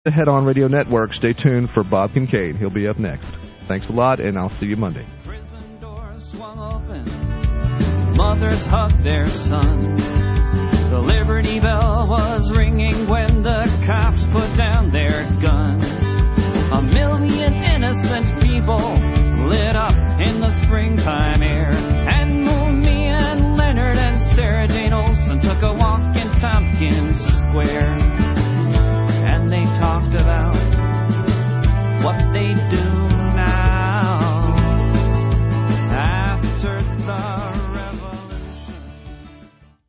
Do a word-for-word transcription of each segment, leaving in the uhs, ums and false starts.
The Head On Radio Network. Stay tuned for Bob Kincaid. He'll be up next. Thanks a lot, and I'll see you Monday. Prison doors swung open. Mothers hugged their sons. The Liberty Bell was ringing when the cops put down their guns. A million innocent people lit up in the springtime air. And Mooney and Leonard and Sarah Jane Olsen took a walk in Tompkins Square. And they talked about what they do now after the revolution.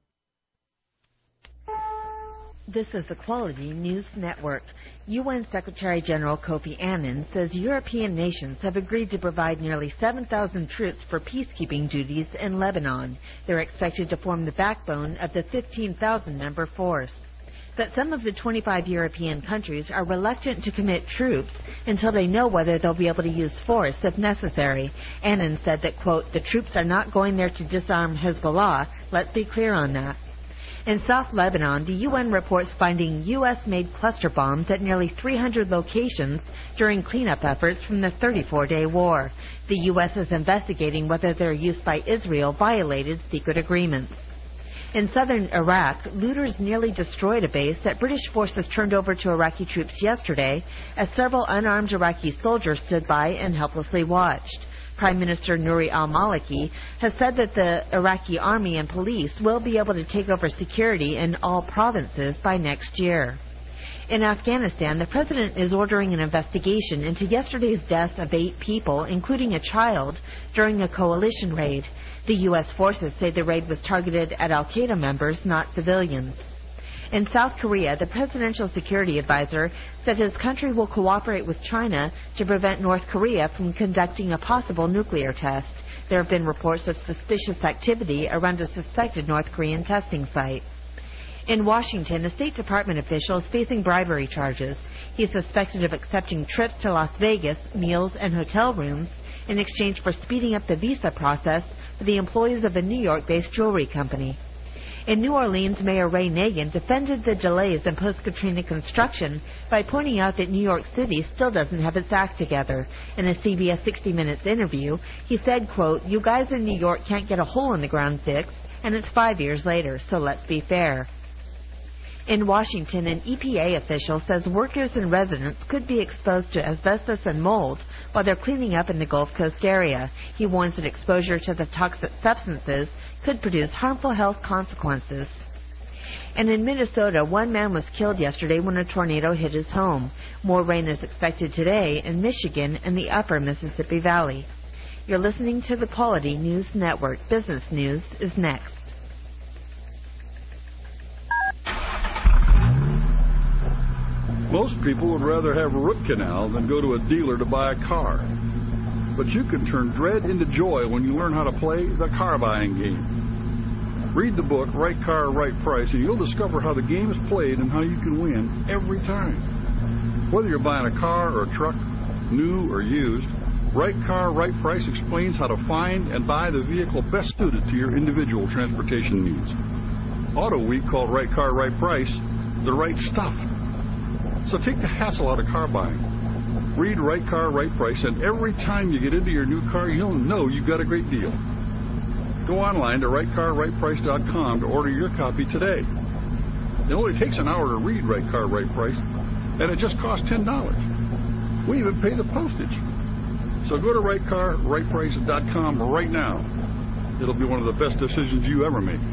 This is the Quality News Network. U N Secretary General Kofi Annan says European nations have agreed to provide nearly seven thousand troops for peacekeeping duties in Lebanon. They're expected to form the backbone of the fifteen thousand member force. But some of the twenty-five European countries are reluctant to commit troops until they know whether they'll be able to use force if necessary. Annan said that, quote, the troops are not going there to disarm Hezbollah. Let's be clear on that. In South Lebanon, the U N reports finding U S-made cluster bombs at nearly three hundred locations during cleanup efforts from the thirty-four day war. The U S is investigating whether their use by Israel violated secret agreements. In southern Iraq, looters nearly destroyed a base that British forces turned over to Iraqi troops yesterday as several unarmed Iraqi soldiers stood by and helplessly watched. Prime Minister Nouri al-Maliki has said that the Iraqi army and police will be able to take over security in all provinces by next year. In Afghanistan, the president is ordering an investigation into yesterday's deaths of eight people, including a child, during a coalition raid. The U S forces say the raid was targeted at al-Qaeda members, not civilians. In South Korea, the presidential security advisor said his country will cooperate with China to prevent North Korea from conducting a possible nuclear test. There have been reports of suspicious activity around a suspected North Korean testing site. In Washington, a State Department official is facing bribery charges. He is suspected of accepting trips to Las Vegas, meals, and hotel rooms in exchange for speeding up the visa process for the employees of a New York-based jewelry company. In New Orleans, Mayor Ray Nagin defended the delays in post-Katrina construction by pointing out that New York City still doesn't have its act together. In a C B S sixty minutes interview, he said, quote, you guys in New York can't get a hole in the ground fixed, and it's five years later, so let's be fair. In Washington, an E P A official says workers and residents could be exposed to asbestos and mold while they're cleaning up in the Gulf Coast area. He warns that exposure to the toxic substances could produce harmful health consequences. And in Minnesota, one man was killed yesterday when a tornado hit his home. More rain is expected today in Michigan and the upper Mississippi Valley. You're listening to the Quality News Network. Business News is next. Most people would rather have a root canal than go to a dealer to buy a car. But you can turn dread into joy when you learn how to play the car buying game. Read the book, Right Car, Right Price, and you'll discover how the game is played and how you can win every time. Whether you're buying a car or a truck, new or used, Right Car, Right Price explains how to find and buy the vehicle best suited to your individual transportation needs. Auto Week called Right Car, Right Price the right stuff. So take the hassle out of car buying. Read Right Car, Right Price, and every time you get into your new car, you'll know you've got a great deal. Go online to right car right price dot com to order your copy today. It only takes an hour to read Right Car, Right Price, and it just costs ten dollars. We even pay the postage. So go to right car right price dot com right now. It'll be one of the best decisions you ever make.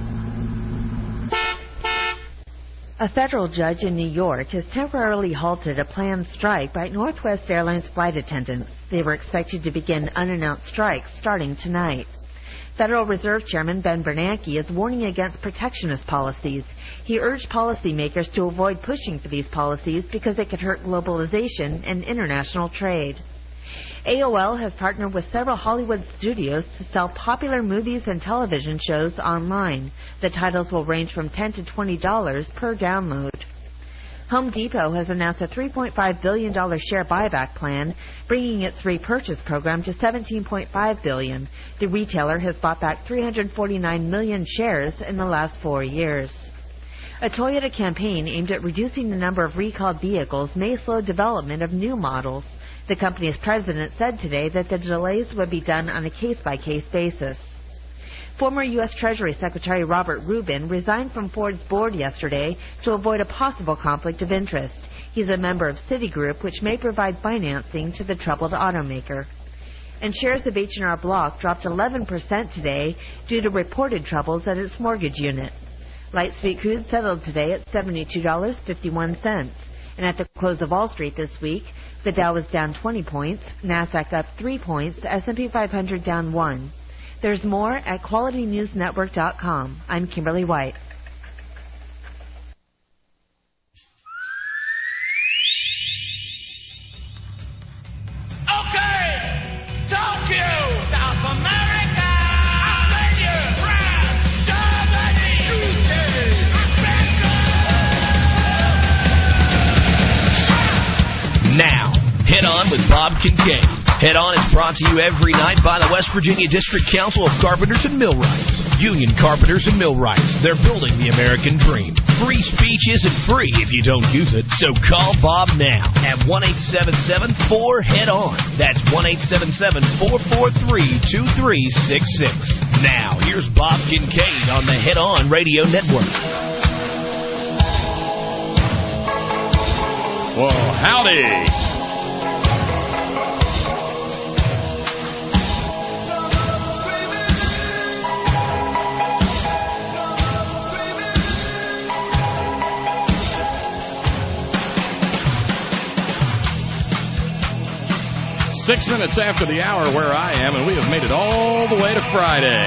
A federal judge in New York has temporarily halted a planned strike by Northwest Airlines flight attendants. They were expected to begin unannounced strikes starting tonight. Federal Reserve Chairman Ben Bernanke is warning against protectionist policies. He urged policymakers to avoid pushing for these policies because they could hurt globalization and international trade. A O L has partnered with several Hollywood studios to sell popular movies and television shows online. The titles will range from ten to twenty dollars per download. Home Depot has announced a three point five billion dollars share buyback plan, bringing its repurchase program to seventeen point five billion dollars. The retailer has bought back three hundred forty-nine million shares in the last four years. A Toyota campaign aimed at reducing the number of recalled vehicles may slow development of new models. The company's president said today that the delays would be done on a case-by-case basis. Former U S Treasury Secretary Robert Rubin resigned from Ford's board yesterday to avoid a possible conflict of interest. He's a member of Citigroup, which may provide financing to the troubled automaker. And shares of H and R Block dropped eleven percent today due to reported troubles at its mortgage unit. Light sweet crude settled today at seventy-two dollars and fifty-one cents. And at the close of Wall Street this week, the Dow was down twenty points, NASDAQ up three points, S and P five hundred down one. There's more at quality news network dot com. I'm Kimberly White. Okay, Tokyo, South America, Australia, France, Germany, U K, Africa. Now, Head On with Bob Kincaid. Head On is brought to you every night by the West Virginia District Council of Carpenters and Millwrights. Union Carpenters and Millwrights. They're building the American dream. Free speech isn't free if you don't use it, so call Bob now at one eight seven seven four head on. That's one eight seven seven four four three two three six six. Now, here's Bob Kincaid on the Head On Radio Network. Well, howdy. Six minutes after the hour where I am, and we have made it all the way to Friday.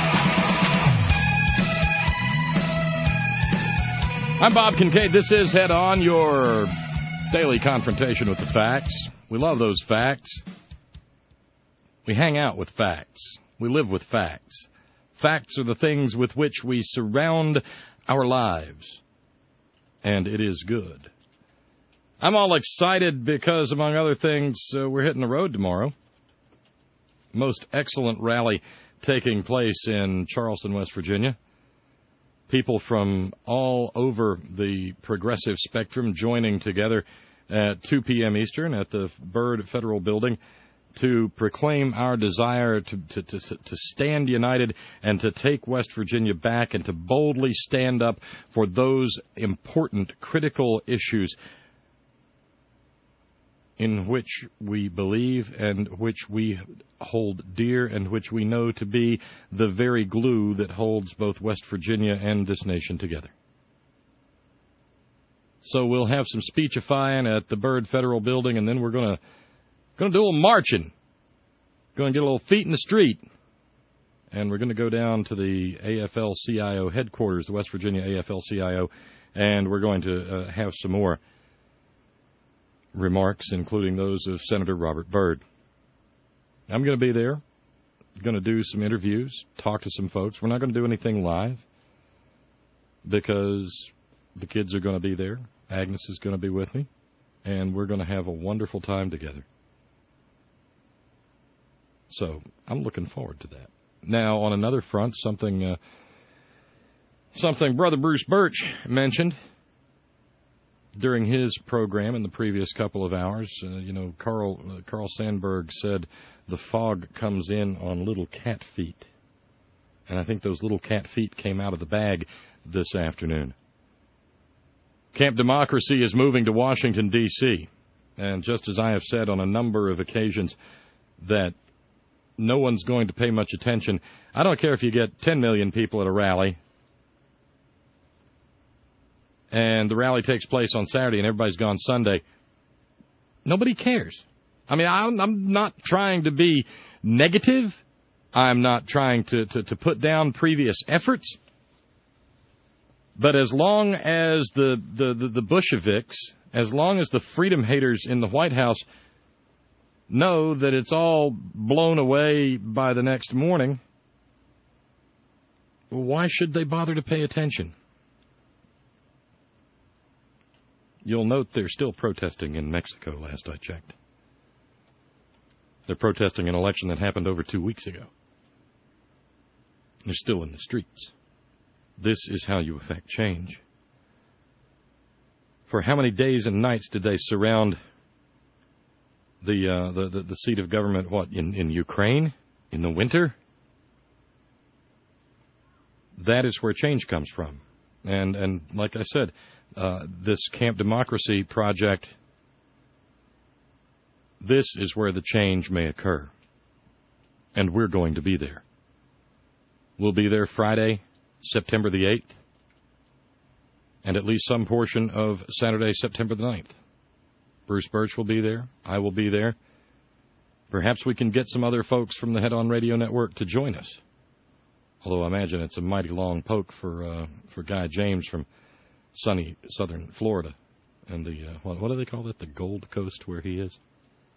I'm Bob Kincaid. This is Head On, your daily confrontation with the facts. We love those facts. We hang out with facts. We live with facts. Facts are the things with which we surround our lives. And it is good. I'm all excited because, among other things, uh, we're hitting the road tomorrow. Most excellent rally taking place in Charleston, West Virginia. People from all over the progressive spectrum joining together at two p.m. Eastern at the Byrd Federal Building to proclaim our desire to, to, to, to stand united and to take West Virginia back and to boldly stand up for those important, critical issues in which we believe and which we hold dear and which we know to be the very glue that holds both West Virginia and this nation together. So we'll have some speechifying at the Byrd Federal Building, and then we're going to going to do a little marching. Going to get a little feet in the street. And we're going to go down to the A F L C I O headquarters, the West Virginia A F L C I O, and we're going to uh, have some more remarks, including those of Senator Robert Byrd. I'm going to be there, going to do some interviews, talk to some folks. We're not going to do anything live because the kids are going to be there. Agnes is going to be with me, and we're going to have a wonderful time together. So I'm looking forward to that. Now, on another front, something, uh, something Brother Bruce Birch mentioned during his program in the previous couple of hours. Uh, you know, Carl uh, Carl Sandburg said the fog comes in on little cat feet. And I think those little cat feet came out of the bag this afternoon. Camp Democracy is moving to Washington, D C And just as I have said on a number of occasions that no one's going to pay much attention, I don't care if you get ten million people at a rally and the rally takes place on Saturday and everybody's gone Sunday. Nobody cares. I mean, I'm, I'm not trying to be negative. I'm not trying to, to, to put down previous efforts. But as long as the, the, the, the Bolsheviks, as long as the freedom haters in the White House know that it's all blown away by the next morning, why should they bother to pay attention? You'll note they're still protesting in Mexico, last I checked. They're protesting an election that happened over two weeks ago. They're still in the streets. This is how you affect change. for how many days and nights did they surround the uh, the, the the seat of government? What, in in Ukraine in the winter? That is where change comes from, and and like I said, uh, this Camp Democracy project. This is where the change may occur, and we're going to be there. We'll be there Friday, September the eighth, and at least some portion of Saturday, September the ninth. Bruce Birch will be there. I will be there. Perhaps we can get some other folks from the Head On Radio Network to join us. Although I imagine it's a mighty long poke for uh, for Guy James from sunny southern Florida. And the, uh, what, what do they call it? The Gold Coast where he is.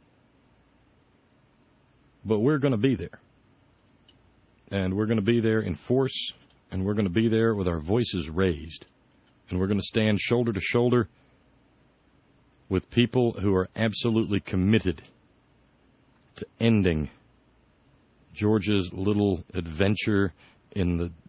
But we're going to be there. And we're going to be there in force, and we're going to be there with our voices raised. And we're going to stand shoulder to shoulder with people who are absolutely committed to ending Georgia's little adventure in the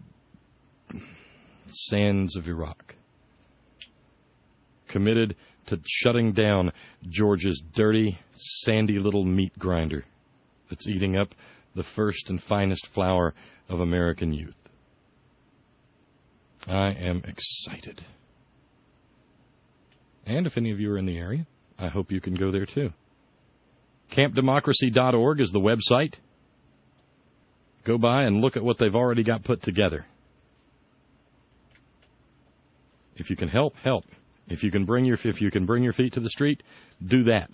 sands of Iraq. Committed to shutting down Georgia's dirty, sandy little meat grinder that's eating up the first and finest flower of American youth. I am excited. And if any of you are in the area, I hope you can go there too. camp democracy dot org is the website. Go by and look at what they've already got put together. If you can help, help. If you can bring your if you can bring your feet to the street, do that.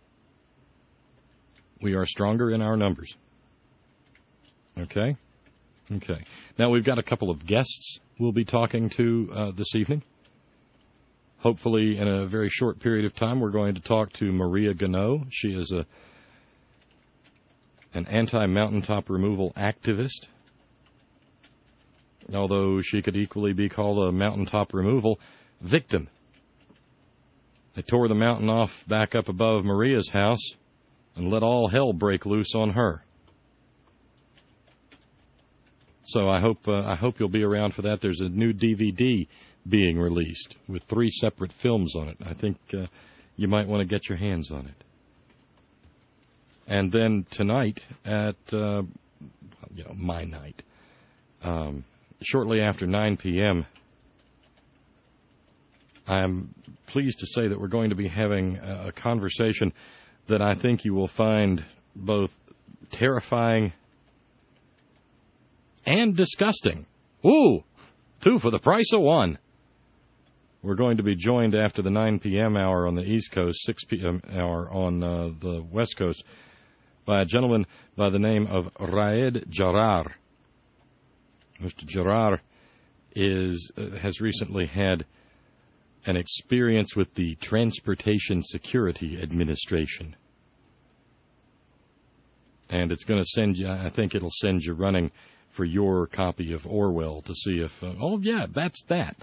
We are stronger in our numbers. Okay? Okay. Now, we've got a couple of guests we'll be talking to uh, this evening. Hopefully, in a very short period of time, we're going to talk to Maria Gano. She is a an anti-mountaintop removal activist, although she could equally be called a mountaintop removal victim. They tore the mountain off back up above Maria's house and let all hell break loose on her. So I hope uh, I hope you'll be around for that. There's a new D V D being released with three separate films on it. I think uh, you might want to get your hands on it. And then tonight at uh, you know my night, um, shortly after nine p.m., I'm pleased to say that we're going to be having a conversation that I think you will find both terrifying and disgusting. Ooh, two for the price of one. We're going to be joined after the nine p.m. hour on the East Coast, six p.m. hour on uh, the West Coast, by a gentleman by the name of Raed Jarar. Mister Jarar is uh, has recently had an experience with the Transportation Security Administration. And it's going to send you, I think it'll send you running for your copy of Orwell to see if, uh, oh, yeah, that's that.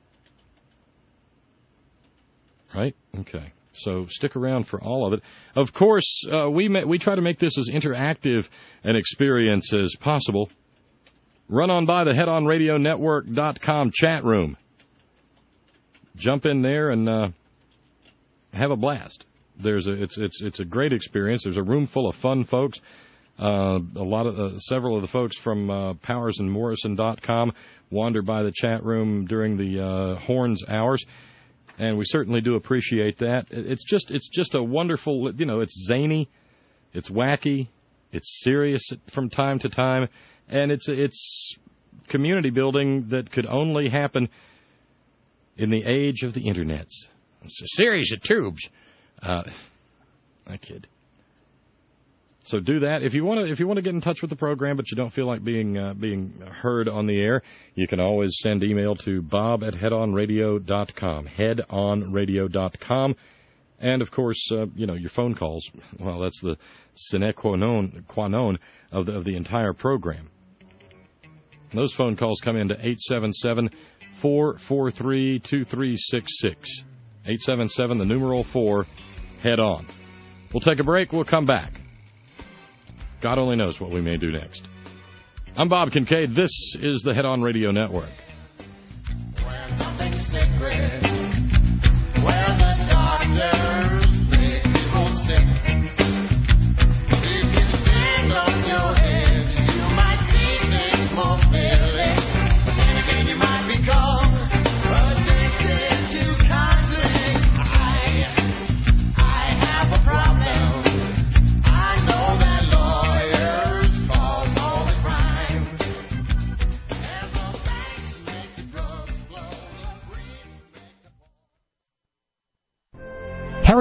Right? Okay. So stick around for all of it. Of course, uh, we ma- we try to make this as interactive an experience as possible. Run on by the head on radio network dot com chat room. Jump in there and uh, have a blast. There's a it's it's it's a great experience. There's a room full of fun folks. Uh, a lot of uh, several of the folks from uh, Powers and Morrison dot com wander by the chat room during the uh, Horns hours, and we certainly do appreciate that. It's just it's just a wonderful, you know, it's zany, it's wacky, it's serious from time to time, and it's it's community building that could only happen in the age of the internets. It's a series of tubes. Uh, I kid. So do that if you want to. If you want to get in touch with the program, but you don't feel like being uh, being heard on the air, you can always send email to bob at head on radio dot com. head on radio dot com, and of course, uh, you know your phone calls. Well, that's the sine qua non, qua non of the of the entire program. And those phone calls come into eight seven seven, four four three, two three six six. eight seven seven, the numeral four, head on. We'll take a break. We'll come back. God only knows what we may do next. I'm Bob Kincaid. This is the Head On Radio Network. Where nothing's sacred, where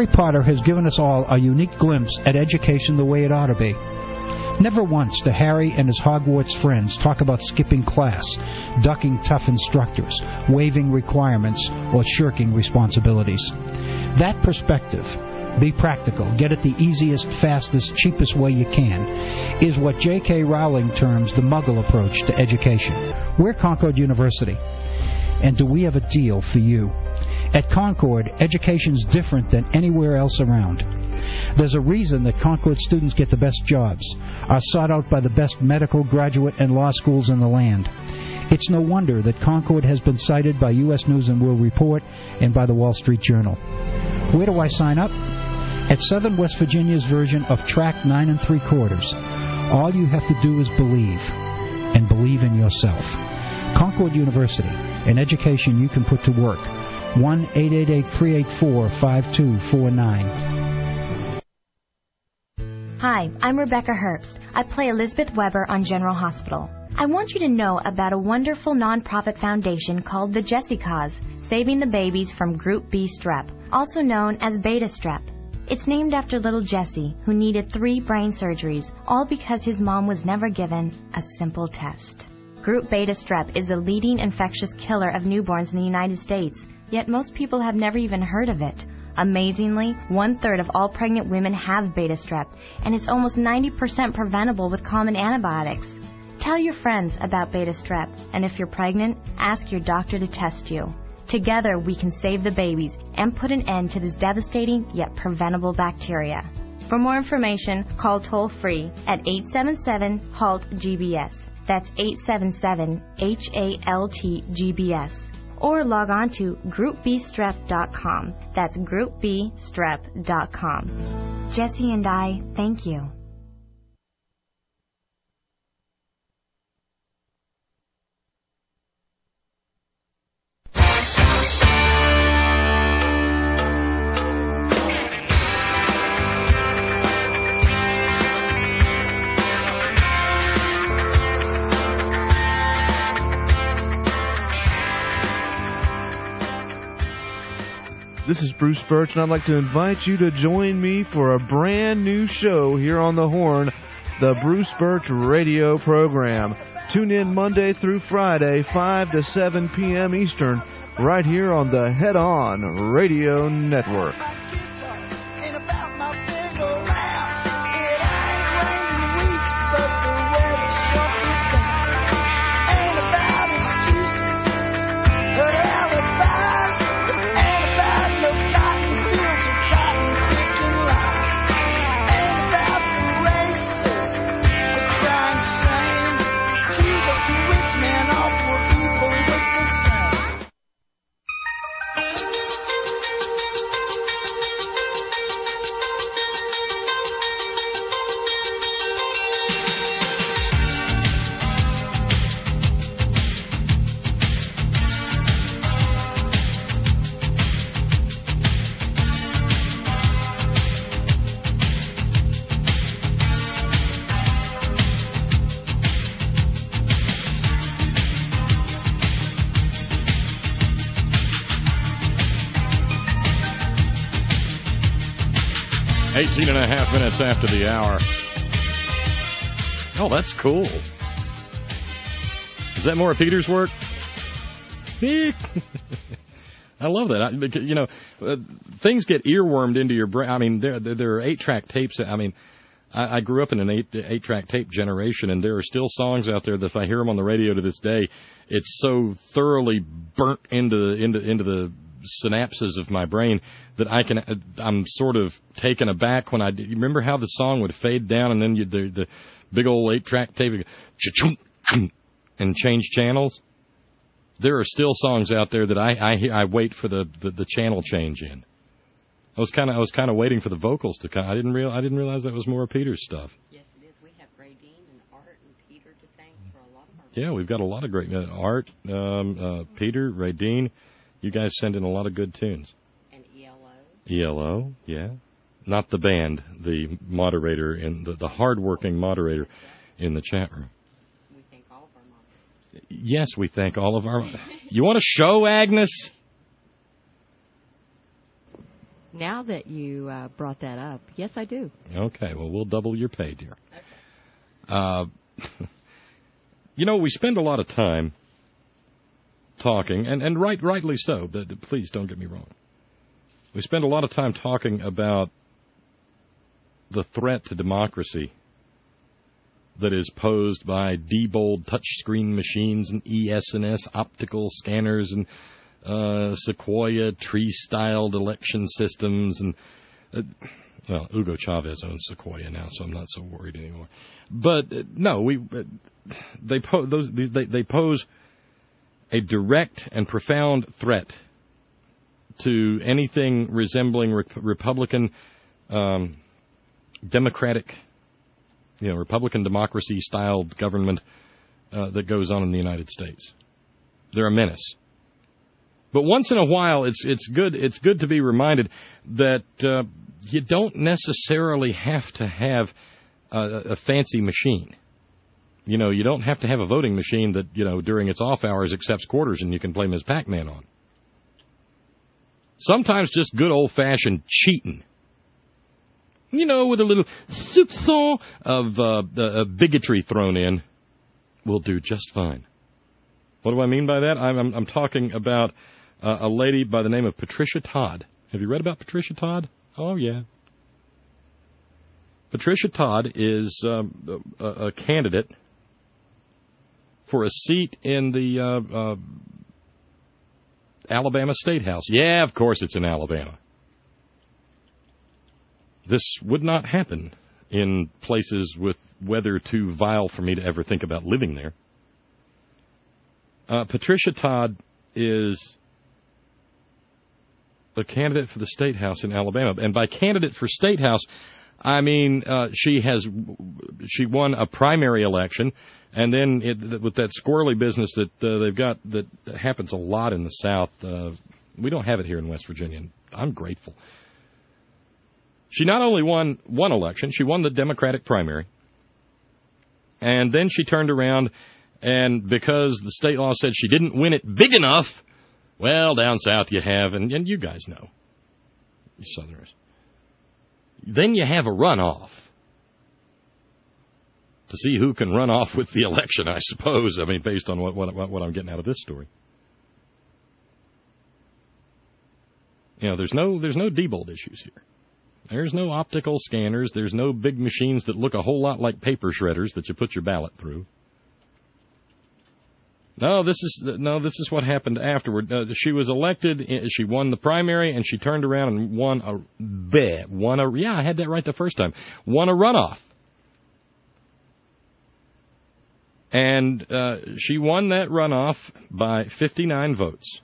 Harry Potter has given us all a unique glimpse at education the way it ought to be. Never once do Harry and his Hogwarts friends talk about skipping class, ducking tough instructors, waiving requirements, or shirking responsibilities. That perspective, be practical, get it the easiest, fastest, cheapest way you can, is what J K Rowling terms the Muggle approach to education. We're Concord University, and do we have a deal for you? At Concord, education's different than anywhere else around. There's a reason that Concord students get the best jobs, are sought out by the best medical, graduate, and law schools in the land. It's no wonder that Concord has been cited by U S News and World Report and by the Wall Street Journal. Where do I sign up? At Southern West Virginia's version of Track nine and three quarters. All you have to do is believe, and believe in yourself. Concord University, an education you can put to work. one eight eight eight, three eight four, five two four nine. Hi, I'm Rebecca Herbst. I play Elizabeth Weber on General Hospital. I want you to know about a wonderful nonprofit foundation called the Jessie Cause, saving the babies from Group B strep, also known as beta strep. It's named after little Jesse, who needed three brain surgeries, all because his mom was never given a simple test. Group beta strep is the leading infectious killer of newborns in the United States, yet most people have never even heard of it. Amazingly, one-third of all pregnant women have beta strep, and it's almost ninety percent preventable with common antibiotics. Tell your friends about beta strep, and if you're pregnant, ask your doctor to test you. Together, we can save the babies and put an end to this devastating yet preventable bacteria. For more information, call toll-free at eight seven seven, HALT G B S. That's eight seven seven, H A L T G B S. Or log on to group b strep dot com. That's group b strep dot com. Jesse and I thank you. This is Bruce Birch, and I'd like to invite you to join me for a brand new show here on the Horn, the Bruce Birch Radio Program. Tune in Monday through Friday, five to seven p.m. Eastern, right here on the Head On Radio Network. eighteen and a half minutes after the hour. Oh, that's cool. Is that more of Peter's work? I love that. I, you know, uh, things get earwormed into your brain. I mean, there there are eight-track tapes. I mean, I, I grew up in an eight, eight-track tape generation, and there are still songs out there that if I hear them on the radio to this day, it's so thoroughly burnt into the, into, into the synapses of my brain that I can, I'm sort of taken aback when I, you remember how the song would fade down and then you, the, the big old eight-track tape would go, and change channels? There are still songs out there that I I, I wait for the, the, the channel change in. I was kind of I was kind of waiting for the vocals to come. I didn't real I didn't realize that was more of Peter's stuff. Yes, it is. We have Ray Dean and Art and Peter to thank for a lot of our. Yeah, we've got a lot of great uh, Art, um, uh, Peter, Ray Dean. You guys send in a lot of good tunes. And E L O. E L O, yeah. Not the band, the moderator, and the, the hard-working moderator in the chat room. We thank all of our moderators. Yes, we thank all of our... You want a show, Agnes? Now that you uh, brought that up, yes, I do. Okay, well, we'll double your pay, dear. Uh, you know, we spend a lot of time talking, and, and right, rightly so, but please don't get me wrong. We spend a lot of time talking about the threat to democracy that is posed by Diebold touchscreen machines and E S N S optical scanners and uh, Sequoia tree-styled election systems. And uh, well, Hugo Chavez owns Sequoia now, so I'm not so worried anymore. But uh, no, we uh, they pose those they, they pose a direct and profound threat to anything resembling re- Republican, um, democratic, you know, Republican democracy-styled government uh, that goes on in the United States. They're a menace. But once in a while, it's it's good it's good to be reminded that uh, you don't necessarily have to have a, a fancy machine. You know, you don't have to have a voting machine that, you know, during its off hours accepts quarters and you can play Miz Pac-Man on. Sometimes just good old-fashioned cheating, you know, with a little soupçon of uh, uh, bigotry thrown in, will do just fine. What do I mean by that? I'm, I'm, I'm talking about uh, a lady by the name of Patricia Todd. Have you read about Patricia Todd? Oh, yeah. Patricia Todd is um, a, a candidate for a seat in the uh, uh, Alabama State House. Yeah, of course it's in Alabama. This would not happen in places with weather too vile for me to ever think about living there. Uh, Patricia Todd is a candidate for the State House in Alabama. And by candidate for State House, I mean uh, she has she won a primary election, and then it, with that squirrely business that uh, they've got that happens a lot in the South. Uh, we don't have it here in West Virginia, and I'm grateful. She not only won one election, she won the Democratic primary, and then she turned around, and because the state law said she didn't win it big enough, well, down south you have, and, and you guys know, you Southerners, then you have a runoff to see who can run off with the election, I suppose, I mean, based on what, what, what I'm getting out of this story. You know, there's no, there's no Diebold issues here. There's no optical scanners. There's no big machines that look a whole lot like paper shredders that you put your ballot through. No, this is no, this is what happened afterward. Uh, she was elected. She won the primary, and she turned around and won a bleh, won a yeah, I had that right the first time. Won a runoff, and uh, she won that runoff by fifty-nine votes.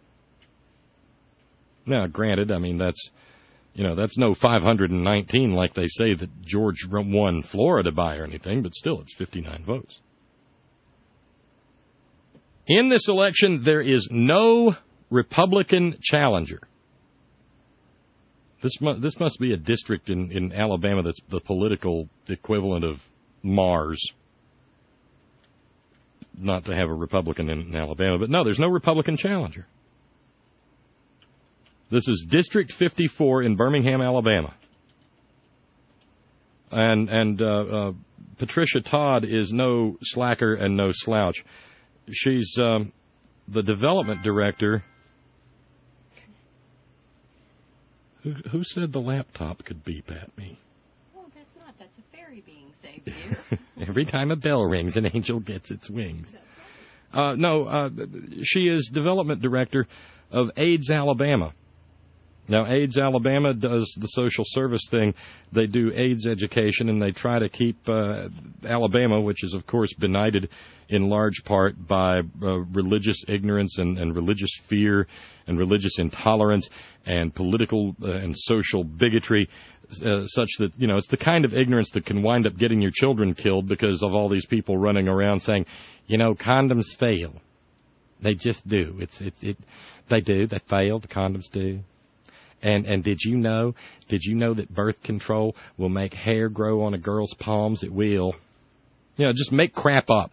Now, granted, I mean that's. You know, that's no five hundred nineteen like they say that George won Florida by or anything, but still it's fifty-nine votes. In this election, there is no Republican challenger. This mu- this must be a district in, in Alabama that's the political equivalent of Mars. Not to have a Republican in, in Alabama, but no, there's no Republican challenger. This is District fifty-four in Birmingham, Alabama. And and uh, uh, Patricia Todd is no slacker and no slouch. She's um, the development director. Who, who said the laptop could beep at me? Oh, that's not. That's a fairy being saved you. Every time a bell rings, an angel gets its wings. Uh, no, uh, she is development director of AIDS Alabama. Now, AIDS Alabama does the social service thing. They do AIDS education, and they try to keep uh, Alabama, which is, of course, benighted in large part by uh, religious ignorance and, and religious fear and religious intolerance and political uh, and social bigotry, uh, such that, you know, it's the kind of ignorance that can wind up getting your children killed because of all these people running around saying, you know, condoms fail. They just do. It's it's it. They do. They fail. The condoms do. And and did you know, did you know that birth control will make hair grow on a girl's palms? It will. You know, just make crap up.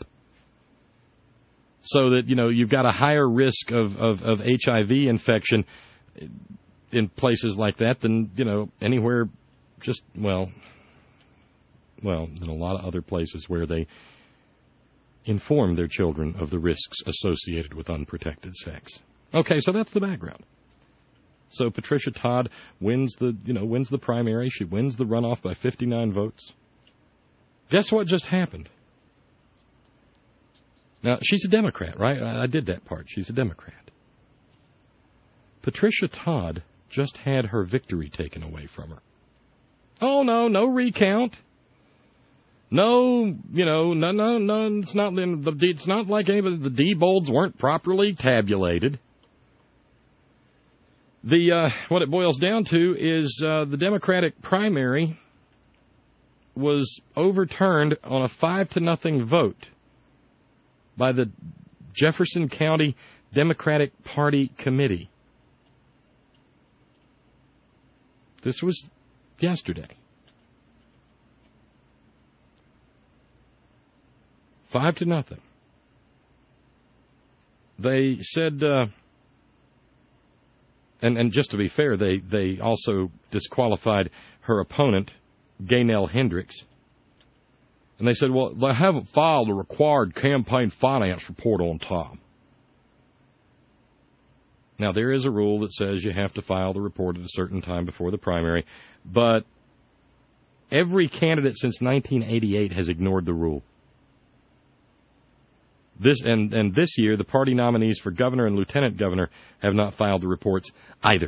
So that, you know, you've got a higher risk of, of, of H I V infection in places like that than, you know, anywhere just, well, well, in a lot of other places where they inform their children of the risks associated with unprotected sex. Okay, so that's the background. So Patricia Todd wins the, you know, wins the primary. She wins the runoff by fifty-nine votes. Guess what just happened? Now, she's a Democrat, right? I did that part. She's a Democrat. Patricia Todd just had her victory taken away from her. Oh, no, no recount. No, you know, no, no, no, it's not, it's not like anybody, the D-bolds weren't properly tabulated. The, uh, what it boils down to is uh, the Democratic primary was overturned on a five to nothing vote by the Jefferson County Democratic Party Committee. This was yesterday. Five to nothing. They said, uh, and, and just to be fair, they, they also disqualified her opponent, Gaynell Hendricks. And they said, well, they haven't filed a required campaign finance report on time. Now, there is a rule that says you have to file the report at a certain time before the primary, but every candidate since nineteen eighty-eight has ignored the rule. This and, and this year, the party nominees for governor and lieutenant governor have not filed the reports either.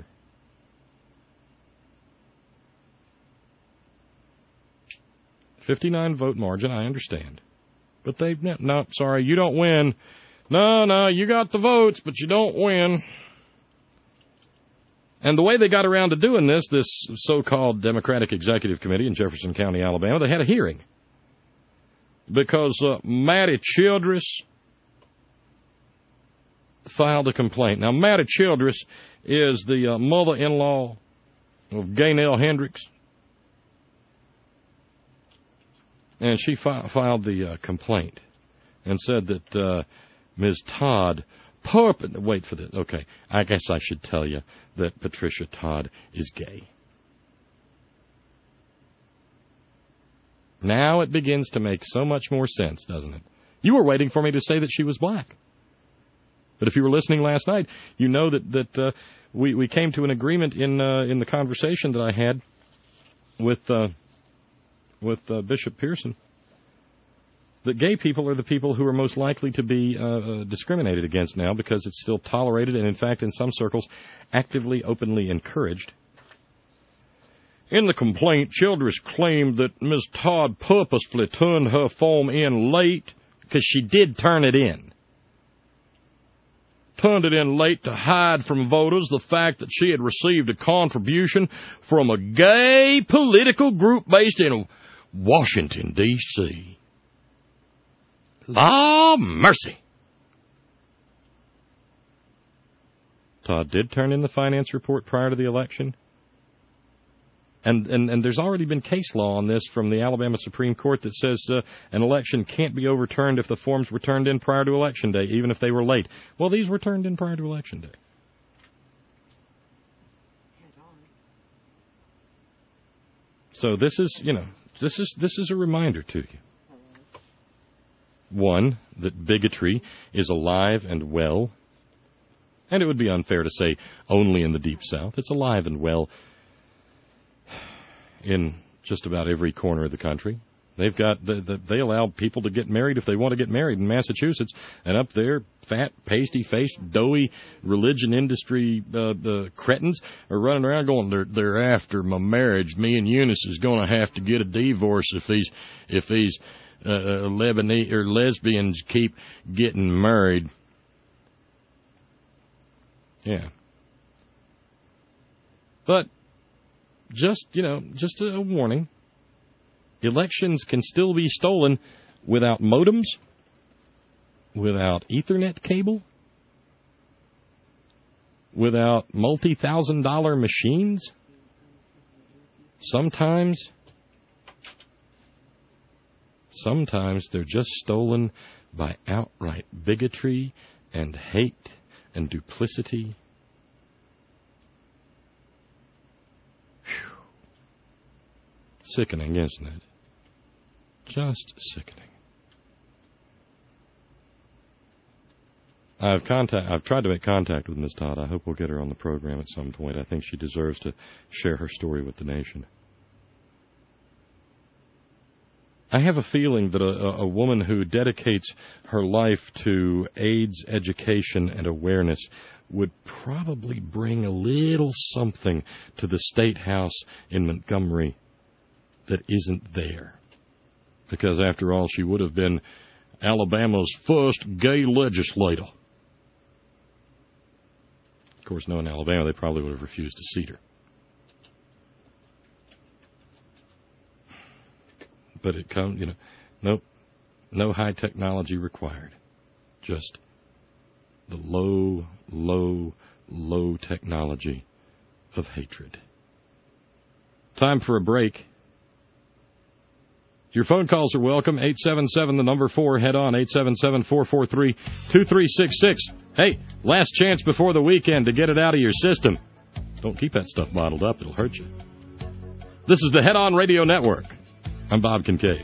fifty-nine vote margin, I understand. But they, no, sorry, you don't win. No, no, you got the votes, but you don't win. And the way they got around to doing this, this so-called Democratic Executive Committee in Jefferson County, Alabama, they had a hearing. Because uh, Mattie Childress filed a complaint. Now, Mattie Childress is the uh, mother-in-law of Gaynell Hendricks. And she fi- filed the uh, complaint and said that uh, Miz Todd purpose... Wait for this. Okay, I guess I should tell you that Patricia Todd is gay. Now it begins to make so much more sense, doesn't it? You were waiting for me to say that she was black. But if you were listening last night, you know that, that uh, we, we came to an agreement in uh, in the conversation that I had with... Uh, with uh, Bishop Pearson, that gay people are the people who are most likely to be uh, uh, discriminated against now because it's still tolerated and, in fact, in some circles, actively, openly encouraged. In the complaint, Childress claimed that Miz Todd purposefully turned her form in late, because she did turn it in. Turned it in late to hide from voters the fact that she had received a contribution from a gay political group based in Washington, D C Law mercy. Todd did turn in the finance report prior to the election. And, and, and there's already been case law on this from the Alabama Supreme Court that says uh, an election can't be overturned if the forms were turned in prior to Election Day, even if they were late. Well, these were turned in prior to Election Day. So this is, you know, this is this is a reminder to you. One, that bigotry is alive and well. And it would be unfair to say only in the Deep South. It's alive and well in just about every corner of the country. They've got the, the, they allow people to get married if they want to get married in Massachusetts, and up there, fat, pasty-faced, doughy religion industry uh, uh, cretins are running around going, "They're they're after my marriage. Me and Eunice is going to have to get a divorce if these if these uh, Lebanese or lesbians keep getting married." Yeah, but. Just, you know, just a warning. Elections can still be stolen without modems, without Ethernet cable, without multi-thousand dollar machines. Sometimes, sometimes they're just stolen by outright bigotry and hate and duplicity Sickening, isn't it? Just sickening. I've contact. I've tried to make contact with Miz Todd. I hope we'll get her on the program at some point. I think she deserves to share her story with the nation. I have a feeling that a, a woman who dedicates her life to AIDS education and awareness would probably bring a little something to the State House in Montgomery that isn't there. Because, after all, she would have been Alabama's first gay legislator. Of course, knowing Alabama, they probably would have refused to seat her. But it comes, you know, nope, no high technology required. Just the low, low, low technology of hatred. Time for a break. Your phone calls are welcome. eight seven seven, the number four, head on, eight seven seven, four four three, two three six six. Hey, last chance before the weekend to get it out of your system. Don't keep that stuff bottled up. It'll hurt you. This is the Head On Radio Network. I'm Bob Kincaid.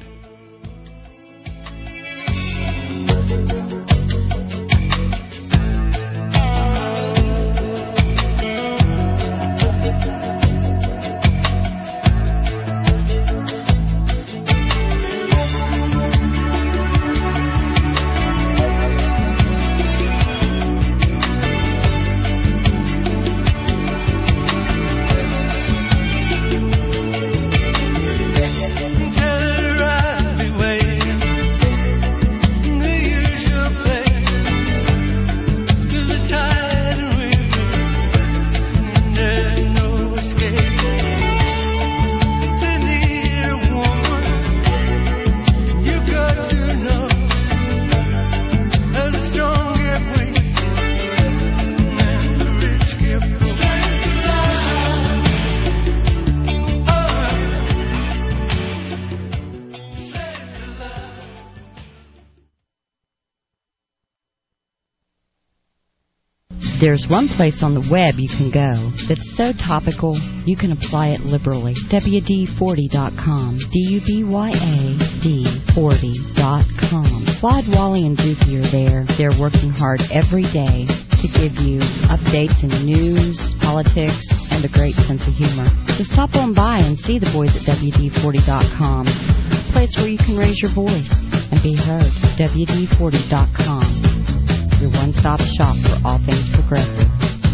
There's one place on the web you can go that's so topical you can apply it liberally. W D forty dot com. D U B Y A D forty dot com. Claude, Wally, and Dookie are there. They're working hard every day to give you updates in news, politics, and a great sense of humor. So stop on by and see the boys at W D forty dot com. A place where you can raise your voice and be heard. W D forty dot com. Your one-stop shop for all things progressive.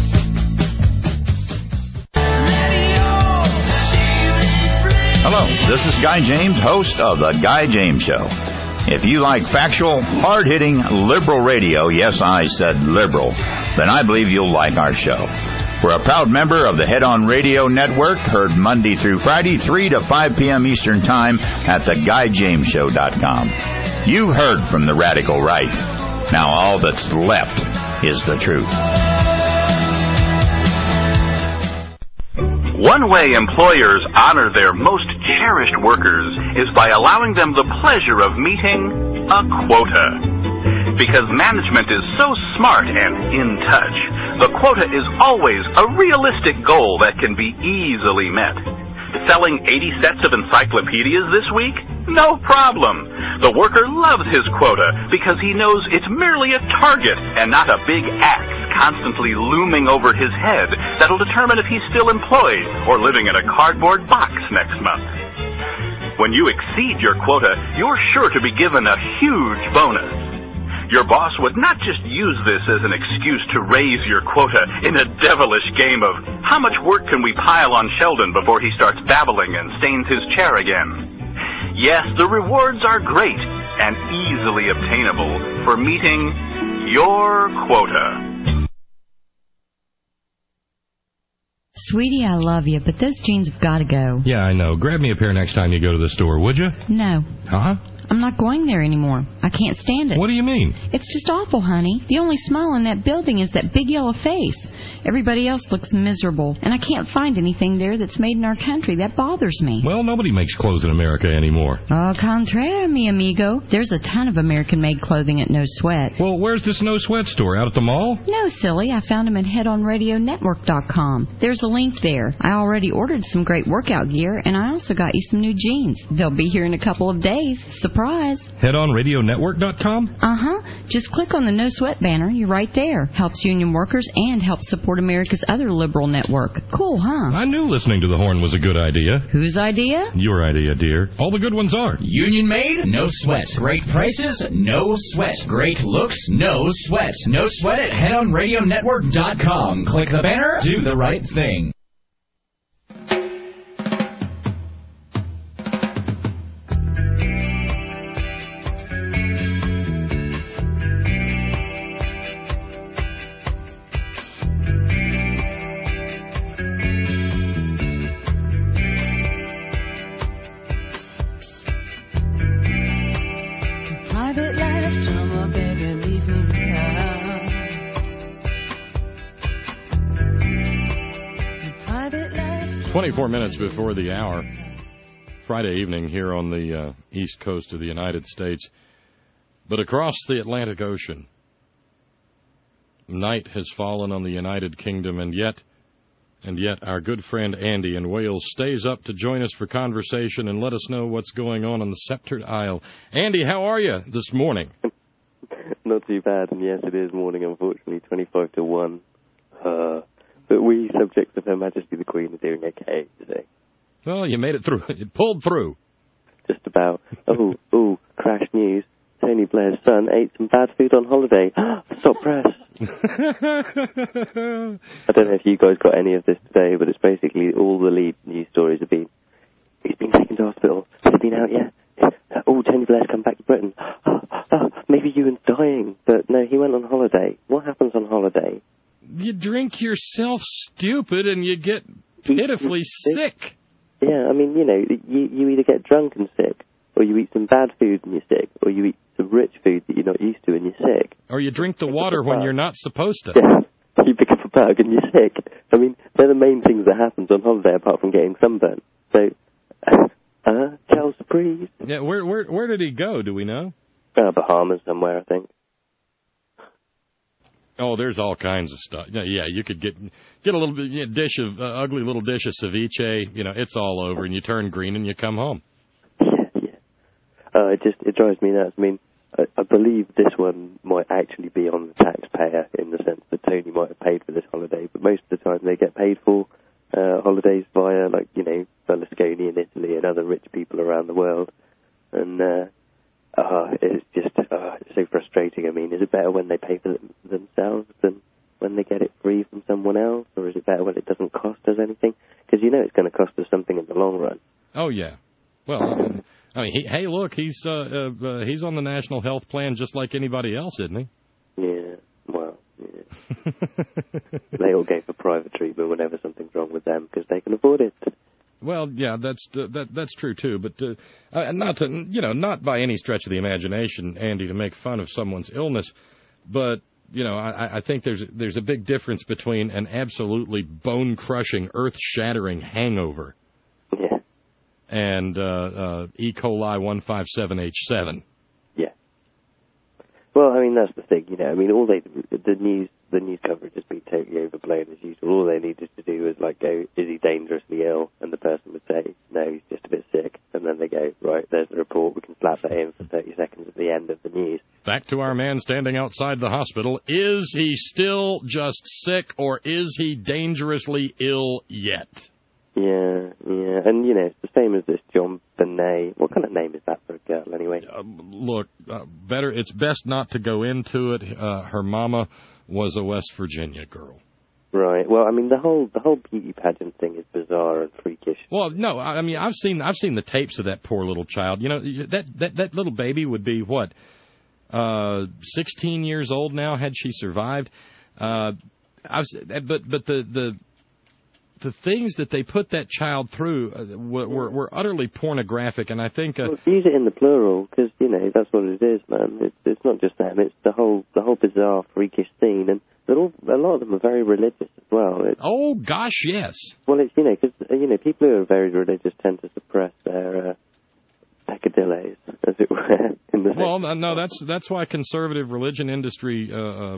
Hello, this is Guy James, host of The Guy James Show. If you like factual, hard-hitting, liberal radio, yes, I said liberal, then I believe you'll like our show. We're a proud member of the Head On Radio Network, heard Monday through Friday, three to five p.m. Eastern Time at the guy james show dot com. You heard from the radical right. Now all that's left is the truth. One way employers honor their most cherished workers is by allowing them the pleasure of meeting a quota. Because management is so smart and in touch, the quota is always a realistic goal that can be easily met. Selling eighty sets of encyclopedias this week? No problem. The worker loves his quota because he knows it's merely a target and not a big axe constantly looming over his head that'll determine if he's still employed or living in a cardboard box next month. When you exceed your quota, you're sure to be given a huge bonus. Your boss would not just use this as an excuse to raise your quota in a devilish game of how much work can we pile on Sheldon before he starts babbling and stains his chair again. Yes, the rewards are great and easily obtainable for meeting your quota. Sweetie, I love you, but those jeans have got to go. Yeah, I know. Grab me a pair next time you go to the store, would you? No. Huh? I'm not going there anymore. I can't stand it. What do you mean? It's just awful, honey. The only smile on that building is that big yellow face. Everybody else looks miserable, and I can't find anything there that's made in our country. That bothers me. Well, nobody makes clothes in America anymore. Au contraire, mi amigo. There's a ton of American-made clothing at No Sweat. Well, where's this No Sweat store? Out at the mall? No, silly. I found them at head on radio network dot com. There's a link there. I already ordered some great workout gear, and I also got you some new jeans. They'll be here in a couple of days. Surprise. head on radio network dot com? Uh-huh. Just click on the No Sweat banner. You're right there. Helps union workers and helps support America's other liberal network. Cool, huh? I knew listening to the Horn was a good idea. Whose idea? Your idea, dear. All the good ones are. Union made? No sweat. Great prices? No sweat. Great looks? No sweat. No sweat at head on radio network dot com. Click the banner. Do the right thing. twenty-four minutes before the hour, Friday evening here on the uh, east coast of the United States. But across the Atlantic Ocean, night has fallen on the United Kingdom, and yet, and yet our good friend Andy in Wales stays up to join us for conversation and let us know what's going on on the Sceptred Isle. Andy, how are you this morning? Not too bad, and yes, it is morning, unfortunately, twenty-five to one. Uh... But we, subjects of Her Majesty the Queen, are doing okay today. Well, you made it through. It pulled through. Just about. Oh, oh, crash news. Tony Blair's son ate some bad food on holiday. Stop press. I don't know if you guys got any of this today, but it's basically all the lead news stories have been, he's been taken to hospital. Has he been out yet? Oh, Tony Blair's come back to Britain. Oh, oh, maybe Ewan's dying. But no, he went on holiday. What happens on holiday? You drink yourself stupid and you get pitifully sick. Yeah, I mean, you know, you, you either get drunk and sick, or you eat some bad food and you're sick, or you eat some rich food that you're not used to and you're sick. Or you drink the water when you're not supposed to. Yeah, you pick up a bug and you're sick. I mean, they're the main things that happens on holiday apart from getting sunburn. So, uh, Charles Surprise. Yeah, where, where, where did he go, do we know? Uh, Bahamas somewhere, I think. Oh, there's all kinds of stuff. Yeah, yeah, you could get get a little bit, you know, dish of uh, ugly little dish of ceviche. You know, it's all over, and you turn green and you come home. Yeah, yeah. Uh, it just it drives me nuts. I mean, I, I believe this one might actually be on the taxpayer in the sense that Tony might have paid for this holiday, but most of the time they get paid for uh, holidays via, like, you know, Berlusconi in Italy and other rich people around the world, and. Uh, Uh, it's just uh, it's so frustrating. I mean, is it better when they pay for them themselves than when they get it free from someone else? Or is it better when it doesn't cost us anything? Because you know it's going to cost us something in the long run. Oh, yeah. Well, I mean, I mean he, hey, look, he's uh, uh, uh, he's on the national health plan just like anybody else, isn't he? Yeah, well, yeah. They all go for private treatment whenever something's wrong with them because they can afford it. Well, yeah, that's uh, that that's true too, but uh, uh, not to, you know, not by any stretch of the imagination, Andy, to make fun of someone's illness, but you know, I, I think there's there's a big difference between an absolutely bone-crushing, earth-shattering hangover, yeah, and uh, uh, E. coli one five seven H seven. Yeah. Well, I mean that's the thing, you know. I mean, all they the news the news coverage has been totally overblown as usual. All they needed to do was like go, is he dangerously ill? And the person would say, no, he's just a bit sick. And then they go, right, there's the report. We can slap that in for thirty seconds at the end of the news. Back to our man standing outside the hospital. Is he still just sick, or is he dangerously ill yet? Yeah, yeah. And, you know, it's the same as this John Bonet. What kind of name is that for a girl, anyway? Uh, look, uh, better. It's best not to go into it. Uh, her mama was a West Virginia girl. Right. Well, I mean, the whole the whole beauty pageant thing is bizarre and freakish. Well, no, I mean, I've seen I've seen the tapes of that poor little child. You know, that that that little baby would be what, uh, sixteen years old now had she survived. Uh, I've but but the the the things that they put that child through uh, were, were, were utterly pornographic, and I think uh, well, use it in the plural because you know that's what it is, man. It's it's not just them; it's the whole the whole bizarre, freakish scene, and they're all, a lot of them are very religious as well. It's, oh gosh, yes. Well, it's you know because you know people who are very religious tend to suppress their uh, peccadilles, as it were. In the well, no, that's that's why conservative religion industry uh, uh,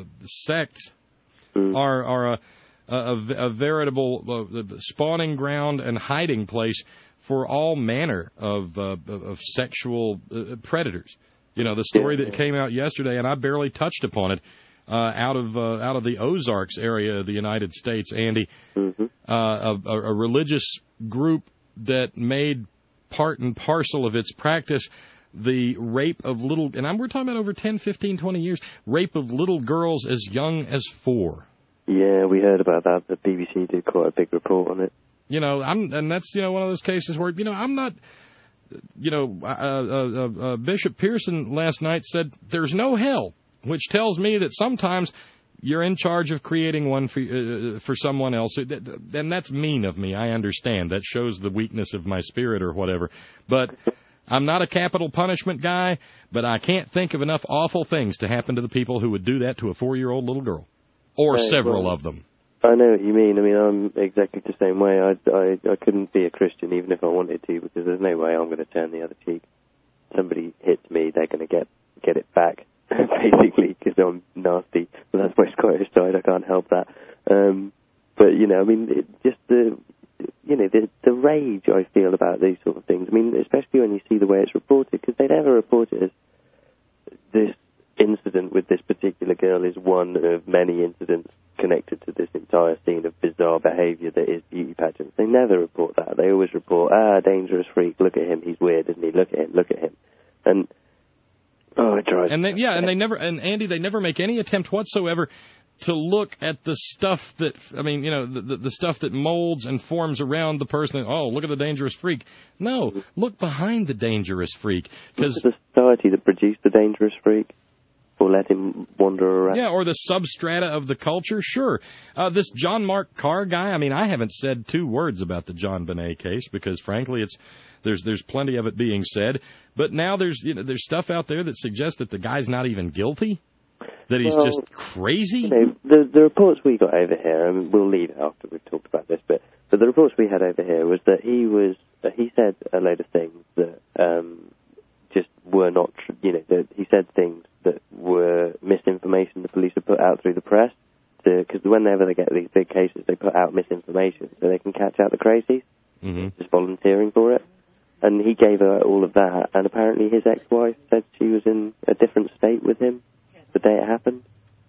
sects mm. are are a. A, a veritable uh, spawning ground and hiding place for all manner of uh, of sexual uh, predators. You know, the story that came out yesterday, and I barely touched upon it, uh, out of uh, out of the Ozarks area of the United States, Andy, mm-hmm. uh, a, a religious group that made part and parcel of its practice the rape of little, and I'm, we're talking about over ten, fifteen, twenty years, rape of little girls as young as four. Yeah, we heard about that. The B B C did quite a big report on it. You know, I'm, and that's, you know, one of those cases where, you know, I'm not, you know, uh, uh, uh, Bishop Pearson last night said there's no hell, which tells me that sometimes you're in charge of creating one for uh, for someone else. And that's mean of me. I understand. That shows the weakness of my spirit or whatever. But I'm not a capital punishment guy, but I can't think of enough awful things to happen to the people who would do that to a four-year-old little girl. Or right, several well, of them. I know what you mean. I mean, I'm exactly the same way. I, I, I couldn't be a Christian even if I wanted to, because there's no way I'm going to turn the other cheek. Somebody hits me, they're going to get get it back, basically, because I'm nasty. Well, that's my Scottish side. I can't help that. Um, but, you know, I mean, it, just the, you know, the, the rage I feel about these sort of things. I mean, especially when you see the way it's reported, because they never report it as this incident with this particular girl is one of many incidents connected to this entire scene of bizarre behaviour that is beauty pageants. They never report that. They always report, ah, dangerous freak, look at him, he's weird, isn't he? Look at him, look at him. And, oh, it drives and they, Yeah, and they never, and Andy, they never make any attempt whatsoever to look at the stuff that, I mean, you know, the, the, the stuff that molds and forms around the person. Oh, look at the dangerous freak. No, look behind the dangerous freak. Because the society that produced the dangerous freak. Or let him wander around. Yeah, or the substrata of the culture, sure. Uh, this John Mark Carr guy, I mean, I haven't said two words about the John Bonet case because, frankly, it's there's there's plenty of it being said. But now there's you know there's stuff out there that suggests that the guy's not even guilty, that he's well, just crazy. You know, the the reports we got over here, I mean, we'll leave it after we've talked about this, but but the reports we had over here was that he was that he said a load of things that um, just were not, you know, that he said things that were misinformation the police have put out through the press, because whenever they get these big cases, they put out misinformation so they can catch out the crazies, mm-hmm. just volunteering for it. And he gave her all of that, and apparently his ex-wife said she was in a different state with him the day it happened.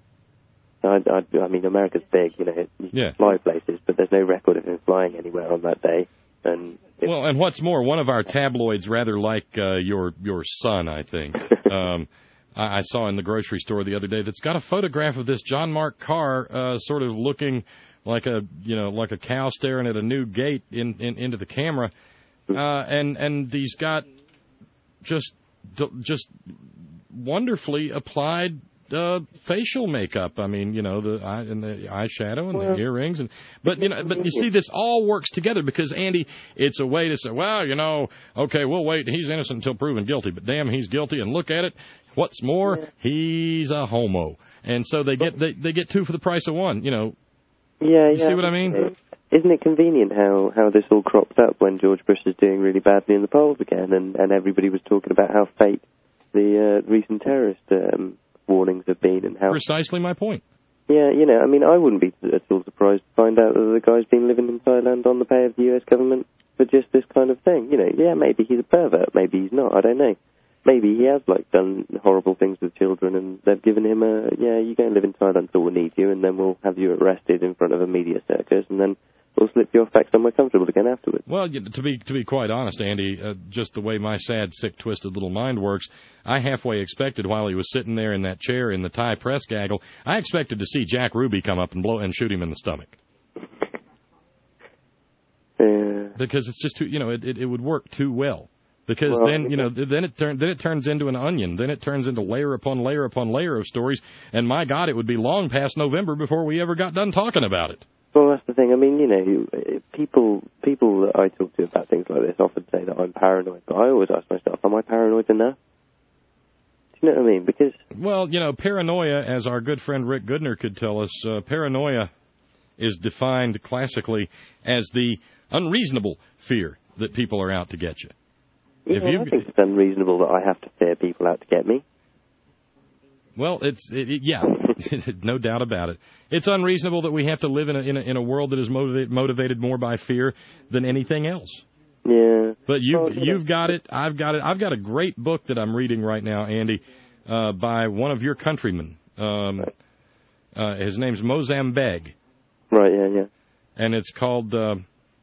So I, I, I mean, America's big, you know, you yeah. fly places, but there's no record of him flying anywhere on that day. And well, and what's more, one of our tabloids rather like uh, your your son, I think. um, I, I saw in the grocery store the other day that's got a photograph of this John Mark Carr uh, sort of looking like a you know like a cow staring at a new gate in, in into the camera, uh, and and he's got just just wonderfully applied uh, facial makeup. I mean, you know, the eye and the eyeshadow and well, the earrings, and but you know, but you see, this all works together because Andy, it's a way to say, well, you know, okay, we'll wait. He's innocent until proven guilty, but damn, he's guilty, and look at it. What's more, yeah. he's a homo, and so they get they, they get two for the price of one. You know. Yeah, you yeah. See what I mean? Isn't it convenient how, how this all cropped up when George Bush is doing really badly in the polls again, and, and everybody was talking about how fake the uh, recent terrorist um, warnings have been, and how precisely my point. Yeah, you know, I mean, I wouldn't be at all surprised to find out that the guy's been living in Thailand on the pay of the U S government for just this kind of thing. You know, yeah, maybe he's a pervert, maybe he's not, I don't know. Maybe he has, like, done horrible things with children, and they've given him a, yeah, you go and live in Thailand until we need you, and then we'll have you arrested in front of a media circus, and then we'll slip you off back somewhere comfortable again afterwards. Well, to be to be quite honest, Andy, uh, just the way my sad, sick, twisted little mind works, I halfway expected while he was sitting there in that chair in the Thai press gaggle, I expected to see Jack Ruby come up and blow and shoot him in the stomach. Yeah. Because it's just too, you know, it, it, it would work too well. Because well, then, you know, then it turn, then it turns into an onion. Then it turns into layer upon layer upon layer of stories. And my God, it would be long past November before we ever got done talking about it. Well, that's the thing. I mean, you know, people people that I talk to about things like this often say that I'm paranoid, but I always ask myself, am I paranoid enough? Do you know what I mean? Because well, you know, paranoia, as our good friend Rick Goodner could tell us, uh, paranoia is defined classically as the unreasonable fear that people are out to get you. Yeah, if well, I think it's unreasonable that I have to fear people out to get me. Well, it's it, it, yeah, no doubt about it. It's unreasonable that we have to live in a in a, in a world that is motivated motivated more by fear than anything else. Yeah. But you well, you you've know. got it. I've got it. I've got a great book that I'm reading right now, Andy, uh, by one of your countrymen. Um, right. uh, his name's Mozambique. Right. Yeah. Yeah. And it's called uh,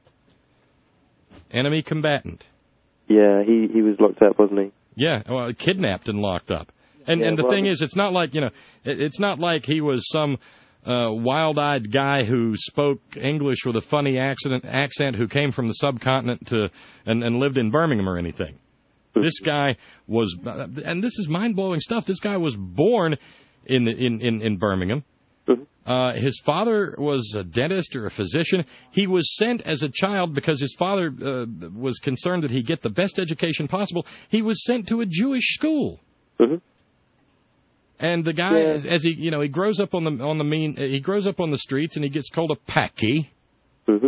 Enemy Combatant. Yeah. He he was locked up, wasn't he? Yeah. Well, kidnapped and locked up. And, yeah, and the well, thing is, it's not like, you know, it's not like he was some uh, wild-eyed guy who spoke English with a funny accent, accent who came from the subcontinent to and, and lived in Birmingham or anything. Mm-hmm. This guy was, uh, and this is mind-blowing stuff, this guy was born in the, in, in, in Birmingham. Mm-hmm. Uh, his father was a dentist or a physician. He was sent as a child because his father uh, was concerned that he get the best education possible. He was sent to a Jewish school. Mm-hmm. And the guy, yeah. as, as he, you know, he grows up on the on the mean, he grows up on the streets, and he gets called a Paki. Mm-hmm.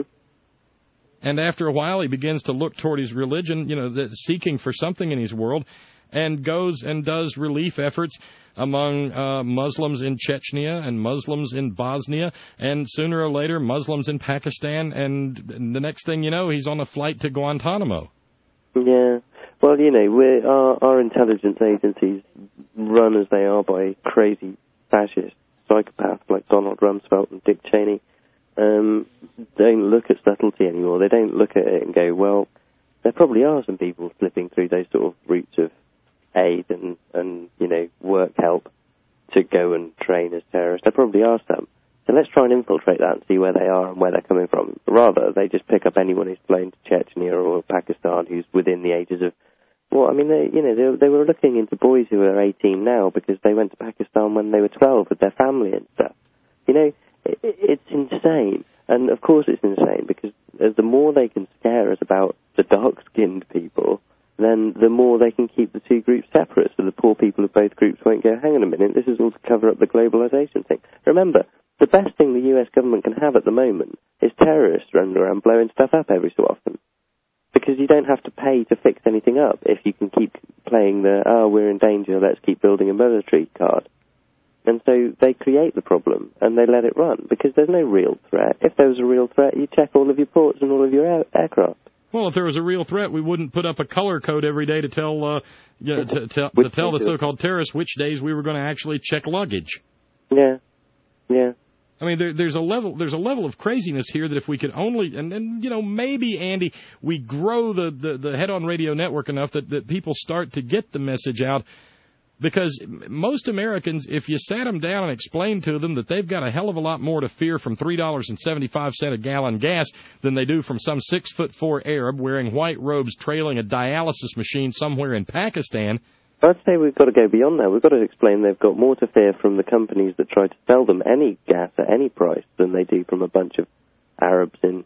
And after a while, he begins to look toward his religion, you know, the, seeking for something in his world, and goes and does relief efforts among uh, Muslims in Chechnya and Muslims in Bosnia, and sooner or later, Muslims in Pakistan. And the next thing you know, he's on a flight to Guantanamo. Yeah. Well, you know, we're, our, our intelligence agencies, run as they are by crazy fascist psychopaths like Donald Rumsfeld and Dick Cheney, um, don't look at subtlety anymore. They don't look at it and go, well, there probably are some people slipping through those sort of routes of aid and, and you know, work help to go and train as terrorists. There probably are some. So let's try and infiltrate that and see where they are and where they're coming from. Rather, they just pick up anyone who's flown to Chechnya or Pakistan who's within the ages of... Well, I mean, they, you know, they, they were looking into boys who are eighteen now because they went to Pakistan when they were twelve with their family and stuff. You know, it, it's insane. And, of course, it's insane because the more they can scare us about the dark-skinned people, then the more they can keep the two groups separate. So the poor people of both groups won't go, hang on a minute, this is all to cover up the globalization thing. Remember, the best thing the U S government can have at the moment is terrorists running around blowing stuff up every so often. Because you don't have to pay to fix anything up if you can keep playing the, oh, we're in danger, let's keep building a military card. And so they create the problem and they let it run because there's no real threat. If there was a real threat, you check all of your ports and all of your air- aircraft. Well, if there was a real threat, we wouldn't put up a color code every day to tell uh, you know, to, to, to tell the so-called terrorists which days we were going to actually check luggage. Yeah, yeah. I mean, there, there's a level there's a level of craziness here that if we could only, and, and you know, maybe, Andy, we grow the, the, the Head-On Radio Network enough that, that people start to get the message out. Because most Americans, if you sat them down and explained to them that they've got a hell of a lot more to fear from three dollars and seventy-five cents a gallon gas than they do from some six foot four Arab wearing white robes trailing a dialysis machine somewhere in Pakistan. I'd say we've got to go beyond that. We've got to explain they've got more to fear from the companies that try to sell them any gas at any price than they do from a bunch of Arabs in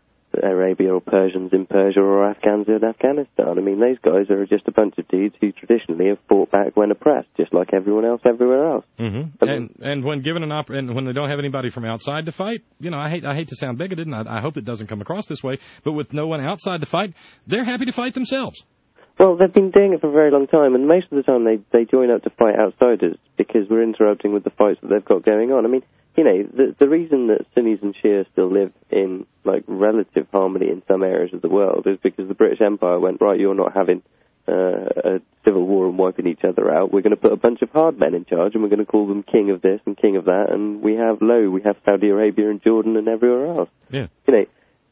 Arabia or Persians in Persia or Afghans in Afghanistan. I mean, those guys are just a bunch of dudes who traditionally have fought back when oppressed, just like everyone else everywhere else. Mm-hmm. I mean, and and when given an op- and when they don't have anybody from outside to fight, you know, I hate I hate to sound bigoted, and I, I hope it doesn't come across this way, but with no one outside to fight, they're happy to fight themselves. Well, they've been doing it for a very long time, and most of the time they, they join up to fight outsiders because we're interrupting with the fights that they've got going on. I mean, you know, the, the reason that Sunnis and Shia still live in, like, relative harmony in some areas of the world is because the British Empire went, right, you're not having uh, a civil war and wiping each other out. We're going to put a bunch of hard men in charge, and we're going to call them king of this and king of that, and we have, lo, we have Saudi Arabia and Jordan and everywhere else. Yeah. You know,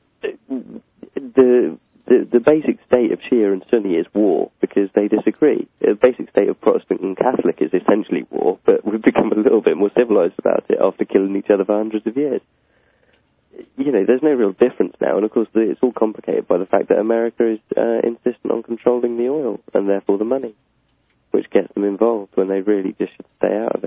the... The, the basic state of Shia and Sunni is war because they disagree. The basic state of Protestant and Catholic is essentially war, but we've become a little bit more civilized about it after killing each other for hundreds of years. You know, there's no real difference now, and of course it's all complicated by the fact that America is uh, insistent on controlling the oil and therefore the money, which gets them involved when they really just should stay out of it.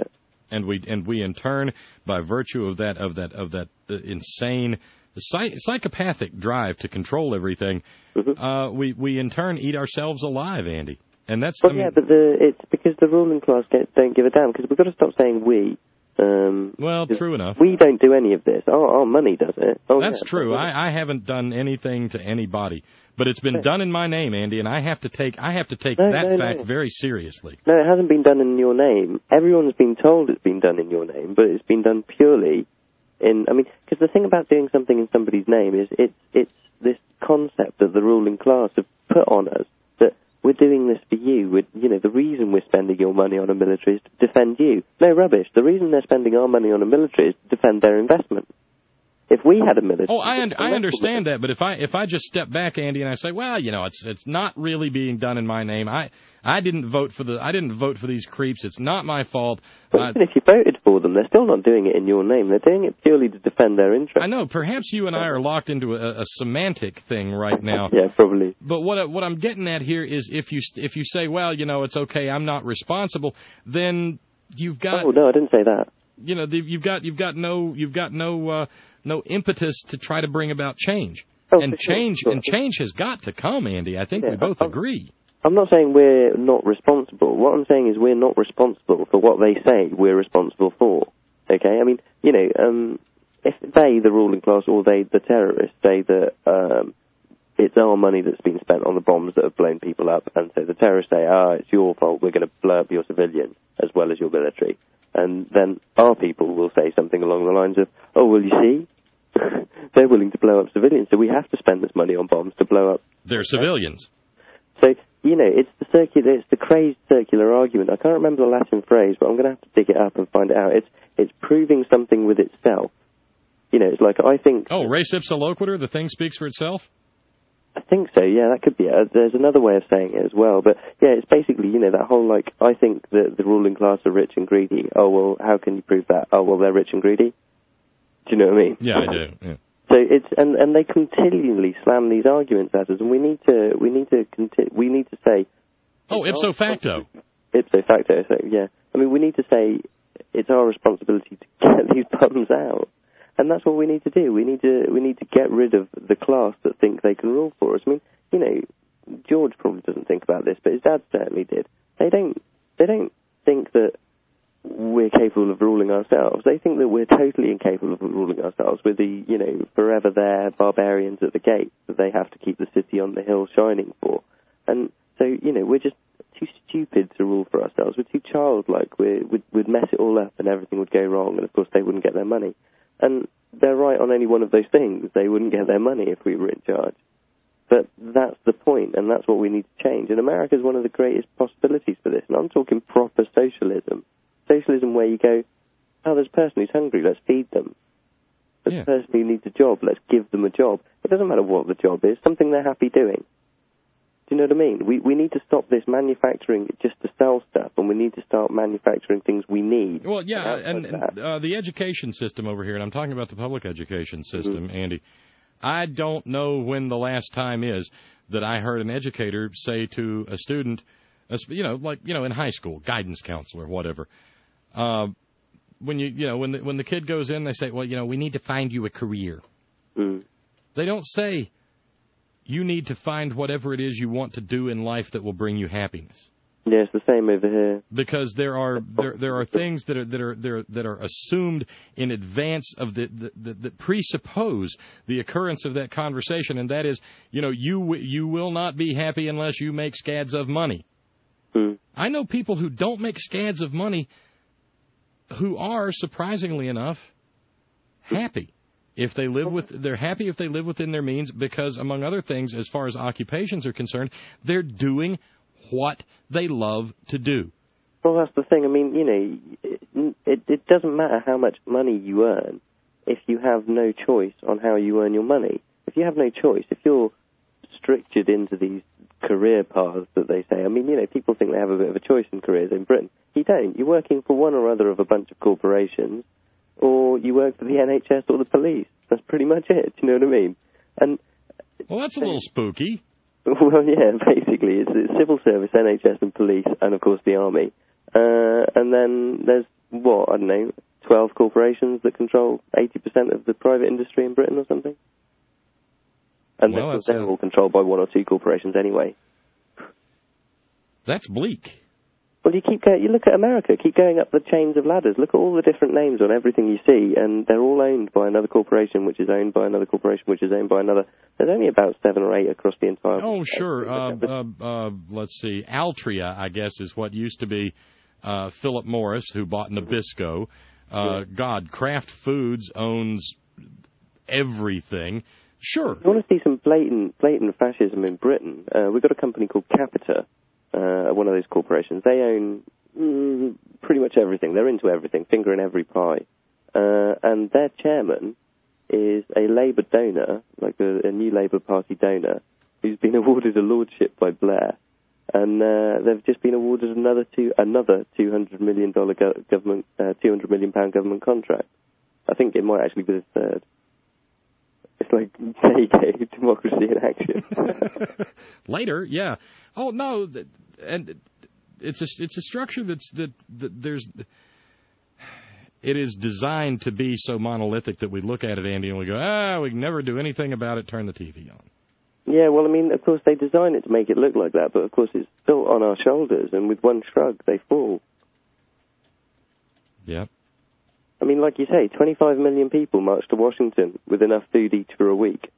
And we and we in turn, by virtue of that of that of that uh, insane psych- psychopathic drive to control everything, mm-hmm. uh, we we in turn eat ourselves alive, Andy. And that's well, I mean, yeah, but the, it's because the ruling class get, don't give a damn. Because we've got to stop saying we. Um, well, true enough. We don't do any of this. Our, our money does it. Oh, That's yeah, true. I, I haven't done anything to anybody, but it's been no. done in my name, Andy, and I have to take I have to take no, that no, fact no. very seriously. No, it hasn't been done in your name. Everyone's been told it's been done in your name, but it's been done purely in. I mean, because the thing about doing something in somebody's name is it's it's this concept that the ruling class have put on us. We're doing this for you. We're, you know, the reason we're spending your money on a military is to defend you. No rubbish. The reason they're spending our money on a military is to defend their investment. If we had a military, oh, I un- I understand that, but if I if I just step back, Andy, and I say, well, you know, it's it's not really being done in my name. I I didn't vote for the I didn't vote for these creeps. It's not my fault. But uh, even if you voted for them, they're still not doing it in your name. They're doing it purely to defend their interests. I know. Perhaps you and I are locked into a, a semantic thing right now. Yeah, probably. But what I, what I'm getting at here is if you if you say, well, you know, it's okay, I'm not responsible, then you've got. Oh no, I didn't say that. You know, you've got you've got no you've got no uh, no impetus to try to bring about change, oh, and change sure. and change has got to come, Andy. I think yeah, we both I'm, agree. I'm not saying we're not responsible. What I'm saying is we're not responsible for what they say we're responsible for. Okay, I mean, you know, um, if they, the ruling class, or they, the terrorists, say that um, it's our money that's been spent on the bombs that have blown people up, and so the terrorists say, ah, it's your fault, we're going to blow up your civilians as well as your military. And then our people will say something along the lines of, oh, well, you see, they're willing to blow up civilians, so we have to spend this money on bombs to blow up. They're civilians. So, you know, it's the circular, it's the crazed circular argument. I can't remember the Latin phrase, but I'm going to have to dig it up and find it out. It's it's proving something with itself. You know, it's like, I think... Oh, res ipsa loquitur, the thing speaks for itself? I think so, yeah, that could be it. There's another way of saying it as well. But, yeah, it's basically, you know, that whole, like, I think that the ruling class are rich and greedy. Oh, well, how can you prove that? Oh, well, they're rich and greedy? Do you know what I mean? Yeah, I do, yeah. So it's and, and they continually slam these arguments at us, and we need to we need to conti- we need to say. Oh, ipso facto. Ipso facto. So yeah, I mean we need to say it's our responsibility to get these bums out, and that's what we need to do. We need to we need to get rid of the class that think they can rule for us. I mean, you know, George probably doesn't think about this, but his dad certainly did. They don't they don't think that we're capable of ruling ourselves. They think that we're totally incapable of ruling ourselves. We're the, you know, forever there barbarians at the gate that they have to keep the city on the hill shining for. And so, you know, we're just too stupid to rule for ourselves. We're too childlike. We're, we'd, we'd mess it all up and everything would go wrong, and of course they wouldn't get their money. And they're right on any one of those things. They wouldn't get their money if we were in charge. But that's the point, and that's what we need to change. And America is one of the greatest possibilities for this. And I'm talking proper socialism. Socialism where you go, oh, there's a person who's hungry, let's feed them. There's yeah. a person who needs a job, let's give them a job. It doesn't matter what the job is, something they're happy doing. Do you know what I mean? We we need to stop this manufacturing just to sell stuff, and we need to start manufacturing things we need. Well, yeah, and, and uh, the education system over here, and I'm talking about the public education system, mm-hmm. Andy, I don't know when the last time is that I heard an educator say to a student, you know, like, you know, in high school, guidance counselor, whatever. Uh, when you, you know, when the, when the kid goes in, they say, well, you know, we need to find you a career. Mm. They don't say you need to find whatever it is you want to do in life that will bring you happiness. Yeah, it's the same over here. Because there are there there are things that are that are that are, that are assumed in advance of the, the, the that presuppose the occurrence of that conversation, and that is, you know, you you will not be happy unless you make scads of money. Mm. I know people who don't make scads of money who are, surprisingly enough, happy. If they live with, they're happy if they live within their means because, among other things, as far as occupations are concerned, they're doing what they love to do. Well, that's the thing. I mean, you know, it, it, it doesn't matter how much money you earn if you have no choice on how you earn your money. If you have no choice, if you're strictured into these career paths that they say. I mean, you know, people think they have a bit of a choice in careers in Britain. You don't. You're working for one or other of a bunch of corporations, or you work for the N H S or the police. That's pretty much it. Do you know what I mean? And well, that's a little spooky. Well, yeah, basically, it's, it's civil service, N H S and police, and of course the army. Uh, and then there's what, I don't know, twelve corporations that control eighty percent of the private industry in Britain or something. And well, they're, they're all controlled by one or two corporations anyway. That's bleak. Well, you keep going, you look at America, keep going up the chains of ladders. Look at all the different names on everything you see, and they're all owned by another corporation, which is owned by another corporation, which is owned by another. There's only about seven or eight across the entire. Oh, sure. Uh, uh, uh, let's see. Altria, I guess, is what used to be uh, Philip Morris, who bought Nabisco. Uh, yeah. God, Kraft Foods owns everything. Sure. You want to see some blatant, blatant fascism in Britain? Uh, we've got a company called Capita. Uh, one of those corporations. They own mm, pretty much everything. They're into everything, finger in every pie. Uh, and their chairman is a Labour donor, like a, a new Labour Party donor, who's been awarded a lordship by Blair. And uh, they've just been awarded another two, another two hundred million dollars go- government, uh, two hundred million pound government contract. I think it might actually be the third. It's like, there you go, democracy in action. Later, yeah. Oh no, and it's a it's a structure that's that, that there's. It is designed to be so monolithic that we look at it, Andy, and we go, ah, we can never do anything about it. Turn the T V on. Yeah, well, I mean, of course they design it to make it look like that, but of course it's still on our shoulders, and with one shrug they fall. Yep. I mean, like you say, twenty-five million people marched to Washington with enough food each for a week.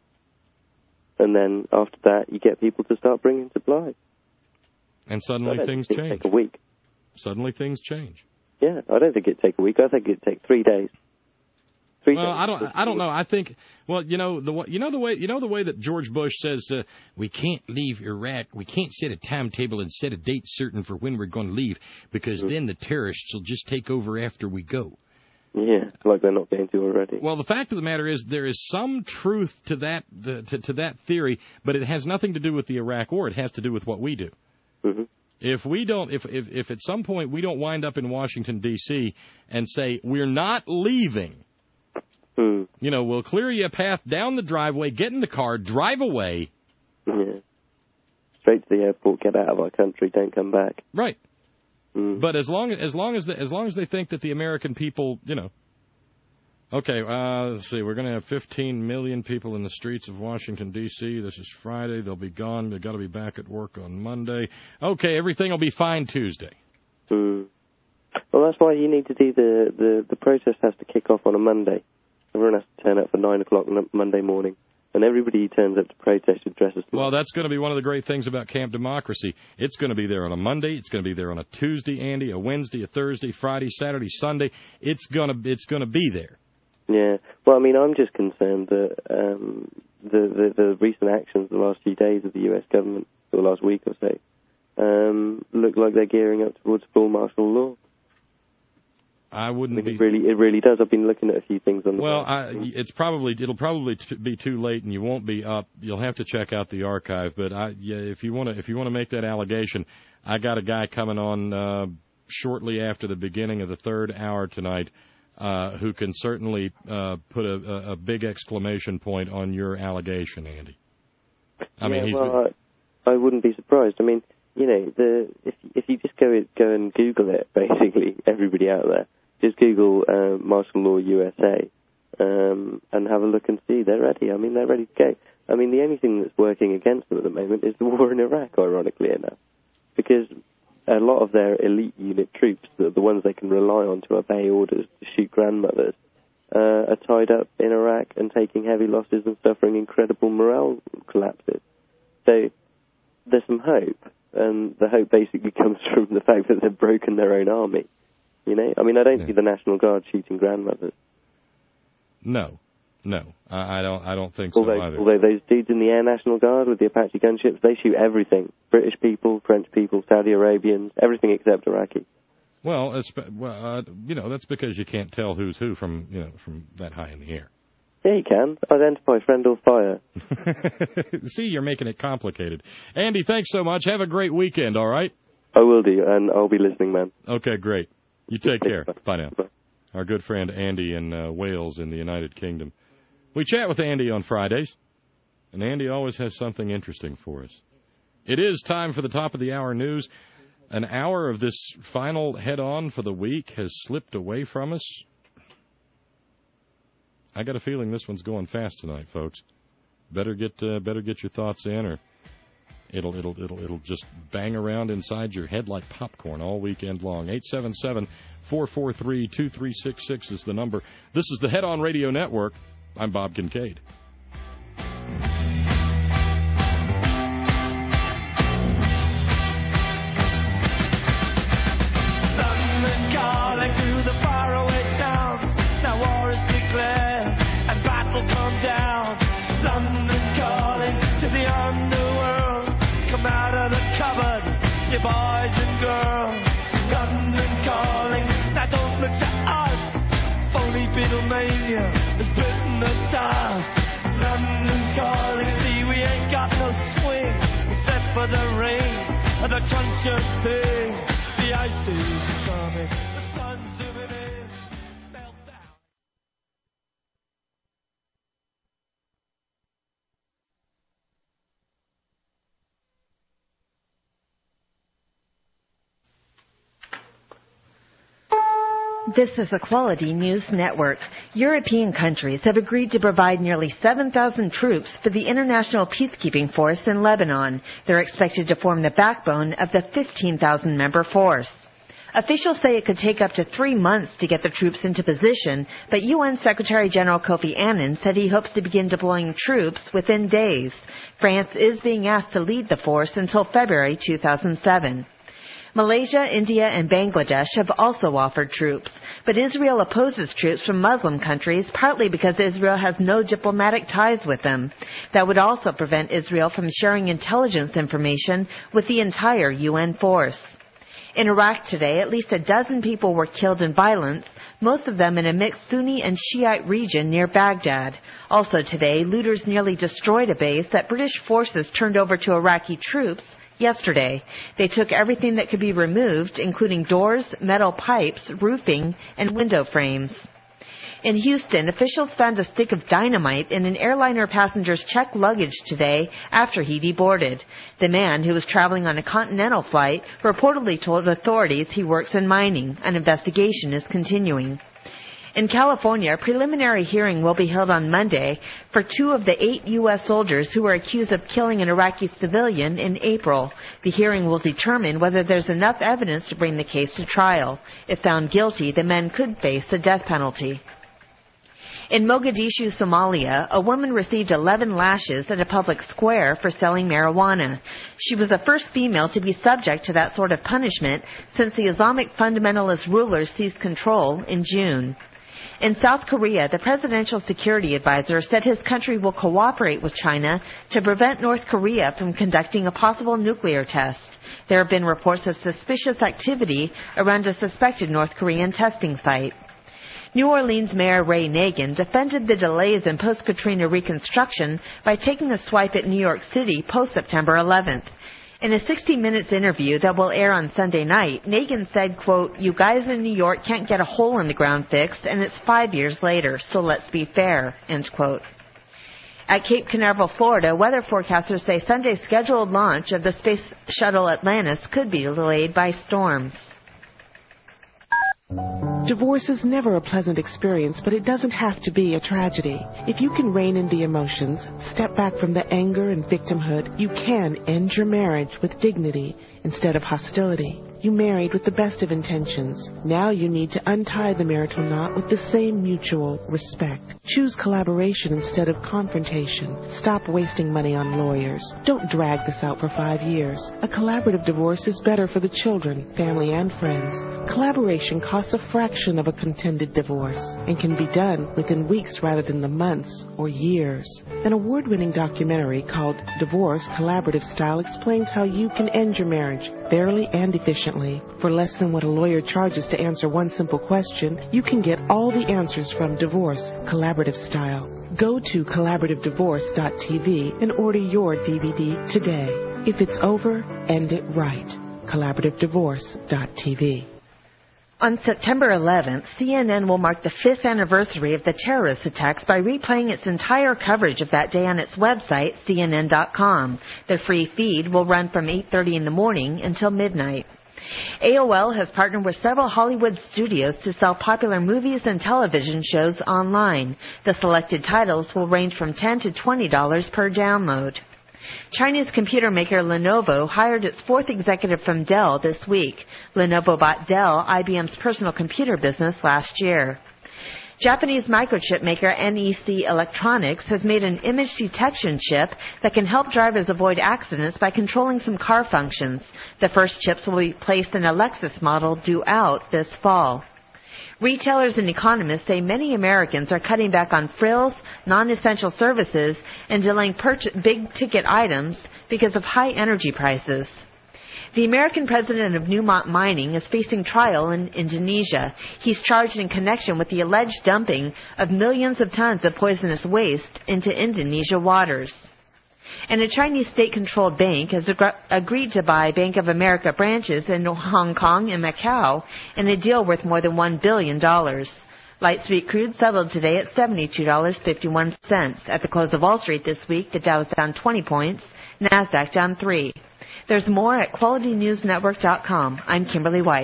And then after that, you get people to start bringing supplies. And suddenly things think change. It'd take a week. Suddenly things change. Yeah, I don't think it'd take a week. I think it'd take three days. Three well, days. I don't. I don't know. I think. Well, you know the. You know the way. You know the way that George Bush says uh, we can't leave Iraq. We can't set a timetable and set a date certain for when we're going to leave because mm-hmm. then the terrorists will just take over after we go. Yeah, like they're not going to already. Well, the fact of the matter is there is some truth to that the, to, to that theory, but it has nothing to do with the Iraq War. It has to do with what we do. Mm-hmm. If we don't, if, if if at some point we don't wind up in Washington D C and say we're not leaving, mm. you know, we'll clear you a path down the driveway, get in the car, drive away. Yeah. Straight to the airport, get out of our country, don't come back. Right. Mm. But as long as long as the, as long as they think that the American people, you know, okay, uh, let's see, we're going to have fifteen million people in the streets of Washington D C. This is Friday. They'll be gone. They've got to be back at work on Monday. Okay, everything will be fine Tuesday. Mm. Well, that's why you need to do the, the the protest has to kick off on a Monday. Everyone has to turn up for nine o'clock on Monday morning. And everybody who turns up to protest should dress as well. Well, that's going to be one of the great things about Camp Democracy. It's going to be there on a Monday. It's going to be there on a Tuesday, Andy, a Wednesday, a Thursday, Friday, Saturday, Sunday. It's going to it's going to be there. Yeah. Well, I mean, I'm just concerned that um, the, the the recent actions the last few days of the U S government, or the last week or so, um, look like they're gearing up towards full martial law. I wouldn't I mean, be. It really, it really does. I've been looking at a few things on the. Well, I, it's probably it'll probably t- be too late, and you won't be up. You'll have to check out the archive. But I, yeah, if you want to, if you want to make that allegation, I got a guy coming on uh, shortly after the beginning of the third hour tonight, uh, who can certainly uh, put a, a, a big exclamation point on your allegation, Andy. I yeah, mean, he's. Well, I, I wouldn't be surprised. I mean, you know, the if if you just go go and Google it, basically, everybody out there. Just Google uh, martial law U S A um, and have a look and see. They're ready. I mean, they're ready to go. I mean, the only thing that's working against them at the moment is the war in Iraq, ironically enough, because a lot of their elite unit troops, the, the ones they can rely on to obey orders to shoot grandmothers, uh, are tied up in Iraq and taking heavy losses and suffering incredible morale collapses. So there's some hope, and the hope basically comes from the fact that they've broken their own army. You know, I mean, I don't yeah. see the National Guard shooting grandmothers. No, no, I, I don't. I don't think although, so either. Although those dudes in the Air National Guard with the Apache gunships, they shoot everything: British people, French people, Saudi Arabians, everything except Iraqi. Well, it's, well, uh, you know, that's because you can't tell who's who from you know from that high in the air. Yeah, you can identify friend or fire. See, you're making it complicated. Andy, thanks so much. Have a great weekend. All right. I will do, and I'll be listening, man. Okay, great. You take care. Bye now. Our good friend Andy in uh, Wales in the United Kingdom. We chat with Andy on Fridays, and Andy always has something interesting for us. It is time for the top of the hour news. An hour of this final head-on for the week has slipped away from us. I got a feeling this one's going fast tonight, folks. Better get uh, better get your thoughts in, or it'll it'll it'll it'll just bang around inside your head like popcorn all weekend long. eight seven seven, four four three, two three six six is the number. This is the Head On Radio Network. I'm Bob Kincaid. Boys and girls, London calling. Now don't look to us. Phony Beatlemania has bitten the dust. London calling. See, we ain't got no swing except for the rain and the crunch of thing. The ice is coming. The sun's zooming in. Meltdown. This is a Quality News Network. European countries have agreed to provide nearly seven thousand troops for the international peacekeeping force in Lebanon. They're expected to form the backbone of the fifteen thousand member force. Officials say it could take up to three months to get the troops into position, but U N Secretary General Kofi Annan said he hopes to begin deploying troops within days. France is being asked to lead the force until February two thousand seven. Malaysia, India, and Bangladesh have also offered troops, but Israel opposes troops from Muslim countries, partly because Israel has no diplomatic ties with them. That would also prevent Israel from sharing intelligence information with the entire U N force. In Iraq today, at least a dozen people were killed in violence, most of them in a mixed Sunni and Shiite region near Baghdad. Also today, looters nearly destroyed a base that British forces turned over to Iraqi troops yesterday. They took everything that could be removed, including doors, metal pipes, roofing, and window frames. In Houston, officials found a stick of dynamite in an airliner passenger's checked luggage today after he deboarded. The man, who was traveling on a Continental flight, reportedly told authorities he works in mining. An investigation is continuing. In California, a preliminary hearing will be held on Monday for two of the eight U S soldiers who were accused of killing an Iraqi civilian in April. The hearing will determine whether there's enough evidence to bring the case to trial. If found guilty, the men could face the death penalty. In Mogadishu, Somalia, a woman received eleven lashes at a public square for selling marijuana. She was the first female to be subject to that sort of punishment since the Islamic fundamentalist rulers seized control in June. In South Korea, the presidential security advisor said his country will cooperate with China to prevent North Korea from conducting a possible nuclear test. There have been reports of suspicious activity around a suspected North Korean testing site. New Orleans Mayor Ray Nagin defended the delays in post-Katrina reconstruction by taking a swipe at New York City post-September eleventh. In a sixty minutes interview that will air on Sunday night, Nagin said, quote, "You guys in New York can't get a hole in the ground fixed, and it's five years later, so let's be fair," end quote. At Cape Canaveral, Florida, weather forecasters say Sunday's scheduled launch of the Space Shuttle Atlantis could be delayed by storms. Divorce is never a pleasant experience, but it doesn't have to be a tragedy. If you can rein in the emotions, step back from the anger and victimhood, you can end your marriage with dignity instead of hostility. You married with the best of intentions. Now you need to untie the marital knot with the same mutual respect. Choose collaboration instead of confrontation. Stop wasting money on lawyers. Don't drag this out for five years. A collaborative divorce is better for the children, family, and friends. Collaboration costs a fraction of a contended divorce and can be done within weeks rather than the months or years. An award-winning documentary called Divorce Collaborative Style explains how you can end your marriage fairly and efficiently. For less than what a lawyer charges to answer one simple question, you can get all the answers from Divorce Collaborative Style. Go to collaborative divorce dot t v and order your D V D today. If it's over, end it right. collaborative divorce dot t v. On September eleventh, C N N will mark the fifth anniversary of the terrorist attacks by replaying its entire coverage of that day on its website, C N N dot com. The free feed will run from eight thirty in the morning until midnight. A O L has partnered with several Hollywood studios to sell popular movies and television shows online. The selected titles will range from ten dollars to twenty dollars per download. Chinese computer maker Lenovo hired its fourth executive from Dell this week. Lenovo bought Dell, I B M's personal computer business, last year. Japanese microchip maker N E C Electronics has made an image detection chip that can help drivers avoid accidents by controlling some car functions. The first chips will be placed in a Lexus model due out this fall. Retailers and economists say many Americans are cutting back on frills, non-essential services, and delaying purchase big-ticket items because of high energy prices. The American president of Newmont Mining is facing trial in Indonesia. He's charged in connection with the alleged dumping of millions of tons of poisonous waste into Indonesia waters. And a Chinese state-controlled bank has ag- agreed to buy Bank of America branches in Hong Kong and Macau in a deal worth more than one billion dollars. Light sweet crude settled today at seventy-two dollars and fifty-one cents. At the close of Wall Street this week, the Dow is down twenty points, NASDAQ down three. There's more at quality news network dot com. I'm Kimberly White.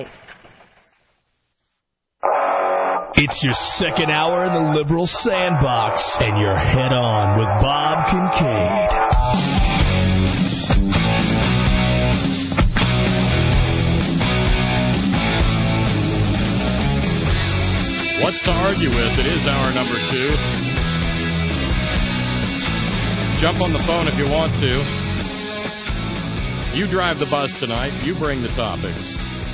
It's your second hour in the Liberal Sandbox, and you're head on with Bob Kincaid. What's to argue with? It is hour number two. Jump on the phone if you want to. You drive the bus tonight. You bring the topics.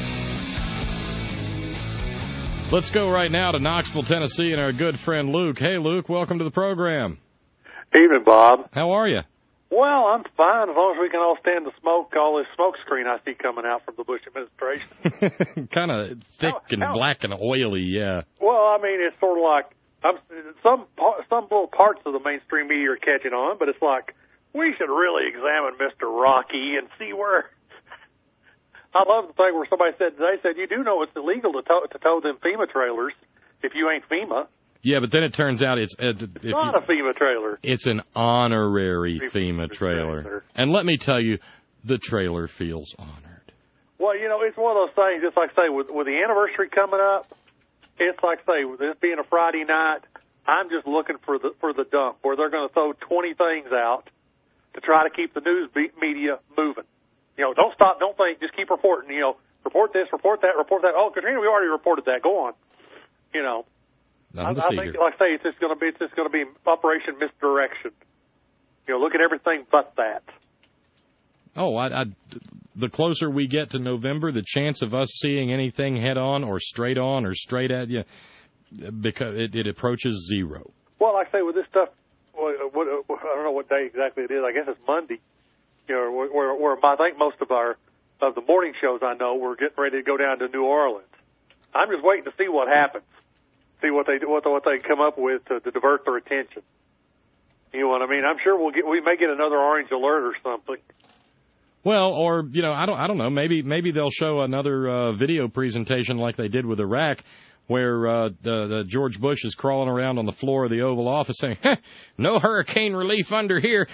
Let's go right now to Knoxville, Tennessee, and our good friend Luke. Hey, Luke, welcome to the program. Evening, Bob. How are you? Well, I'm fine as long as we can all stand the smoke, all this smoke screen I see coming out from the Bush administration. Kind of thick how, and how, black and oily, yeah. Well, I mean, it's sort of like I'm, some some little parts of the mainstream media are catching on, but it's like we should really examine Mister Rocky and see where. I love the thing where somebody said, they said, you do know it's illegal to tow, to tow them FEMA trailers if you ain't FEMA. Yeah, but then it turns out it's... Uh, it's not you, a FEMA trailer. It's an honorary FEMA, FEMA trailer. trailer. And let me tell you, the trailer feels honored. Well, you know, it's one of those things, just like say, with, with the anniversary coming up, it's like say, with this being a Friday night, I'm just looking for the for the dump where they're going to throw twenty things out to try to keep the news media moving. You know, don't stop, don't think, just keep reporting, you know, report this, report that, report that. Oh, Katrina, we already reported that. Go on. You know, I, I think, here. like I say, it's just going to be, it's just going to be Operation Misdirection. You know, look at everything but that. Oh, I, I, the closer we get to November, the chance of us seeing anything head on or straight on or straight at you, because it, it approaches zero. Well, like I say, with this stuff, what, what, I don't know what day exactly it is. I guess it's Monday. You know, where, where I think most of our of the morning shows I know we're getting ready to go down to New Orleans. I'm just waiting to see what happens, see what they what what they come up with to, to divert their attention. You know what I mean? I'm sure we'll get we may get another orange alert or something. Well, or you know, I don't I don't know. Maybe maybe they'll show another uh, video presentation like they did with Iraq, where uh, the, the George Bush is crawling around on the floor of the Oval Office saying, "No hurricane relief under here."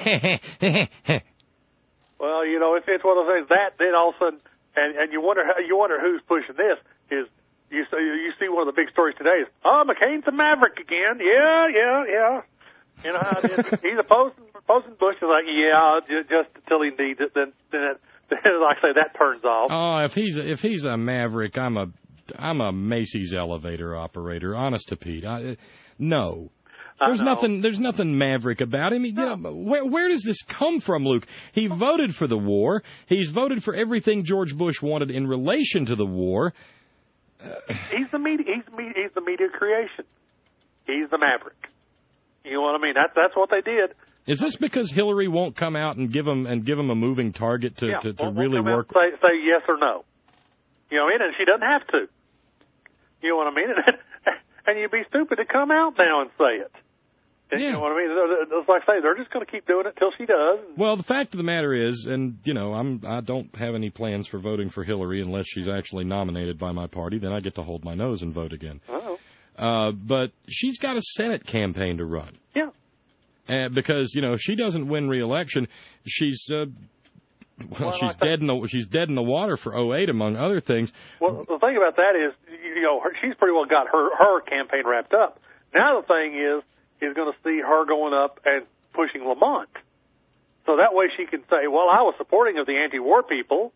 Well, you know, if it's one of those things that, then all of a sudden, and, and you wonder how, you wonder who's pushing this. Is you see, you see one of the big stories today is, oh, McCain's a maverick again. Yeah, yeah, yeah. You know how it is. He's opposing opposing Bush. Is like, yeah, just, just until he needs it. Then, then, it, then, like I say, that turns off. Oh, if he's if he's a maverick, I'm a I'm a Macy's elevator operator. Honest to Pete, I, no. There's nothing. There's nothing maverick about him. You know, where where does this come from, Luke? He voted for the war. He's voted for everything George Bush wanted in relation to the war. Uh, he's the media. He's the media, he's the media creation. He's the maverick. You know what I mean? That's that's what they did. Is this because Hillary won't come out and give him and give him a moving target to yeah, to, to won't, really won't work? Say, say yes or no. You know, and she doesn't have to. You know what I mean? And you'd be stupid to come out now and say it. Yeah. You know what I mean? It's like I say, they're just going to keep doing it till she does. Well, the fact of the matter is, and you know, I'm I don't have any plans for voting for Hillary unless she's actually nominated by my party. Then I get to hold my nose and vote again. Oh. Uh, but she's got a Senate campaign to run. Yeah. Uh, because you know, if she doesn't win re-election, she's uh, Well, Well, she's I dead in the she's dead in the water for oh eight, among other things. Well, the thing about that is, you know, her, she's pretty well got her her campaign wrapped up. Now the thing is, is going to see her going up and pushing Lamont, so that way she can say, "Well, I was supporting of the anti-war people."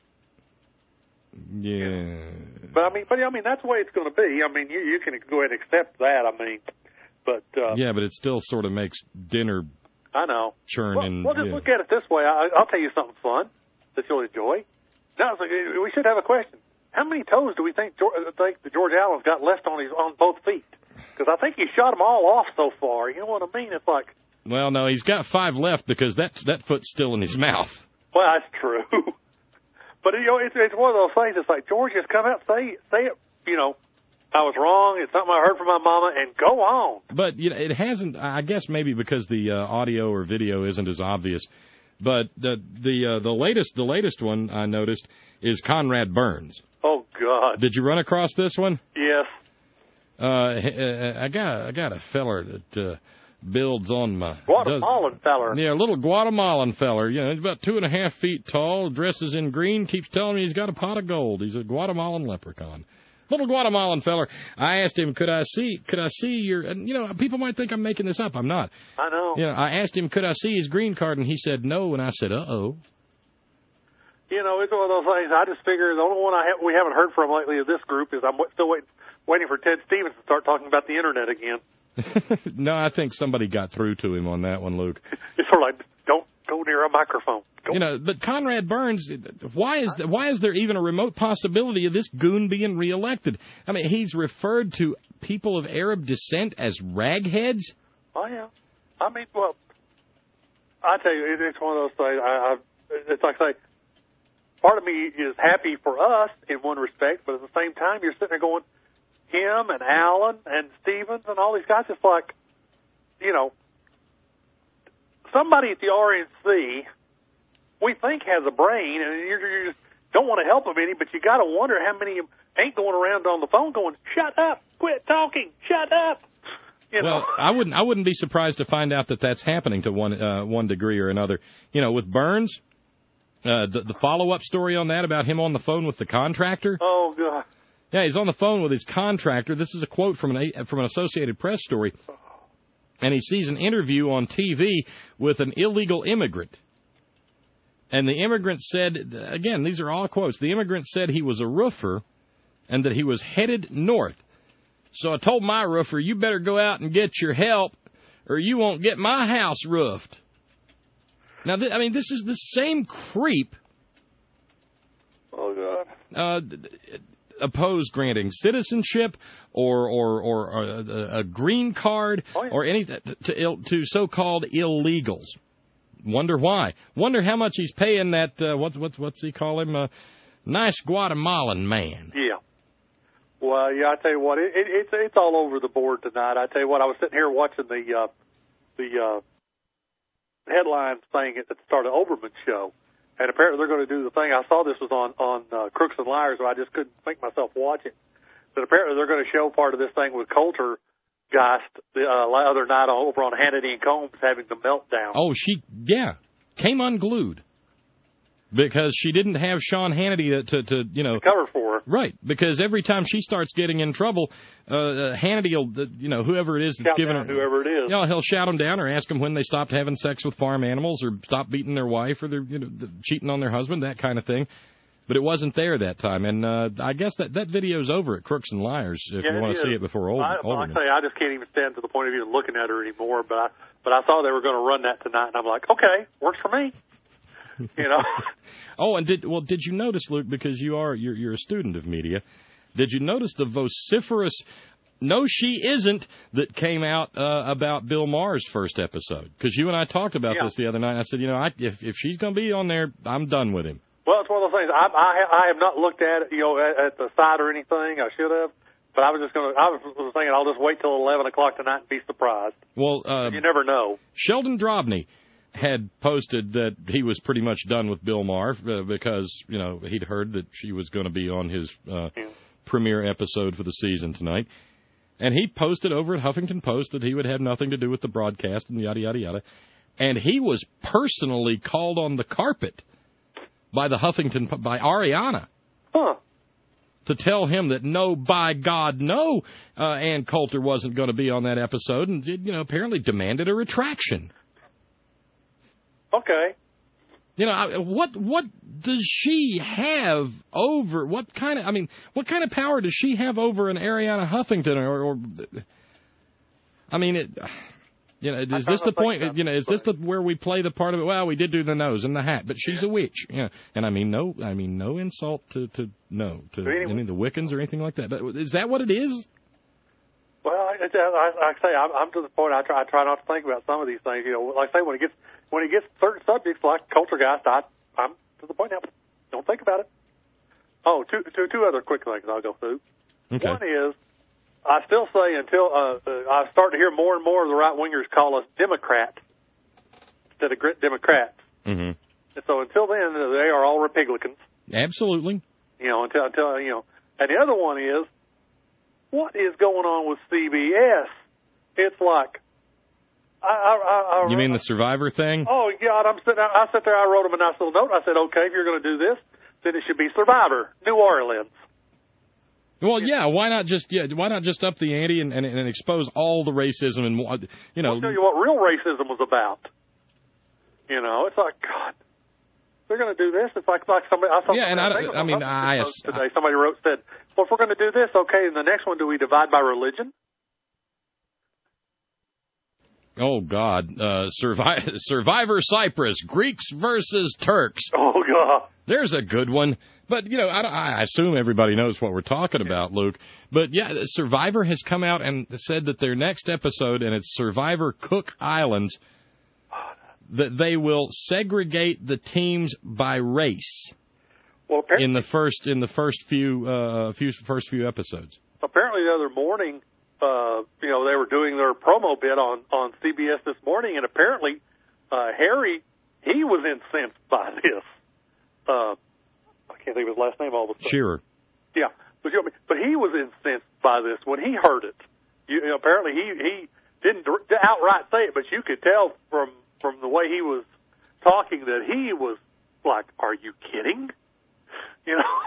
Yeah. But I mean, but I mean, that's the way it's going to be. I mean, you you can go ahead and accept that. I mean, but uh, yeah, but it still sort of makes dinner I know. churn Well, and. well just yeah. look at it this way. I, I'll tell you something fun that you'll enjoy. Now, so we should have a question. How many toes do we think George, think the George Allen's got left on his on both feet? Because I think he shot them all off so far. You know what I mean? It's like, Well, no, he's got five left because that that foot's still in his mouth. well, that's true. But you know, it's it's one of those things. It's like, George, just come out, say say it. You know, I was wrong. It's something I heard from my mama, and go on. But you know, it hasn't. I guess maybe because the uh, audio or video isn't as obvious. But the the uh, the latest the latest one I noticed is Conrad Burns. Oh God! Did you run across this one? Yes. Uh, I got I got a feller that uh, builds on my Guatemalan feller. Yeah, a little Guatemalan feller. You know, he's about two and a half feet tall, dresses in green, keeps telling me he's got a pot of gold. He's a Guatemalan leprechaun. Little Guatemalan feller. I asked him, could I see, could I see your, and you know, people might think I'm making this up. I'm not. I know. You know, I asked him, could I see his green card, and he said no, and I said, uh-oh. You know, it's one of those things. I just figure the only one I have, we haven't heard from lately of this group is I'm still waiting, waiting for Ted Stevens to start talking about the Internet again. No, I think somebody got through to him on that one, Luke. It's sort of like, don't go near a microphone. Go. You know, but Conrad Burns, why is the, why is there even a remote possibility of this goon being reelected? I mean, he's referred to people of Arab descent as ragheads. Oh yeah, I mean, well, I tell you, it, it's one of those things. I, I, it's like I say, part of me is happy for us in one respect, but at the same time, you're sitting there going, him and Allen and Stevens and all these guys. It's like, you know, somebody at the R N C we think has a brain, and you you just don't want to help them any, but you got to wonder how many ain't going around on the phone going, shut up, quit talking, shut up. You know? Well, I wouldn't I wouldn't be surprised to find out that that's happening to one uh, one degree or another. You know, with Burns, uh, the, the follow-up story on that about him on the phone with the contractor. Oh, God. Yeah, he's on the phone with his contractor. This is a quote from an from an Associated Press story. And he sees an interview on T V with an illegal immigrant. And the immigrant said, again, these are all quotes, the immigrant said he was a roofer and that he was headed north. So I told my roofer, you better go out and get your help or you won't get my house roofed. Now, th- I mean, this is the same creep. Oh, God. Uh, oppose granting citizenship or or or a, a green card oh, yeah. or anything to Ill, to so-called illegals. Wonder why? Wonder how much he's paying that. Uh, what's what's what's he call him? Uh, nice Guatemalan man. Yeah. Well, yeah. I tell you what, it, it, it's it's all over the board tonight. I tell you what, I was sitting here watching the uh, the uh, headline thing at the start of Oberman's show. And apparently they're going to do the thing. I saw this was on on uh, Crooks and Liars, so I just couldn't make myself watch it. But apparently they're going to show part of this thing with Coulter Geist the uh, other night over on Hannity and Combs having the meltdown. Oh, she yeah came unglued because she didn't have Sean Hannity to, to, to you know cover for her. Right, because every time she starts getting in trouble, uh, Hannity will you know whoever it is that's Shout giving down her whoever it is. You know, he'll shout them down or ask them when they stopped having sex with farm animals or stopped beating their wife or they're you know cheating on their husband, that kind of thing. But it wasn't there that time, and uh, I guess that that video's over at Crooks and Liars if yeah, you want to see it before old. I, I say I just can't even stand to the point of even looking at her anymore. But I but I saw they were going to run that tonight, and I'm like, okay, works for me. You know. Oh, and did well? Did you notice, Luke? Because you are you're, you're a student of media. Did you notice the vociferous "No, she isn't" that came out uh, about Bill Maher's first episode? Because you and I talked about yeah. this the other night. I said, you know, I, if if she's going to be on there, I'm done with him. Well, it's one of those things. I, I, I have not looked at it, you know, at, at the site or anything. I should have, but I was just going to. I was thinking I'll just wait till eleven o'clock tonight and be surprised. Well, uh, you never know. Sheldon Drobny had posted that he was pretty much done with Bill Maher uh, because you know he'd heard that she was going to be on his uh, yeah. premiere episode for the season tonight, and he posted over at Huffington Post that he would have nothing to do with the broadcast and yada yada yada, and he was personally called on the carpet by the Huffington, by Ariana. Huh. To tell him that no, by God, no, uh, Ann Coulter wasn't going to be on that episode, and, you know, apparently demanded a retraction. Okay. You know, what what does she have over, what kind of, I mean, what kind of power does she have over an Ariana Huffington, or, or I mean, it... You know, is this the point? You know, is this the where we play the part of it? Well, we did do the nose and the hat, but she's a witch. Yeah, and I mean no, I mean no insult to to no to anyway. any of the Wiccans or anything like that. But is that what it is? Well, I, I, I say I'm, I'm to the point. I try, I try not to think about some of these things. You know, like I say, when it gets when it gets certain subjects like Coulter guys, I, I'm to the point now. Don't think about it. Oh, two, two, two other quick things I'll go through. Okay. One is, I still say until uh, uh, I start to hear more and more of the right-wingers call us Democrats instead of grit Democrats. Mm-hmm. And so until then, they are all Republicans. Absolutely. You know, until, until you know. And the other one is, what is going on with C B S? It's like, I, I, I, I you mean the Survivor thing? Oh, God, I'm sitting, I sat there, I wrote them a nice little note. I said, okay, if you're going to do this, then it should be Survivor, New Orleans. Well, yeah. Why not just yeah? Why not just up the ante and, and, and expose all the racism and you know? I'll tell you what real racism was about. You know, it's like God. They're going to do this. It's like like somebody. I saw yeah, and I, I mean, I, I today somebody wrote said, well, if we're going to do this, okay, and the next one, do we divide by religion? Oh God, uh, Survivor, Survivor Cyprus, Greeks versus Turks. Oh God. There's a good one. But, you know, I, I assume everybody knows what we're talking about, Luke. But, yeah, Survivor has come out and said that their next episode, and it's Survivor Cook Islands, that they will segregate the teams by race well, in the first in the first few uh, few first few episodes. Apparently, the other morning, uh, you know, they were doing their promo bit on, on C B S this morning, and apparently uh, Harry, he was incensed by this. Uh I can't think of his last name all of a sudden. Shearer. Yeah, but you know, but he was incensed by this when he heard it. You, you know, apparently he he didn't outright say it, but you could tell from from the way he was talking that he was like, "Are you kidding?" You know.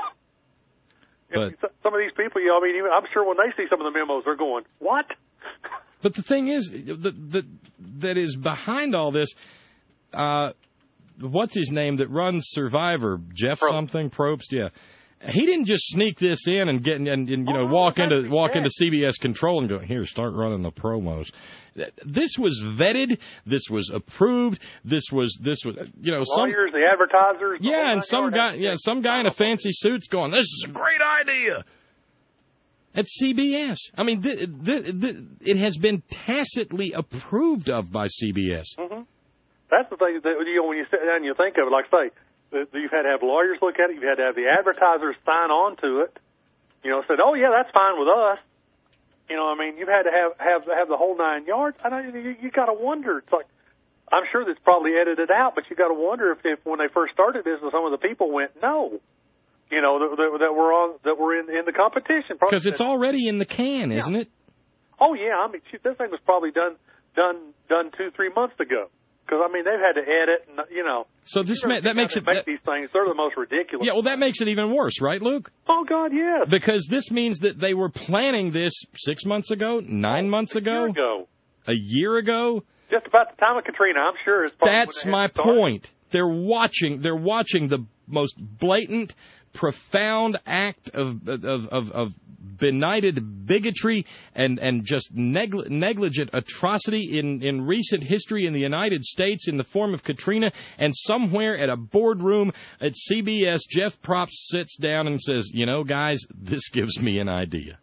But, some of these people, you know, I mean, even, I'm sure when they see some of the memos, they're going, "What?" But the thing is, that that that is behind all this. Uh, What's his name that runs Survivor? Jeff Probst. something Probst, yeah. He didn't just sneak this in and get and, and you know oh, walk into walk into C B S Control and go, here, start running the promos. This was vetted. This was approved. This was this was you know the some lawyers, the advertisers. Yeah, the and some guy yeah some guy in a fancy suit's going, this is a great idea. At C B S, I mean, th- th- th- it has been tacitly approved of by C B S. Mm-hmm. That's the thing that, you know, when you sit down and you think of it, like I say, you've had to have lawyers look at it, you've had to have the advertisers sign on to it, you know, said, oh, yeah, that's fine with us. You know, I mean, you've had to have have, have the whole nine yards. I know you, you got to wonder. It's like, I'm sure that's probably edited out, but you got to wonder if, if when they first started this, some of the people went, no. You know, that, that, that were on that were in, in the competition. Because it's already in the can, isn't yeah. it? Oh, yeah. I mean, shoot, this thing was probably done done done two, three months ago. Because, I mean, they've had to edit, and, you know. So this ma- that makes it... Make that, these things, they're the most ridiculous. Yeah, well, that makes it even worse, right, Luke? Oh, God, yes. Because this means that they were planning this six months ago, nine oh, months a ago? A year ago. A year ago? Just about the time of Katrina, I'm sure. It's That's my point. They're watching, they're watching the most blatant, profound act of of of, of benighted bigotry and and just negli- negligent atrocity in in recent history in the United States in the form of Katrina, and somewhere at a boardroom at C B S, Jeff Probst sits down and says, you know, guys, this gives me an idea.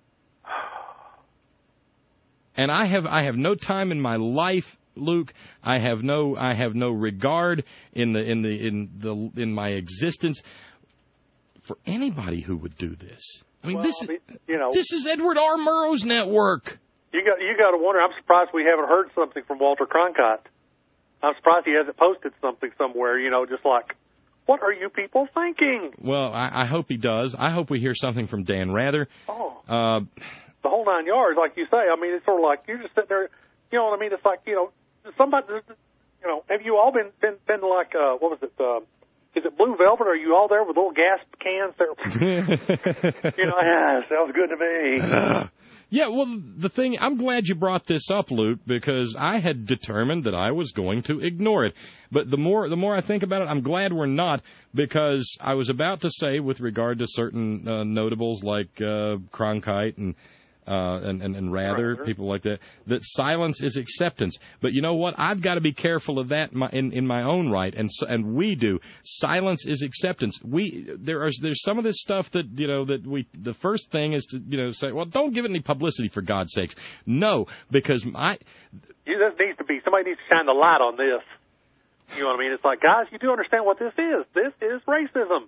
And I have I have no time in my life, Luke. I have no I have no regard in the in the in the in my existence for anybody who would do this. I mean, well, this I mean, you know, this is Edward R. Murrow's network. You got you got to wonder. I'm surprised we haven't heard something from Walter Cronkite. I'm surprised he hasn't posted something somewhere. You know, just like, what are you people thinking? Well, I, I hope he does. I hope we hear something from Dan Rather. Oh. Uh, the whole nine yards, like you say. I mean, it's sort of like you're just sitting there. You know what I mean? It's like, you know, somebody. You know, have you all been been, been like uh, what was it? Uh, is it Blue Velvet? Are you all there with little gas cans there? You know, yeah, sounds good to me. Yeah, well, the thing, I'm glad you brought this up, Luke, because I had determined that I was going to ignore it. But the more the more I think about it, I'm glad we're not, because I was about to say, with regard to certain uh, notables like uh, Cronkite and Uh, and, and, and rather, rather, people like that, that silence is acceptance. But you know what? I've got to be careful of that in my, in, in my own right, and so, and we do. Silence is acceptance. We there are there's some of this stuff that you know that we the first thing is to you know say, well, don't give it any publicity for God's sakes. No, because I. You, this needs to be somebody needs to shine the light on this. You know what I mean? It's like, guys, you do understand what this is? This is racism.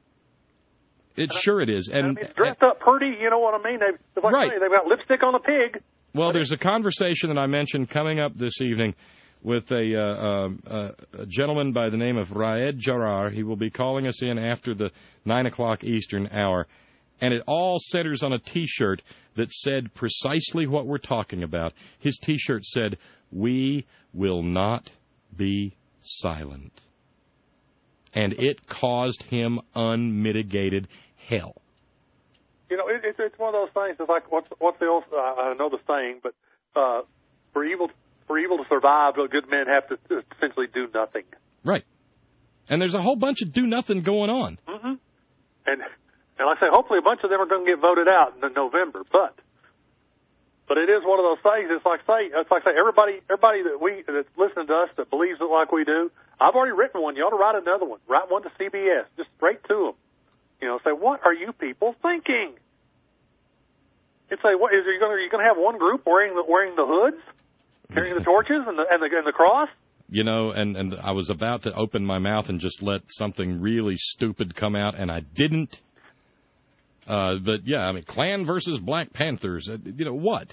It sure it is, and I mean, it's dressed up pretty. You know what I mean? They, it's like right. Say, they've got lipstick on a pig. Well, there's a conversation that I mentioned coming up this evening with a, uh, uh, a gentleman by the name of Raed Jarar. He will be calling us in after the nine o'clock Eastern hour, and it all centers on a T-shirt that said precisely what we're talking about. His T-shirt said, "We will not be silent," and it caused him unmitigated hell. You know, it, it's it's one of those things. It's like what's what's the old? Uh, I know the saying, but uh, for evil for evil to survive, good men have to essentially do nothing. Right. And there's a whole bunch of do nothing going on. Mm-hmm. And and like I say, hopefully a bunch of them are going to get voted out in November. But but it is one of those things. It's like say it's like say everybody everybody that we that's listening to us that believes it like we do. I've already written one. You ought to write another one. Write one to C B S, just straight to them. You know, say, what are you people thinking? It's like, what is are you going? Are you going to have one group wearing the wearing the hoods, carrying the torches and the and the, and the cross? You know, and and I was about to open my mouth and just let something really stupid come out, and I didn't. Uh, but yeah, I mean, Klan versus Black Panthers. Uh, you know what?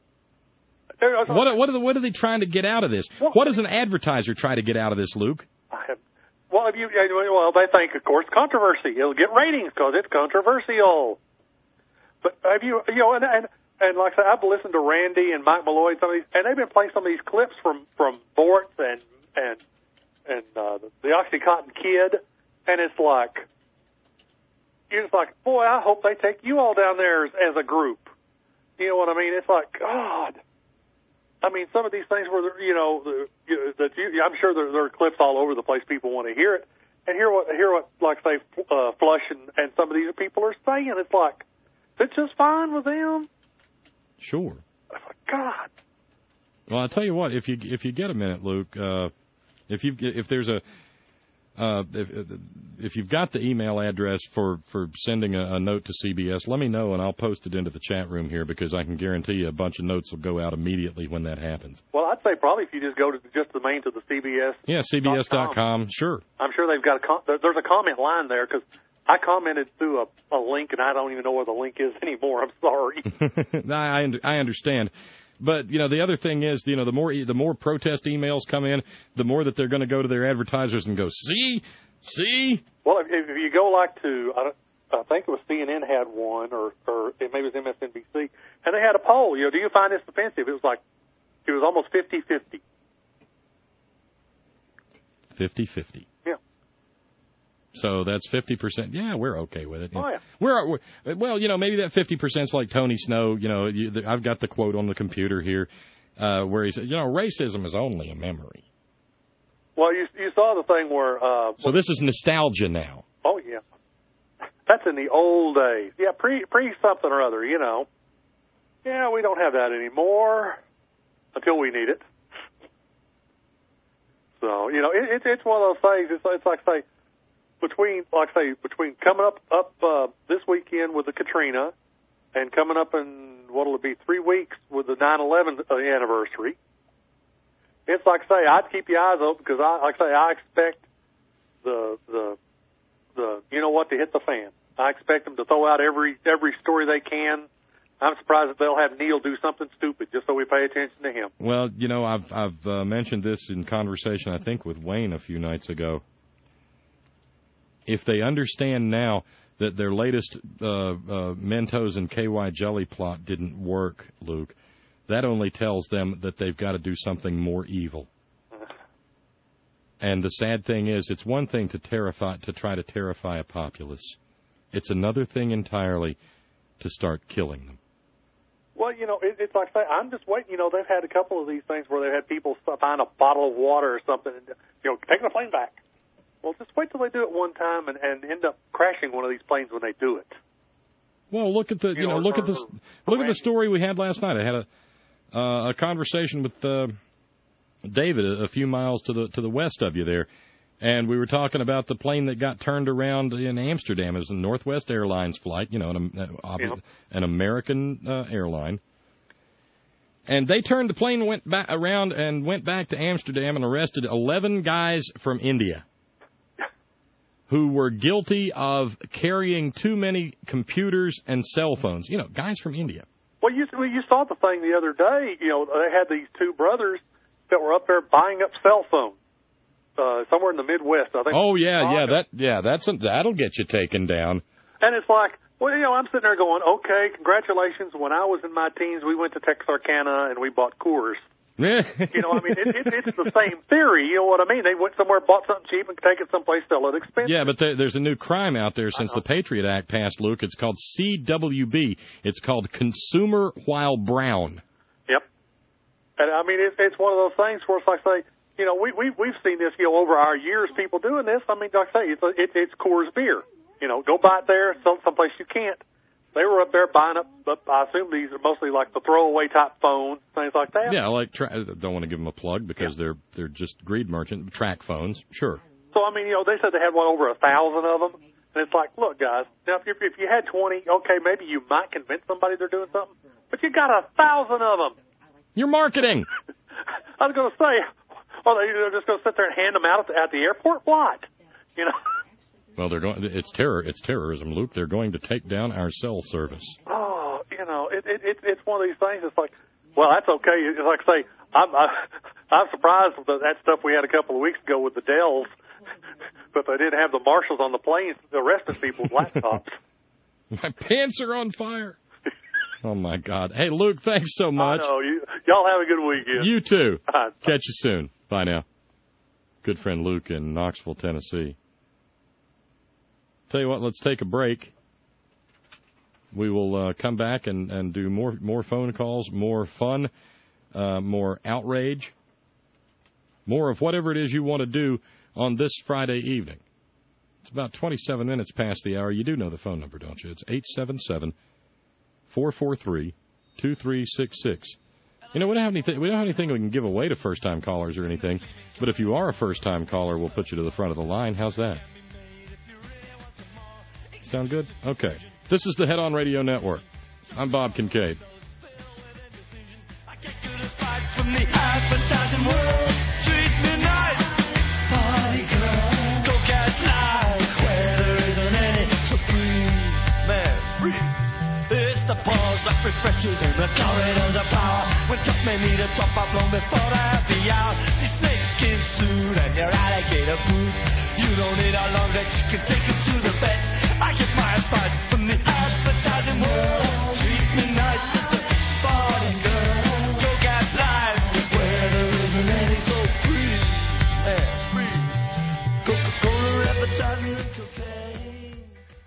What what are the, what are they trying to get out of this? Well, what does an advertiser try to get out of this, Luke? I have, well, if you well, they think, of course, controversy. It'll get ratings because it's controversial. But have you you know, and and, and like I said, I've listened to Randy and Mike Malloy and some of these, and they've been playing some of these clips from from Bort and and and uh, the OxyContin Kid, and it's like you're just like, boy, I hope they take you all down there as, as a group. You know what I mean? It's like, God. I mean, some of these things where, you know, the, you know that you, I'm sure there, there are clips all over the place. People want to hear it and hear what, hear what, like say, uh, Flush and, and some of these people are saying. It's like, it's just fine with them. Sure. It's like, God. Well, I'll tell you what. If you if you get a minute, Luke, uh, if you if there's a Uh, if if you've got the email address for, for sending a, a note to C B S, let me know, and I'll post it into the chat room here because I can guarantee you a bunch of notes will go out immediately when that happens. Well, I'd say probably if you just go to just the main to the C B S. Yeah, C B S dot com, sure. I'm sure they've got a com- there's a comment line there because I commented through a, a link, and I don't even know where the link is anymore. I'm sorry. I I understand. But, you know, the other thing is, you know, the more the more protest emails come in, the more that they're going to go to their advertisers and go, see, see. Well, if, if you go like to, I, don't, I think it was C N N had one, or, or maybe it was M S N B C, and they had a poll, you know, do you find this offensive? It was like, it was almost fifty-fifty. fifty-fifty. Yeah. So that's fifty percent. Yeah, we're okay with it. Oh, yeah. We're, we're well, you know, maybe that fifty percent is like Tony Snow. You know, you, the, I've got the quote on the computer here uh, where he said, you know, racism is only a memory. Well, you you saw the thing where... Uh, so this is nostalgia now. Oh, yeah. That's in the old days. Yeah, pre, pre something or other, you know. Yeah, we don't have that anymore until we need it. So, you know, it, it, it's one of those things. It's, it's like, say... Between, like I say, between coming up up uh, this weekend with the Katrina and coming up in, what'll it be, three weeks with the nine eleven anniversary, it's like I say, I'd keep your eyes open because, I, like I say, I expect the, the, the, you know what, to hit the fan. I expect them to throw out every every story they can. I'm surprised that they'll have Neil do something stupid just so we pay attention to him. Well, you know, I've, I've uh, mentioned this in conversation, I think, with Wayne a few nights ago. If they understand now that their latest uh, uh, Mentos and K Y jelly plot didn't work, Luke, that only tells them that they've got to do something more evil. and the sad thing is, it's one thing to terrify, to try to terrify a populace. It's another thing entirely to start killing them. Well, you know, it, it's like I say, I'm just waiting. You know, they've had a couple of these things where they've had people find a bottle of water or something and, you know, taking a plane back. Well, just wait till they do it one time and, and end up crashing one of these planes when they do it. Well, look at the, you, you know, know, look or, at this, look at the story we had last night. I had a, uh, a conversation with uh, David a, a few miles to the to the west of you there, and we were talking about the plane that got turned around in Amsterdam. It was a Northwest Airlines flight, you know, an, uh, yeah. an American uh, airline. And they turned the plane, went back around, and went back to Amsterdam and arrested eleven guys from India who were guilty of carrying too many computers and cell phones. You know, guys from India. Well, you well, you saw the thing the other day. You know, they had these two brothers that were up there buying up cell phones uh, somewhere in the Midwest, I think. Oh yeah, yeah, that yeah, that's a, that'll get you taken down. And it's like, well, you know, I'm sitting there going, okay, congratulations. When I was in my teens, we went to Texarkana and we bought Coors. You know, I mean, it, it, it's the same theory. You know what I mean? They went somewhere, bought something cheap, and take it someplace, sell it expensive. Yeah, but there, there's a new crime out there since the Patriot Act passed, Luke. It's called C W B. It's called Consumer While Brown. Yep. And, I mean, it, it's one of those things where it's like, say, you know, we, we, we've seen this, you know, over our years, people doing this. I mean, like I say, it's, a, it, it's Coors beer. You know, go buy it there, some someplace you can't. They were up there buying up, up, I assume these are mostly like the throwaway type phones, things like that. Yeah, like, tra- don't want to give them a plug because yeah. they're they're just greed merchant, track phones, sure. So, I mean, you know, they said they had one over a thousand of them. And it's like, look, guys, now if you, if you had twenty, okay, maybe you might convince somebody they're doing something. But you got a thousand of them. You're marketing. I was going to say, well, they're just going to sit there and hand them out at the, at the airport? What? You know? Well, they're going. It's terror. It's terrorism, Luke. They're going to take down our cell service. Oh, you know, it, it, it it's one of these things. It's like, well, that's okay. It's like I say, I'm I, I'm surprised with that stuff we had a couple of weeks ago with the Dells, but they didn't have the marshals on the planes arresting people's laptops. My pants are on fire. Oh my God! Hey, Luke, thanks so much. I know. You, y'all have a good weekend. You too. Right, catch you soon. Bye now. Good friend Luke in Knoxville, Tennessee. Tell you what, let's take a break. We will uh, come back and, and do more more phone calls, more fun, uh, more outrage, more of whatever it is you want to do on this Friday evening. It's about twenty-seven minutes past the hour. You do know the phone number, don't you? It's eight seven seven, four four three, two three six six. You know, we don't have anything, we don't have anything we can give away to first-time callers or anything, but if you are a first-time caller, we'll put you to the front of the line. How's that? Sound good? Okay. This is the Head On Radio Network. I'm Bob Kincaid. Refreshers in the corridors of power. When tough men need a top up long before the happy hour. Your snakeskin suit and your alligator boots. You don't need a long that you can take it to the bed. I get my spot from the advertising world. Treat me nice as a party girl. Go gas life where there isn't any, so free, yeah, free. Coca-Cola advertising and cocaine.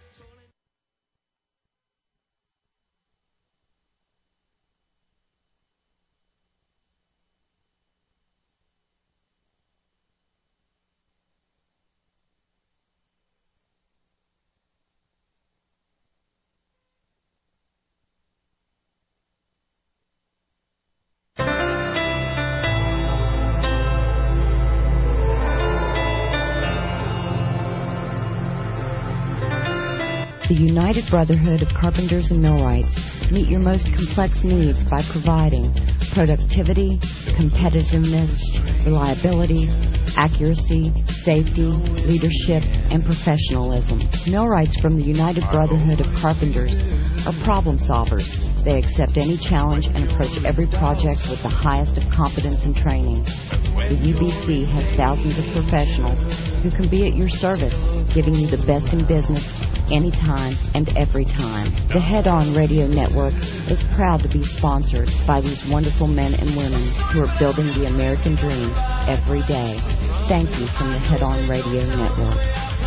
The United Brotherhood of Carpenters and Millwrights meet your most complex needs by providing productivity, competitiveness, reliability, accuracy, safety, leadership, and professionalism. Millwrights from the United Brotherhood of Carpenters are problem solvers. They accept any challenge and approach every project with the highest of competence and training. The U B C has thousands of professionals who can be at your service, giving you the best in business anytime and every time. The Head On Radio Network is proud to be sponsored by these wonderful men and women who are building the American dream every day. Thank you from the Head On Radio Network.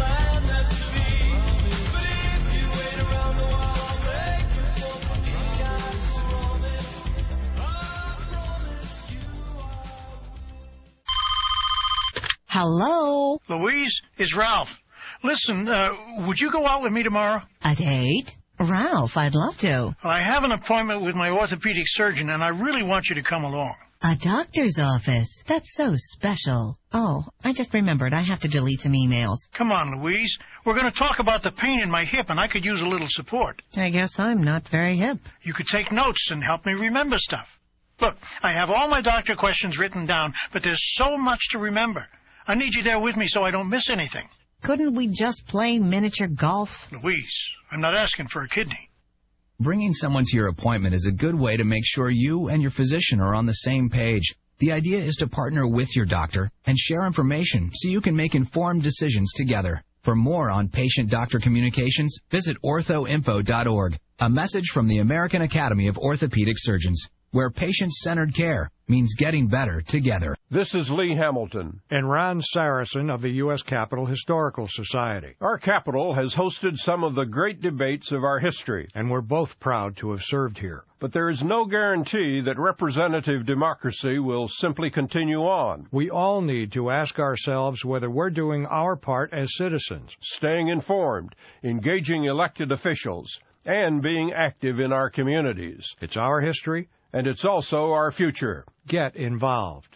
Hello? Louise, it's Ralph. Listen, uh, would you go out with me tomorrow? A date? Ralph, I'd love to. Well, I have an appointment with my orthopedic surgeon, and I really want you to come along. A doctor's office? That's so special. Oh, I just remembered. I have to delete some emails. Come on, Louise. We're going to talk about the pain in my hip, and I could use a little support. I guess I'm not very hip. You could take notes and help me remember stuff. Look, I have all my doctor questions written down, but there's so much to remember. I need you there with me so I don't miss anything. Couldn't we just play miniature golf? Louise, I'm not asking for a kidney. Bringing someone to your appointment is a good way to make sure you and your physician are on the same page. The idea is to partner with your doctor and share information so you can make informed decisions together. For more on patient-doctor communications, visit ortho info dot org. A message from the American Academy of Orthopedic Surgeons, where patient-centered care means getting better together. This is Lee Hamilton and Ron Saracen of the U S Capitol Historical Society. Our Capitol has hosted some of the great debates of our history, and we're both proud to have served here. But there is no guarantee that representative democracy will simply continue on. We all need to ask ourselves whether we're doing our part as citizens. Staying informed, engaging elected officials, and being active in our communities. It's our history, and it's also our future. Get involved.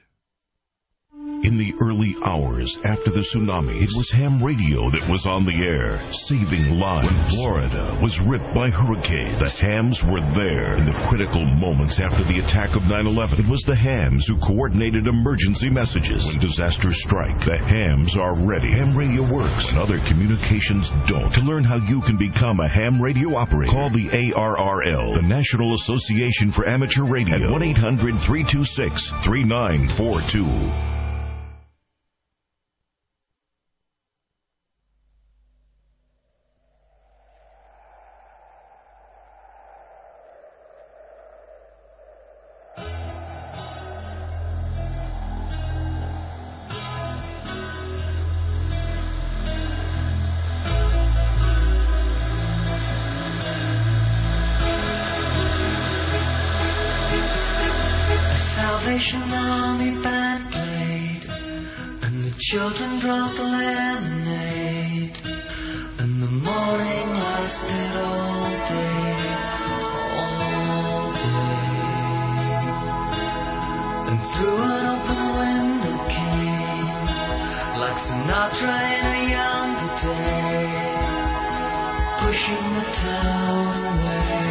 In the early hours after the tsunami, it was ham radio that was on the air, saving lives. When Florida was ripped by hurricanes, the hams were there. In the critical moments after the attack of nine eleven, it was the hams who coordinated emergency messages. When disasters strike, the hams are ready. Ham radio works, and other communications don't. To learn how you can become a ham radio operator, call the A R R L, the National Association for Amateur Radio, at one eight hundred, three two six, three nine four two. Army band played, and the children drank lemonade, and the morning lasted all day, all day. And through an open window came, like Sinatra in a younger day, pushing the town away.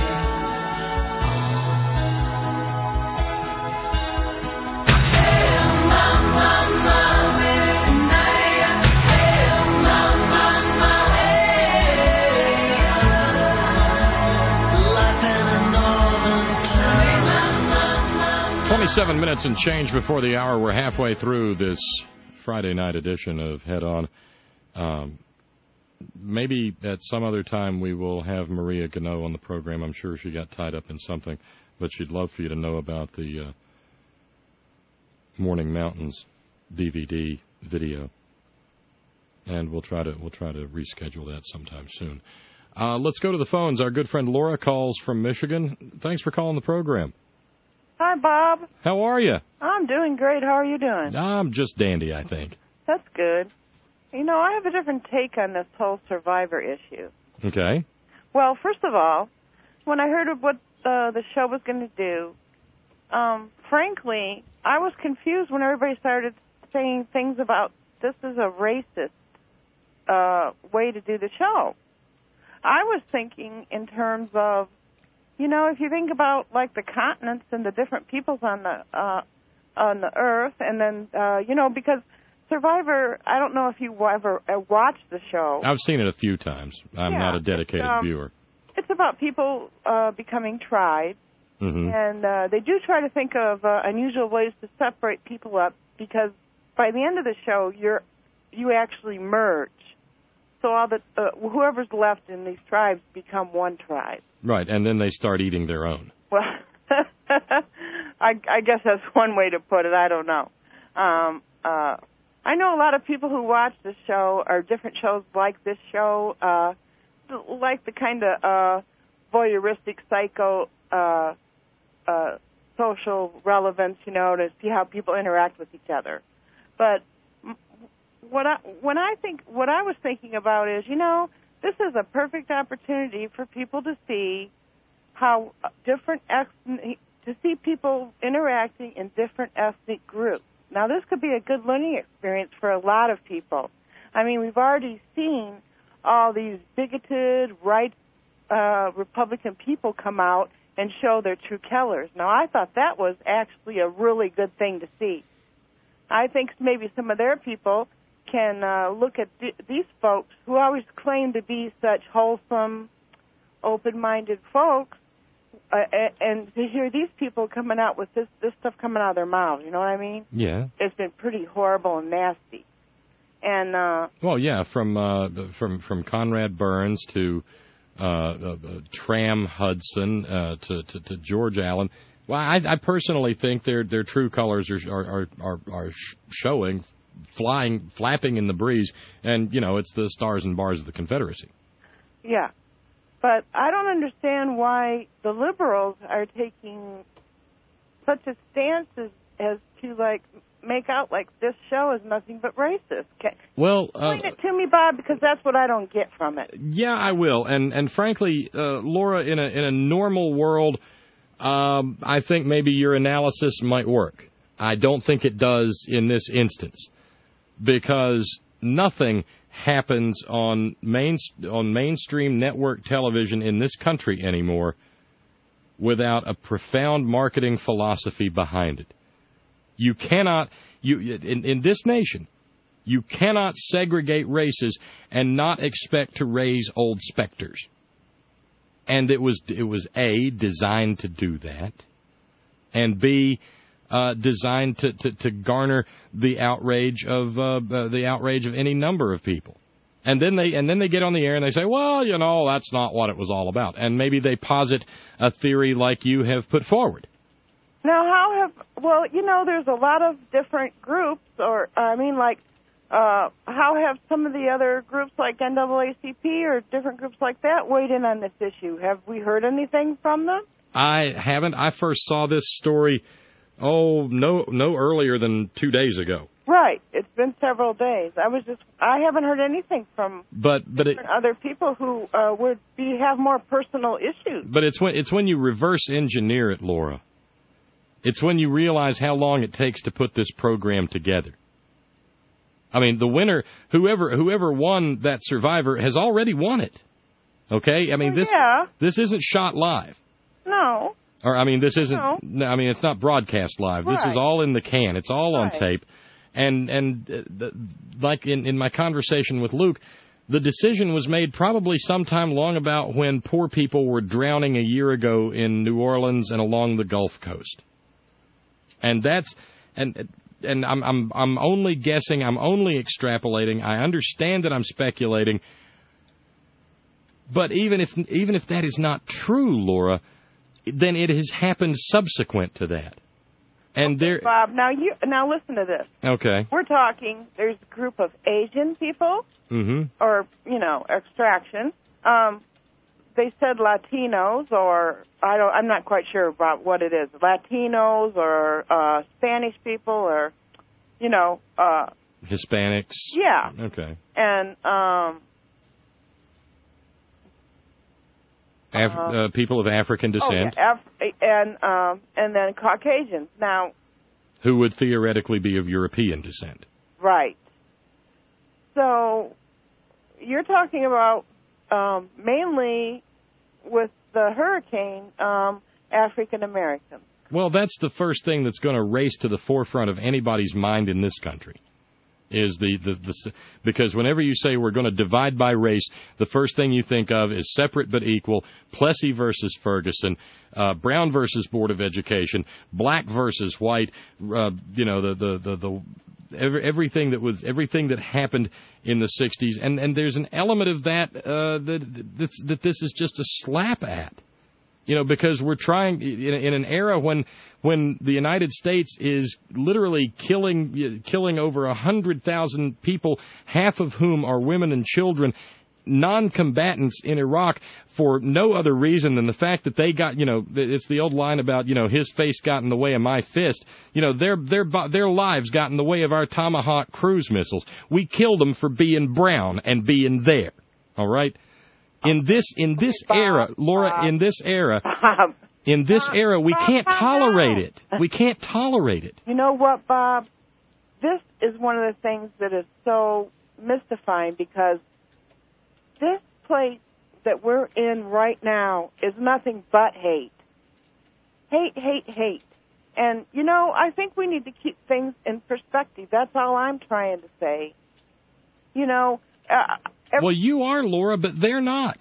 twenty-seven minutes and change before the hour. We're halfway through this Friday night edition of Head On. Um, maybe at some other time we will have Maria Gano on the program. I'm sure she got tied up in something, but she'd love for you to know about the uh, Morning Mountains D V D video, and we'll try to we'll try to reschedule that sometime soon. Uh, let's go to the phones. Our good friend Laura calls from Michigan. Thanks for calling the program. Hi, Bob. How are you? I'm doing great. How are you doing? I'm just dandy, I think. That's good. You know, I have a different take on this whole Survivor issue. Okay. Well, first of all, when I heard of what uh, the show was going to do, um, frankly, I was confused when everybody started saying things about this is a racist uh, way to do the show. I was thinking in terms of, you know, if you think about, like, the continents and the different peoples on the uh, on the earth, and then, uh, you know, because Survivor, I don't know if you ever uh, watched the show. I've seen it a few times. I'm yeah, not a dedicated um, viewer. It's about people uh, becoming tribes, mm-hmm. and uh, they do try to think of uh, unusual ways to separate people up, because by the end of the show, you're you actually merge. So all the uh, whoever's left in these tribes become one tribe. Right, and then they start eating their own. Well, I, I guess that's one way to put it. I don't know. Um, uh, I know a lot of people who watch this show or different shows like this show, uh, like the kind of uh, voyeuristic psycho uh, uh, social relevance, you know, to see how people interact with each other. But what I when I think what I was thinking about is, you know, this is a perfect opportunity for people to see how different ethnic, to see people interacting in different ethnic groups. Now, this could be a good learning experience for a lot of people. I mean, we've already seen all these bigoted, right uh, Republican people come out and show their true colors. Now, I thought that was actually a really good thing to see. I think maybe some of their people can uh, look at th- these folks who always claim to be such wholesome, open-minded folks, Uh, and to hear these people coming out with this this stuff coming out of their mouths, you know what I mean? Yeah. It's been pretty horrible and nasty. And uh, well, yeah, from uh, from from Conrad Burns to uh, uh, Tram Hudson uh, to, to to George Allen. Well, I, I personally think their their true colors are are are, are showing, flying, flapping in the breeze, and you know it's the stars and bars of the Confederacy. Yeah. But I don't understand why the liberals are taking such a stance as, as to, like, make out like this show is nothing but racist. Can, well, uh, explain it to me, Bob, because that's what I don't get from it. Yeah, I will. And and frankly, uh, Laura, in a in a normal world, um, I think maybe your analysis might work. I don't think it does in this instance, because nothing happens on main on mainstream network television in this country anymore without a profound marketing philosophy behind it. You cannot you in, in this nation, you cannot segregate races and not expect to raise old specters. And it was it was A, designed to do that, and B, Uh, designed to, to, to garner the outrage of uh, uh, the outrage of any number of people, and then they and then they get on the air and they say, well, you know, that's not what it was all about, and maybe they posit a theory like you have put forward. Now, how have well, you know, there's a lot of different groups, or I mean, like, uh, how have some of the other groups like N double A C P or different groups like that weighed in on this issue? Have we heard anything from them? I haven't. I first saw this story. Oh, no, no earlier than two days ago. Right. It's been several days. I was just, I haven't heard anything from but, but it, other people who uh, would be have more personal issues. But it's when it's when you reverse engineer it, Laura. It's when you realize how long it takes to put this program together. I mean, the winner, whoever whoever won that Survivor, has already won it. Okay? I mean, well, this yeah. this isn't shot live. No. Or, I mean, this isn't, No. no, I mean, it's not broadcast live. Right. This is all in the can. It's all Right. on tape. And, and uh, the, like in, in my conversation with Luke, the decision was made probably sometime long about when poor people were drowning a year ago in New Orleans and along the Gulf Coast. And that's, and, and I'm, I'm, I'm only guessing, I'm only extrapolating. I understand that I'm speculating. But even if, even if that is not true, Laura, then it has happened subsequent to that. And okay, there, Bob, now you now listen to this. Okay. We're talking. There's a group of Asian people, Mm-hmm. or you know, extraction. Um, they said Latinos, or I don't. I'm not quite sure about what it is. Latinos or uh, Spanish people, or you know. Uh, Hispanics. Yeah. Okay. And um. Af- Uh, uh, people of African descent, Oh, yeah, Af- and um, and then Caucasians. Now, who would theoretically be of European descent. right. So, you're talking about um, mainly with the hurricane, um, African Americans. Well, that's the first thing that's going to race to the forefront of anybody's mind in this country. Is the, the, the because whenever you say we're going to divide by race, the first thing you think of is separate but equal, Plessy versus Ferguson, uh, Brown versus Board of Education, black versus white, uh, you know, the the the, the every, everything that was everything that happened in the sixties, and and there's an element of that uh, that that's, that this is just a slap at. You know, because we're trying in, in an era when when the United States is literally killing killing over a hundred thousand people, half of whom are women and children, non-combatants in Iraq, for no other reason than the fact that they got, you know, it's the old line about, you know, his face got in the way of my fist. You know, their their their lives got in the way of our Tomahawk cruise missiles. We killed them for being brown and being there. All right. In this in this era, Laura, in this era, in this era, we can't tolerate it. We can't tolerate it. You know what, Bob? This is one of the things that is so mystifying, because this place that we're in right now is nothing but hate. Hate, hate, hate. And, you know, I think we need to keep things in perspective. That's all I'm trying to say. You know... Uh, every, well, you are, Laura, but they're not.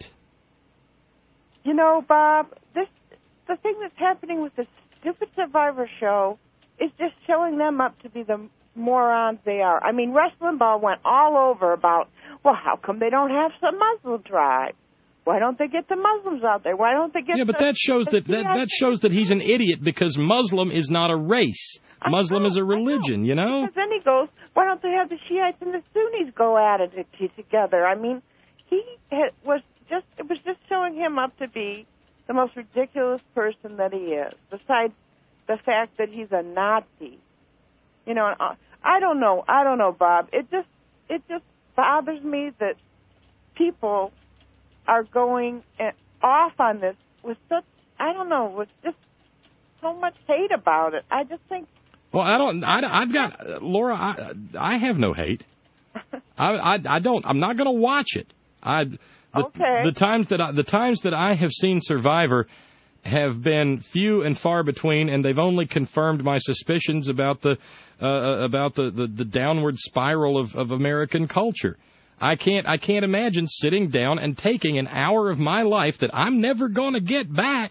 You know, Bob, this the thing that's happening with this stupid Survivor show is just showing them up to be the morons they are. I mean, Rush Limbaugh went all over about, well, how come they don't have some Muslim tribe? Why don't they get the Muslims out there? Why don't they get Yeah, but the, that shows that, that that shows that he's an idiot, because Muslim is not a race. Muslim know, is a religion, you know? Because then he goes, why don't they have the Shiites and the Sunnis go at it together? I mean, he had, was just, it was just showing him up to be the most ridiculous person that he is, besides the fact that he's a Nazi. You know, I don't know, I don't know, Bob. It just, it just bothers me that people are going off on this with such, I don't know, with just so much hate about it. I just think... Well, I don't, I, I've got, uh, Laura, I, I have no hate. I, I, I don't, I'm not going to watch it. I, the, okay. The times that I, the times that I have seen Survivor have been few and far between, and they've only confirmed my suspicions about the, uh, about the, the, the downward spiral of, of American culture. I can't I can't imagine sitting down and taking an hour of my life that I'm never going to get back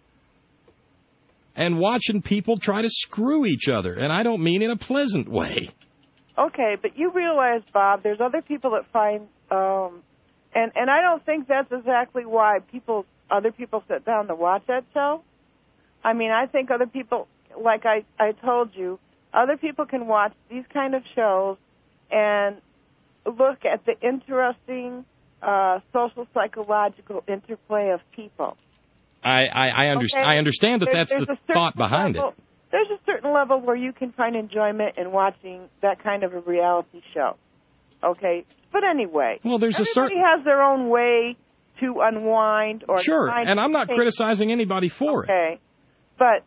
and watching people try to screw each other. And I don't mean in a pleasant way. Okay, but you realize, Bob, there's other people that find, um, and, and I don't think that's exactly why people other people sit down to watch that show. I mean, I think other people, like I, I told you, other people can watch these kind of shows and look at the interesting uh, social psychological interplay of people. I I, I, under, okay? I understand that there's, that's there's the thought behind level, it. There's a certain level where you can find enjoyment in watching that kind of a reality show. Okay? But anyway, well, there's everybody a certain... has their own way to unwind or... Sure, and I'm not take... criticizing anybody for okay. it. Okay. But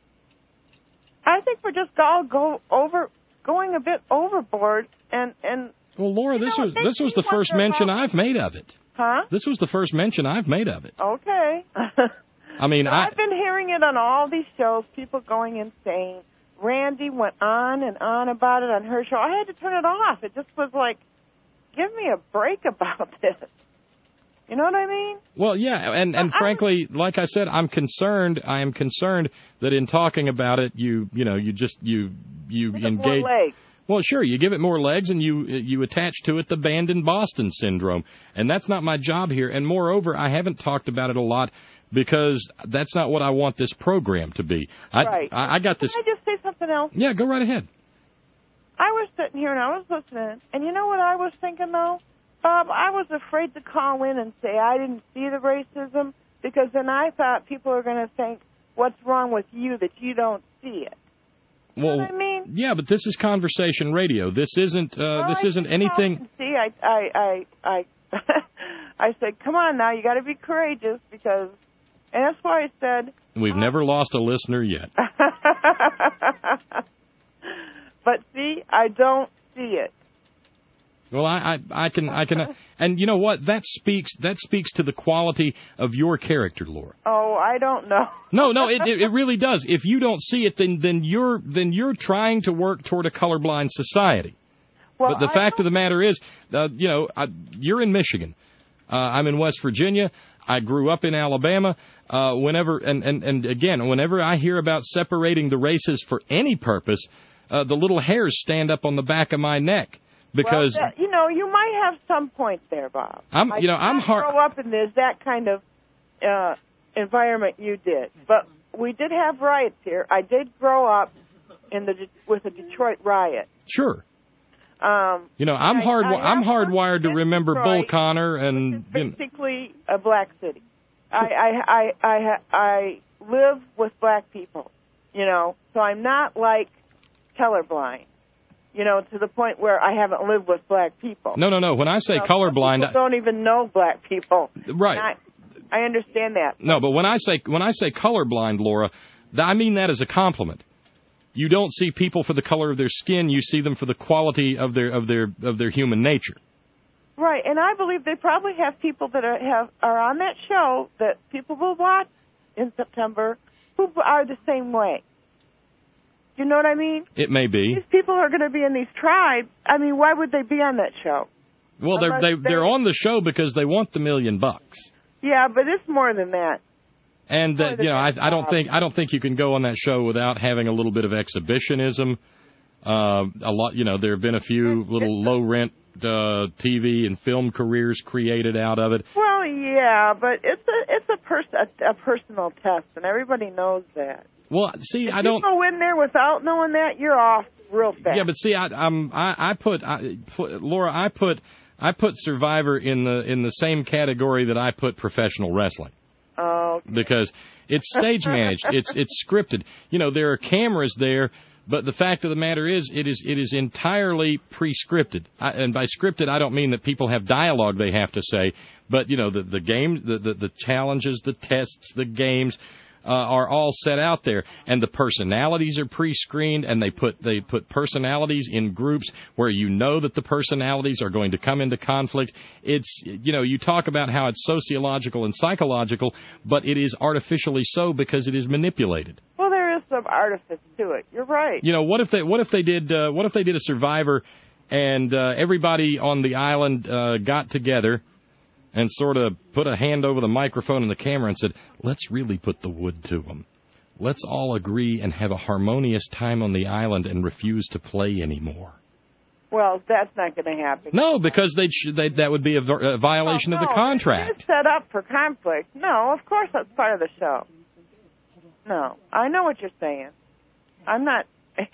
I think we're just all go over, going a bit overboard and... and Well, Laura, you this know, was this was the first mention about... I've made of it. Huh? This was the first mention I've made of it. Okay. I mean, so I... I've been hearing it on all these shows, people going insane. Randy went on and on about it on her show. I had to turn it off. It just was like, give me a break about this. You know what I mean? Well, yeah, and, and frankly, like I said, I'm concerned. I am concerned that in talking about it, you you know, you just you you Give engage. it more legs. Well, sure, you give it more legs, and you you attach to it the Banned in Boston syndrome, and that's not my job here. And moreover, I haven't talked about it a lot because that's not what I want this program to be. I right. I, I got this. Can I just say something else? Yeah, go right ahead. I was sitting here and I was listening, and you know what I was thinking though? Bob, I was afraid to call in and say I didn't see the racism, because then I thought people are going to think, what's wrong with you that you don't see it? You well, know what I mean? Yeah, but this is conversation radio. This isn't uh, well, this I isn't anything. Know. See, I I I I, I said, come on now, you got to be courageous, because, and that's why I said. We've uh, never lost a listener yet. But see, I don't see it. Well, I, I, I can, I can, and you know what? That speaks, that speaks to the quality of your character, Laura. Oh, I don't know. No, no, it, it really does. If you don't see it, then, then you're, then you're trying to work toward a colorblind society. Well, but the I fact don't... of the matter is, uh, you know, I, you're in Michigan. Uh, I'm in West Virginia. I grew up in Alabama. Uh, whenever, and, and, and again, whenever I hear about separating the races for any purpose, uh, the little hairs stand up on the back of my neck. Because well, that, you know, you might have some point there, Bob. I'm, you know, I I'm hard. Grow up in this that kind of uh, environment you did. But we did have riots here. I did grow up in the with the Detroit riot. Sure. Um, You know, I'm I- hard. I I'm have hardwired to remember Bull Detroit, Connor and you know, basically a black city. I I I I, ha- I live with black people, you know, so I'm not like colorblind, you know, to the point where I haven't lived with black people. no, no, no. When I say You know, colorblind, some people don't even know black people. Right. And I, I understand that. No, but when I say when I say colorblind, Laura, th- I mean that as a compliment. You don't see people for the color of their skin; you see them for the quality of their of their of their human nature. Right, and I believe they probably have people that are have are on that show that people will watch in September who are the same way. You know what I mean? It may be. These people are going to be in these tribes. I mean, why would they be on that show? Well, they're Unless they, they- they're on the show because they want the million bucks. Yeah, but it's more than that. And uh, you know, I, I don't think I don't think you can go on that show without having a little bit of exhibitionism. Uh, a lot, you know, there have been a few little low rent uh, T V and film careers created out of it. Well, yeah, but it's a it's a pers- a, a personal test, and everybody knows that. Well, see, if I don't. you go in there without knowing that, you're off real fast. Yeah, but see, I, I'm I, I put I, put- Laura, I put I put Survivor in the in the same category that I put professional wrestling. Oh. Okay. Because it's stage managed, it's it's scripted. You know, there are cameras there, but the fact of the matter is, it is it is entirely pre-scripted. I, and by scripted, I don't mean that people have dialogue they have to say, but you know, the the games, the the, the challenges, the tests, the games. Uh, are all set out there, and the personalities are pre-screened, and they put they put personalities in groups where you know that the personalities are going to come into conflict. It's, you know, you talk about how it's sociological and psychological, but it is artificially so because it is manipulated. Well, there is some artifice to it. You're right. You know, what if they what if they did uh, what if they did a Survivor, and uh, everybody on the island uh, got together and sort of put a hand over the microphone and the camera and said, let's really put the wood to them. Let's all agree and have a harmonious time on the island and refuse to play anymore. Well, that's not going to happen. No, because they'd sh- they'd, that would be a, v- a violation Oh, of the no, contract. It's set up for conflict. No, of course that's part of the show. No, I know what you're saying. I'm not...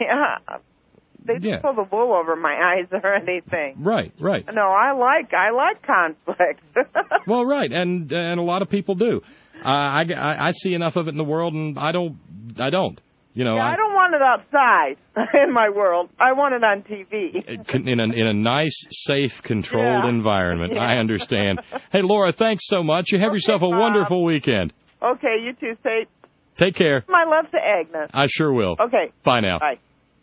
They didn't Yeah. pull the wool over my eyes or anything. Right, right. No, I like I like conflict. Well, right, and and a lot of people do. Uh, I, I, I see enough of it in the world, and I don't. I don't. You know, yeah, I don't want it outside in my world. I want it on T V. in a in a nice, safe, controlled Yeah. environment. Yeah. I understand. Hey, Laura, thanks so much. You have yourself a Bob. wonderful weekend. Okay, you two say Take care. my love to Agnes. I sure will. Okay. Bye now. Bye.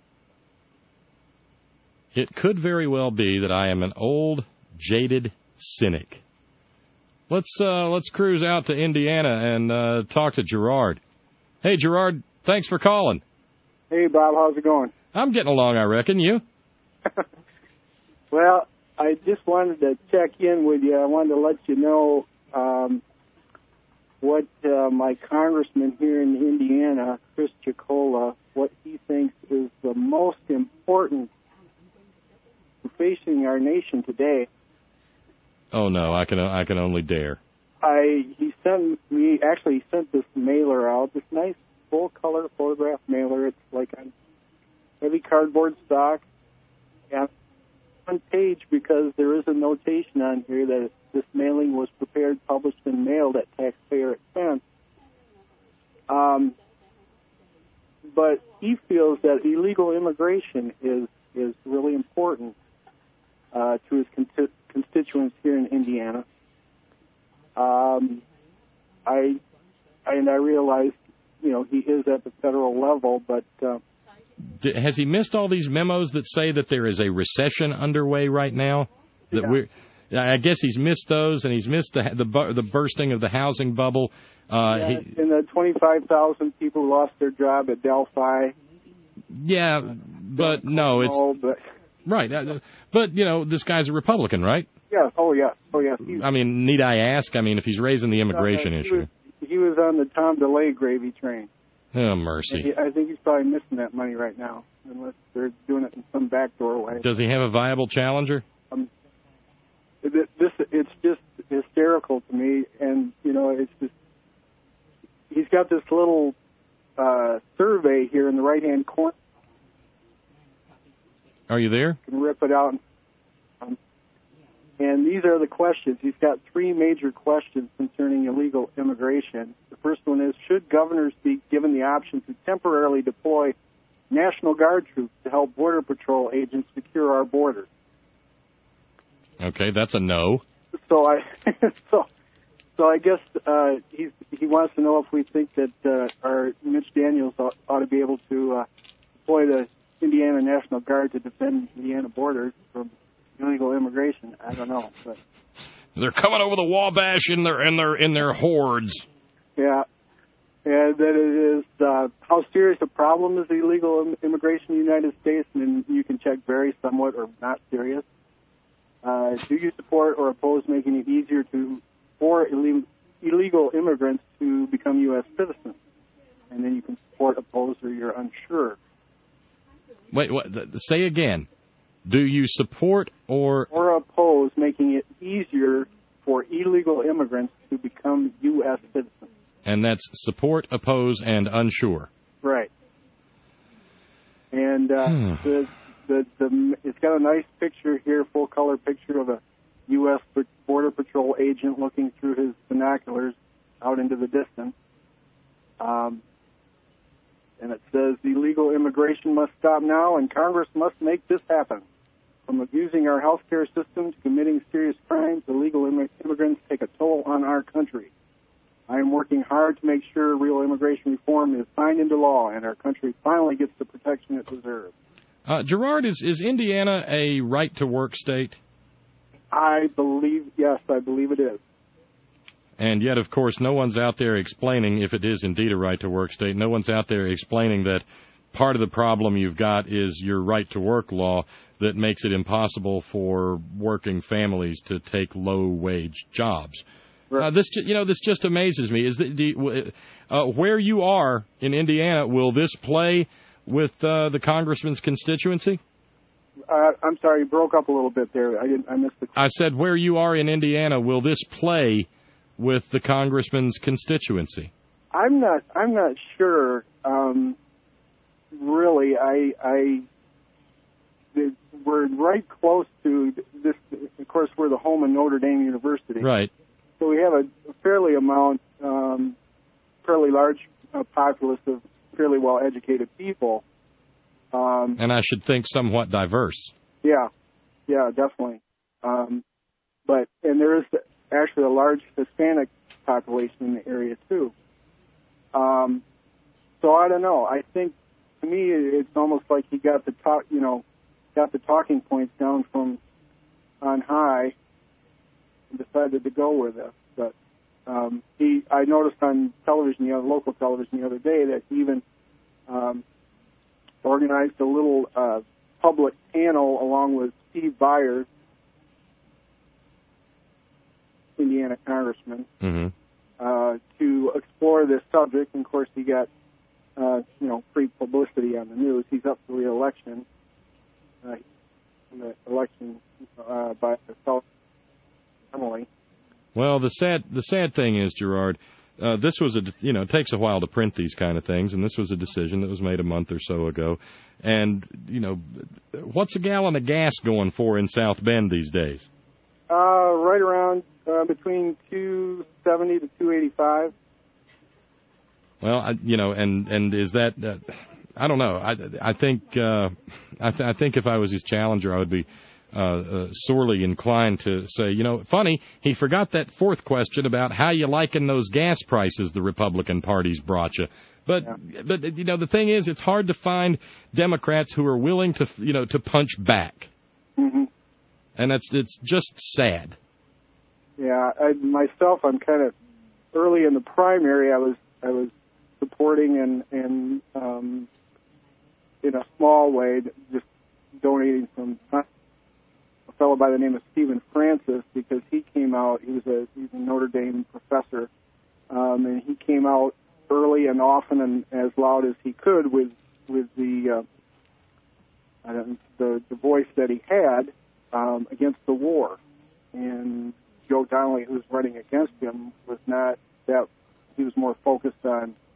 It could very well be that I am an old, jaded cynic. Let's uh, let's cruise out to Indiana and uh, talk to Gerard. Hey, Gerard, thanks for calling. Hey, Bob, how's it going? I'm getting along, I reckon. You? Well, I just wanted to check in with you. I wanted to let you know um, what uh, my congressman here in Indiana, Chris Chicola, what he thinks is the most important facing our nation today. Oh no, I can I can only dare. I he sent me actually he sent this mailer out, this nice full color photograph mailer. It's like on heavy cardboard stock, and one page because there is a notation on here that this mailing was prepared, published, and mailed at taxpayer expense. Um, but he feels that illegal immigration is is really important uh, to his con- constituents here in Indiana. Um, I and I realize, you know, he is at the federal level, but uh, D- has he missed all these memos that say that there is a recession underway right now? That Yeah. we're I guess he's missed those, and he's missed the the, bu- the bursting of the housing bubble. Uh, yeah, he, and the twenty-five thousand people who lost their job at Delphi. yeah, but no, it's Oh, but right. Uh, but you know, this guy's a Republican, right? yeah, oh yeah, oh yeah. He, I mean, need I ask? I mean, if he's raising the immigration uh, he issue, was, he was on the Tom DeLay gravy train. oh mercy. He, I think he's probably missing that money right now, unless they're doing it in some backdoor way. Does he have a viable challenger? Um, this it's just hysterical to me, and you know, it's just got this little uh, survey here in the right-hand corner. Are you there? You can rip it out. Um, and these are the questions. He's got three major questions concerning illegal immigration. The first one is, should governors be given the option to temporarily deploy National Guard troops to help Border Patrol agents secure our borders? Okay, that's a no. So I, so, so I guess uh, he's, he wants to know if we think that uh, our Mitch Daniels ought, ought to be able to uh, deploy the Indiana National Guard to defend Indiana borders from illegal immigration. I don't know, but they're coming over the Wabash in their in their in their hordes. Yeah, and that it is uh, how serious a problem is illegal im- immigration in the United States, and you can check very somewhat or not serious. Uh, do you support or oppose making it easier to for ille- illegal immigrants to become U S citizens? And then you can support, oppose, or you're unsure. Wait, what? Th- say again. Do you support or... Or oppose making it easier for illegal immigrants to become U S citizens? And that's support, oppose, and unsure. Right. And uh, the, the the it's got a nice picture here, full-color picture of a U S Border Patrol agent looking through his binoculars out into the distance. Um, and it says, illegal immigration must stop now, and Congress must make this happen. From abusing our health care system to committing serious crimes, illegal imm- immigrants take a toll on our country. I am working hard to make sure real immigration reform is signed into law and our country finally gets the protection it deserves. Uh, Gerard, is, is Indiana a right-to-work state? I believe, yes, I believe it is. And yet, of course, no one's out there explaining, if it is indeed a right-to-work state, no one's out there explaining that part of the problem you've got is your right-to-work law that makes it impossible for working families to take low-wage jobs. Right. Uh, this, you know, this just amazes me. Is that the, uh, where you are in Indiana? Will this play with uh, the congressman's constituency? Uh, I'm sorry, you broke up a little bit there. I didn't. I missed the. I said, where you are in Indiana, will this play with the congressman's constituency? I'm not. I'm not sure. Um, really, I. I we're right close to this. Of course, we're the home of Notre Dame University. Right. So we have a fairly amount, um, fairly large uh, populace of fairly well-educated people. Um, and I should think somewhat diverse. Yeah, yeah, definitely. Um, but and there is actually a large Hispanic population in the area too. Um, so I don't know. I think to me it's almost like he got the talk, you know, got the talking points down from on high and decided to go with it. But um, he, I noticed on television, the other, local television the other day, that he even um, organized a little uh, public panel along with Steve Byers, Indiana congressman, mm-hmm. uh, to explore this subject. And of course, he got uh, you know free publicity on the news. He's up for re-election. Uh, in the election uh, by the Emily. Well, the sad the sad thing is, Gerard, uh, this was a you know it takes a while to print these kind of things, and this was a decision that was made a month or so ago. And you know, what's a gallon of gas going for in South Bend these days? Uh, right around uh, between two seventy to two eighty five. Well, I, you know, and and is that? Uh, I don't know. I I think uh, I, th- I think if I was his challenger, I would be uh, uh, sorely inclined to say, you know, funny, he forgot that fourth question about how you liking those gas prices the Republican Party's brought you. But yeah. but you know, the thing is, it's hard to find Democrats who are willing to you know to punch back, mm-hmm. and that's it's just sad. Yeah, I, myself, I'm kind of early in the primary. I was I was supporting and and. Um, in a small way, just donating some a fellow by the name of Stephen Francis, because he came out, he was a, he's a Notre Dame professor, um, and he came out early and often and as loud as he could with with the uh, I don't, the, the voice that he had um, against the war. And Joe Donnelly, who was running against him, was not that, he was more focused on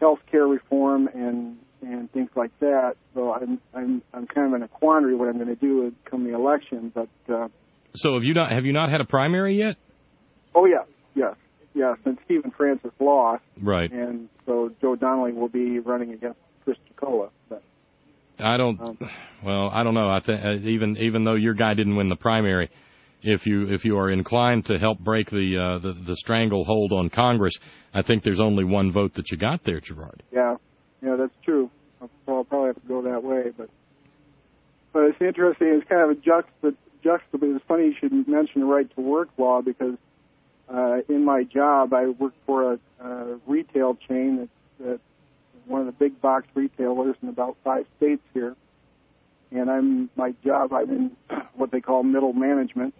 health care reform and and things like that. So I'm I'm I'm kind of in a quandary what I'm going to do come the election. But uh, so have you not have you not had a primary yet? Oh yeah, yes, yes. And Stephen Francis lost, right? And so Joe Donnelly will be running against Chris Chicola. But I don't. Um, well, I don't know. I think uh, even even though your guy didn't win the primary, if you if you are inclined to help break the uh, the, the stranglehold on Congress, I think there's only one vote that you got there, Gerard. Yeah, yeah, that's true. So I'll probably have to go that way, but but it's interesting. It's kind of a juxta juxtaposition. It's funny you should mention the right to work law because uh, in my job I work for a, a retail chain that's, that's one of the big box retailers in about five states here, and I'm my job. I'm in what they call middle management,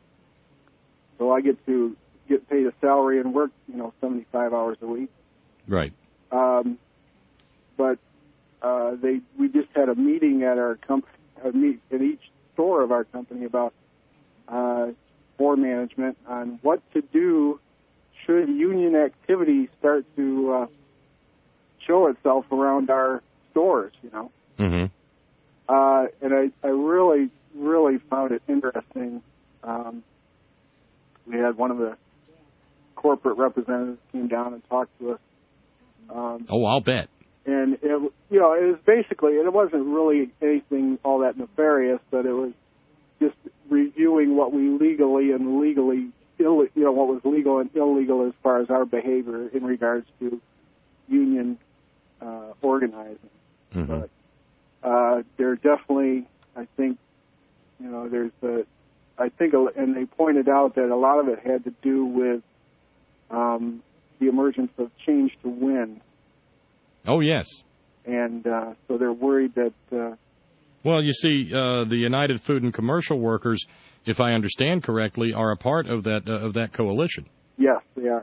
so I get to get paid a salary and work, you know, seventy-five hours a week. Right. Um, but uh, they we just had a meeting at our company, a meet at each store of our company about uh, store management on what to do should union activity start to uh, show itself around our stores, you know. Mm-hmm. Uh, and I, I really, really found it interesting. Um, we had one of the corporate representatives came down and talked to us. Um, oh, I'll bet. And, it, you know, it was basically, and it wasn't really anything all that nefarious, but it was just reviewing what we legally and legally, Ill, you know, what was legal and illegal as far as our behavior in regards to union uh, organizing. Mm-hmm. But uh, there definitely, I think, you know, there's a, I think, and they pointed out that a lot of it had to do with um, the emergence of change to win. Oh, yes. And uh, so they're worried that... Uh, well, you see, uh, the United Food and Commercial Workers, if I understand correctly, are a part of that uh, of that coalition. Yes, they are.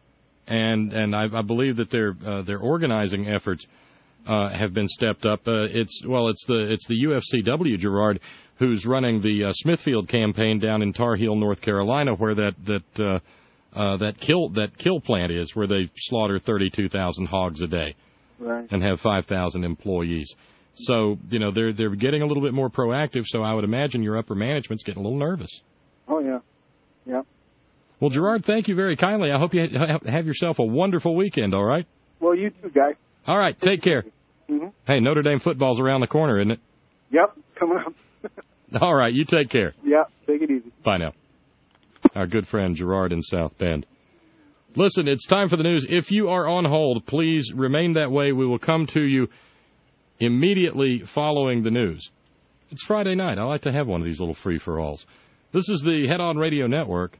And and I, I believe that their uh, their organizing efforts uh, have been stepped up. Uh, it's well, it's the it's the U F C W, Gerard, who's running the uh, Smithfield campaign down in Tar Heel, North Carolina, where that that uh, uh, that kill that kill plant is, where they slaughter thirty-two thousand hogs a day. Right. And have five thousand employees. So, you know, they're they're getting a little bit more proactive, so I would imagine your upper management's getting a little nervous. Oh, yeah. Yeah. Well, Gerard, thank you very kindly. I hope you ha- have yourself a wonderful weekend, all right? Well, you too, guys. All right, take care. Mm-hmm. Hey, Notre Dame football's around the corner, isn't it? Yep, coming up. All right, you take care. Yeah, take it easy. Bye now. Our good friend Gerard in South Bend. Listen, it's time for the news. If you are on hold, please remain that way. We will come to you immediately following the news. It's Friday night. I like to have one of these little free-for-alls. This is the Head On Radio Network.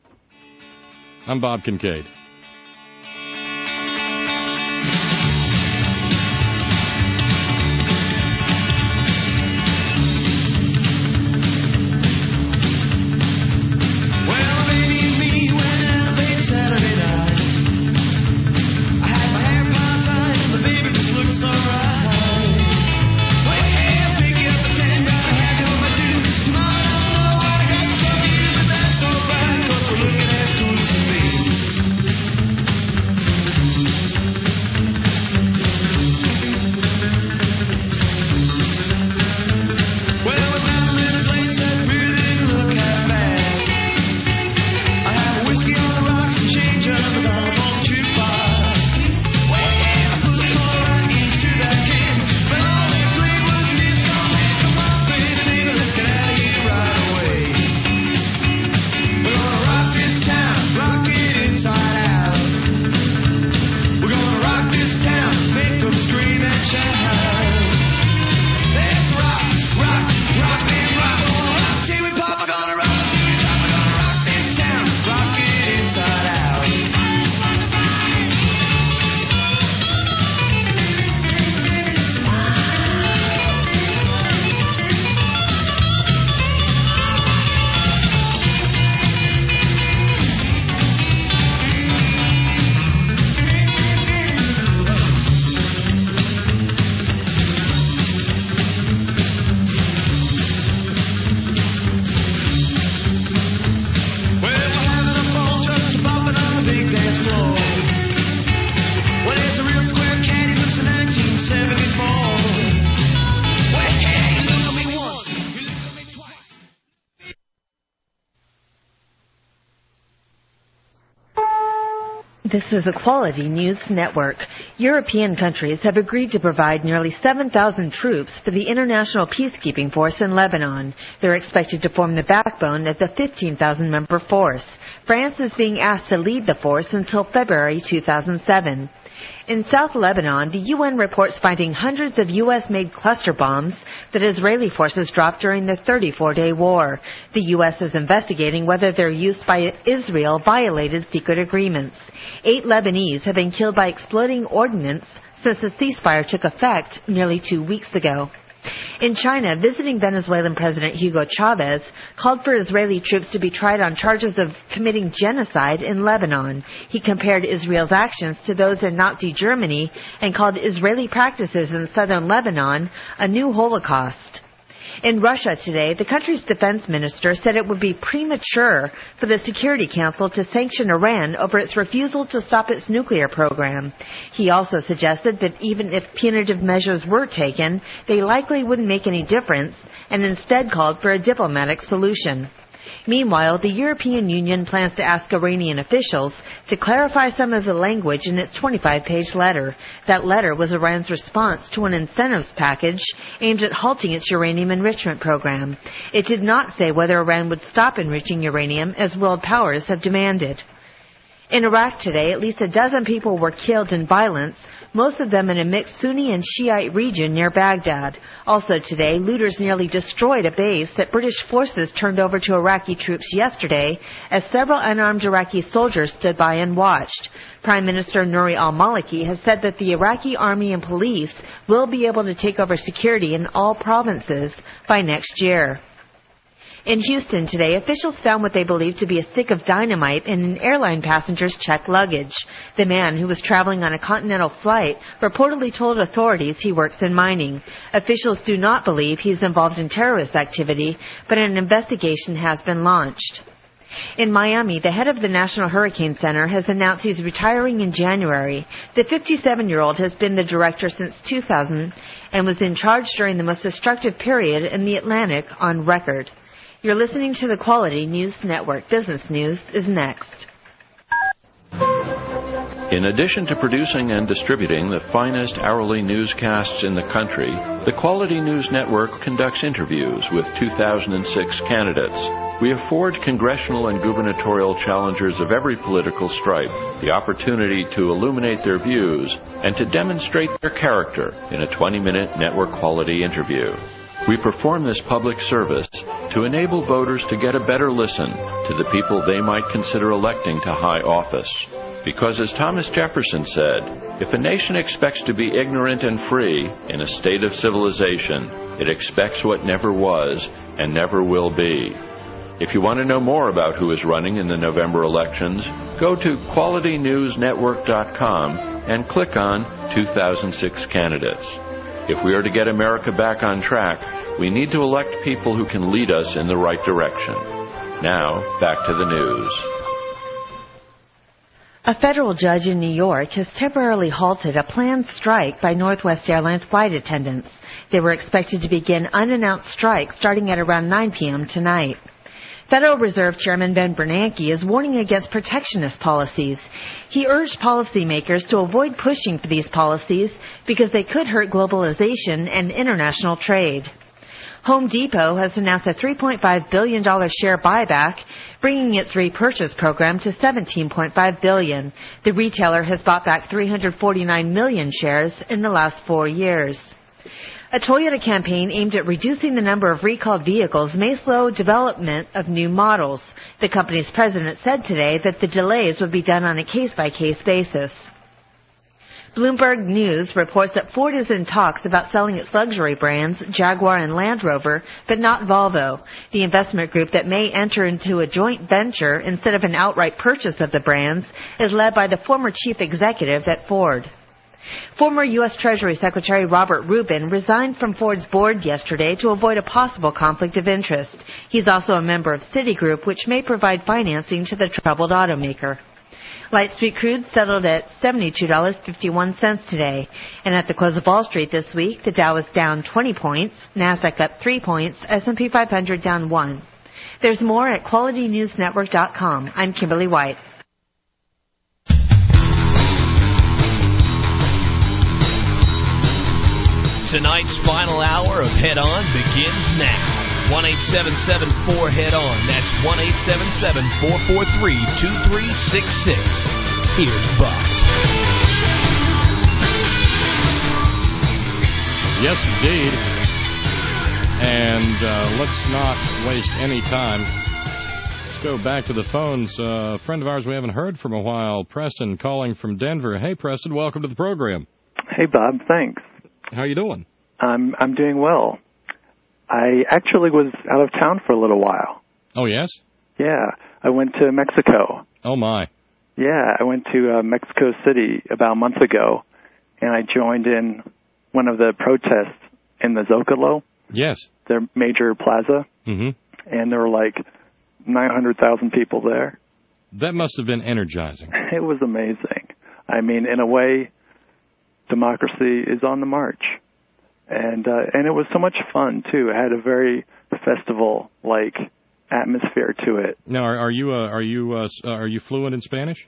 I'm Bob Kincaid. This is a Quality News Network. European countries have agreed to provide nearly seven thousand troops for the international peacekeeping force in Lebanon. They're expected to form the backbone of the fifteen thousand member force. France is being asked to lead the force until February two thousand seven. In South Lebanon, the U N reports finding hundreds of U S-made cluster bombs that Israeli forces dropped during the thirty-four day war. The U S is investigating whether their use by Israel violated secret agreements. Eight Lebanese have been killed by exploding ordnance since the ceasefire took effect nearly two weeks ago. In China, visiting Venezuelan President Hugo Chavez called for Israeli troops to be tried on charges of committing genocide in Lebanon. He compared Israel's actions to those in Nazi Germany and called Israeli practices in southern Lebanon a new Holocaust. In Russia today, the country's defense minister said it would be premature for the Security Council to sanction Iran over its refusal to stop its nuclear program. He also suggested that even if punitive measures were taken, they likely wouldn't make any difference, and instead called for a diplomatic solution. Meanwhile, the European Union plans to ask Iranian officials to clarify some of the language in its twenty-five page letter. That letter was Iran's response to an incentives package aimed at halting its uranium enrichment program. It did not say whether Iran would stop enriching uranium, as world powers have demanded. In Iraq today, at least a dozen people were killed in violence, most of them in a mixed Sunni and Shiite region near Baghdad. Also today, looters nearly destroyed a base that British forces turned over to Iraqi troops yesterday as several unarmed Iraqi soldiers stood by and watched. Prime Minister Nouri al-Maliki has said that the Iraqi army and police will be able to take over security in all provinces by next year. In Houston today, officials found what they believe to be a stick of dynamite in an airline passenger's checked luggage. The man, who was traveling on a continental flight, reportedly told authorities he works in mining. Officials do not believe he's involved in terrorist activity, but an investigation has been launched. In Miami, the head of the National Hurricane Center has announced he's retiring in January. The fifty-seven-year-old has been the director since two thousand and was in charge during the most destructive period in the Atlantic on record. You're listening to the Quality News Network. Business News is next. In addition to producing and distributing the finest hourly newscasts in the country, the Quality News Network conducts interviews with two thousand six candidates. We afford congressional and gubernatorial challengers of every political stripe the opportunity to illuminate their views and to demonstrate their character in a twenty-minute network quality interview. We perform this public service to enable voters to get a better listen to the people they might consider electing to high office. Because as Thomas Jefferson said, if a nation expects to be ignorant and free in a state of civilization, it expects what never was and never will be. If you want to know more about who is running in the November elections, go to quality news network dot com and click on two thousand six candidates. If we are to get America back on track, we need to elect people who can lead us in the right direction. Now, back to the news. A federal judge in New York has temporarily halted a planned strike by Northwest Airlines flight attendants. They were expected to begin unannounced strikes starting at around nine p.m. tonight. Federal Reserve Chairman Ben Bernanke is warning against protectionist policies. He urged policymakers to avoid pushing for these policies because they could hurt globalization and international trade. Home Depot has announced a three point five billion dollars share buyback, bringing its repurchase program to seventeen point five billion dollars. The retailer has bought back three hundred forty-nine million shares in the last four years. A Toyota campaign aimed at reducing the number of recalled vehicles may slow development of new models. The company's president said today that the delays would be done on a case-by-case basis. Bloomberg News reports that Ford is in talks about selling its luxury brands, Jaguar and Land Rover, but not Volvo. The investment group that may enter into a joint venture instead of an outright purchase of the brands is led by the former chief executive at Ford. Former U S Treasury Secretary Robert Rubin resigned from Ford's board yesterday to avoid a possible conflict of interest. He's also a member of Citigroup, which may provide financing to the troubled automaker. Light sweet crude settled at seventy-two dollars and fifty-one cents today. And at the close of Wall Street this week, the Dow was down twenty points, NASDAQ up three points, S and P five hundred down one. There's more at quality news network dot com. I'm Kimberly White. Tonight's final hour of Head On begins now. one eight seven seven four head on. That's one eight seven seven four four three two three six six. Here's Bob. Yes, indeed. And uh, let's not waste any time. Let's go back to the phones. Uh, a friend of ours we haven't heard from a while, Preston, calling from Denver. Hey, Preston, welcome to the program. Hey, Bob, thanks. How you doing? I'm I'm doing well. I actually was out of town for a little while. Oh, yes? Yeah, I went to Mexico. Oh, my. Yeah, I went to uh, Mexico City about a month ago, and I joined in one of the protests in the Zocalo. Yes. Their major plaza. Mm-hmm. And there were like nine hundred thousand people there. That must have been energizing. It was amazing. I mean, in a way, democracy is on the march. And uh, and it was so much fun, too. It had a very festival-like atmosphere to it. Now, are, are you uh, are you uh, are you fluent in Spanish?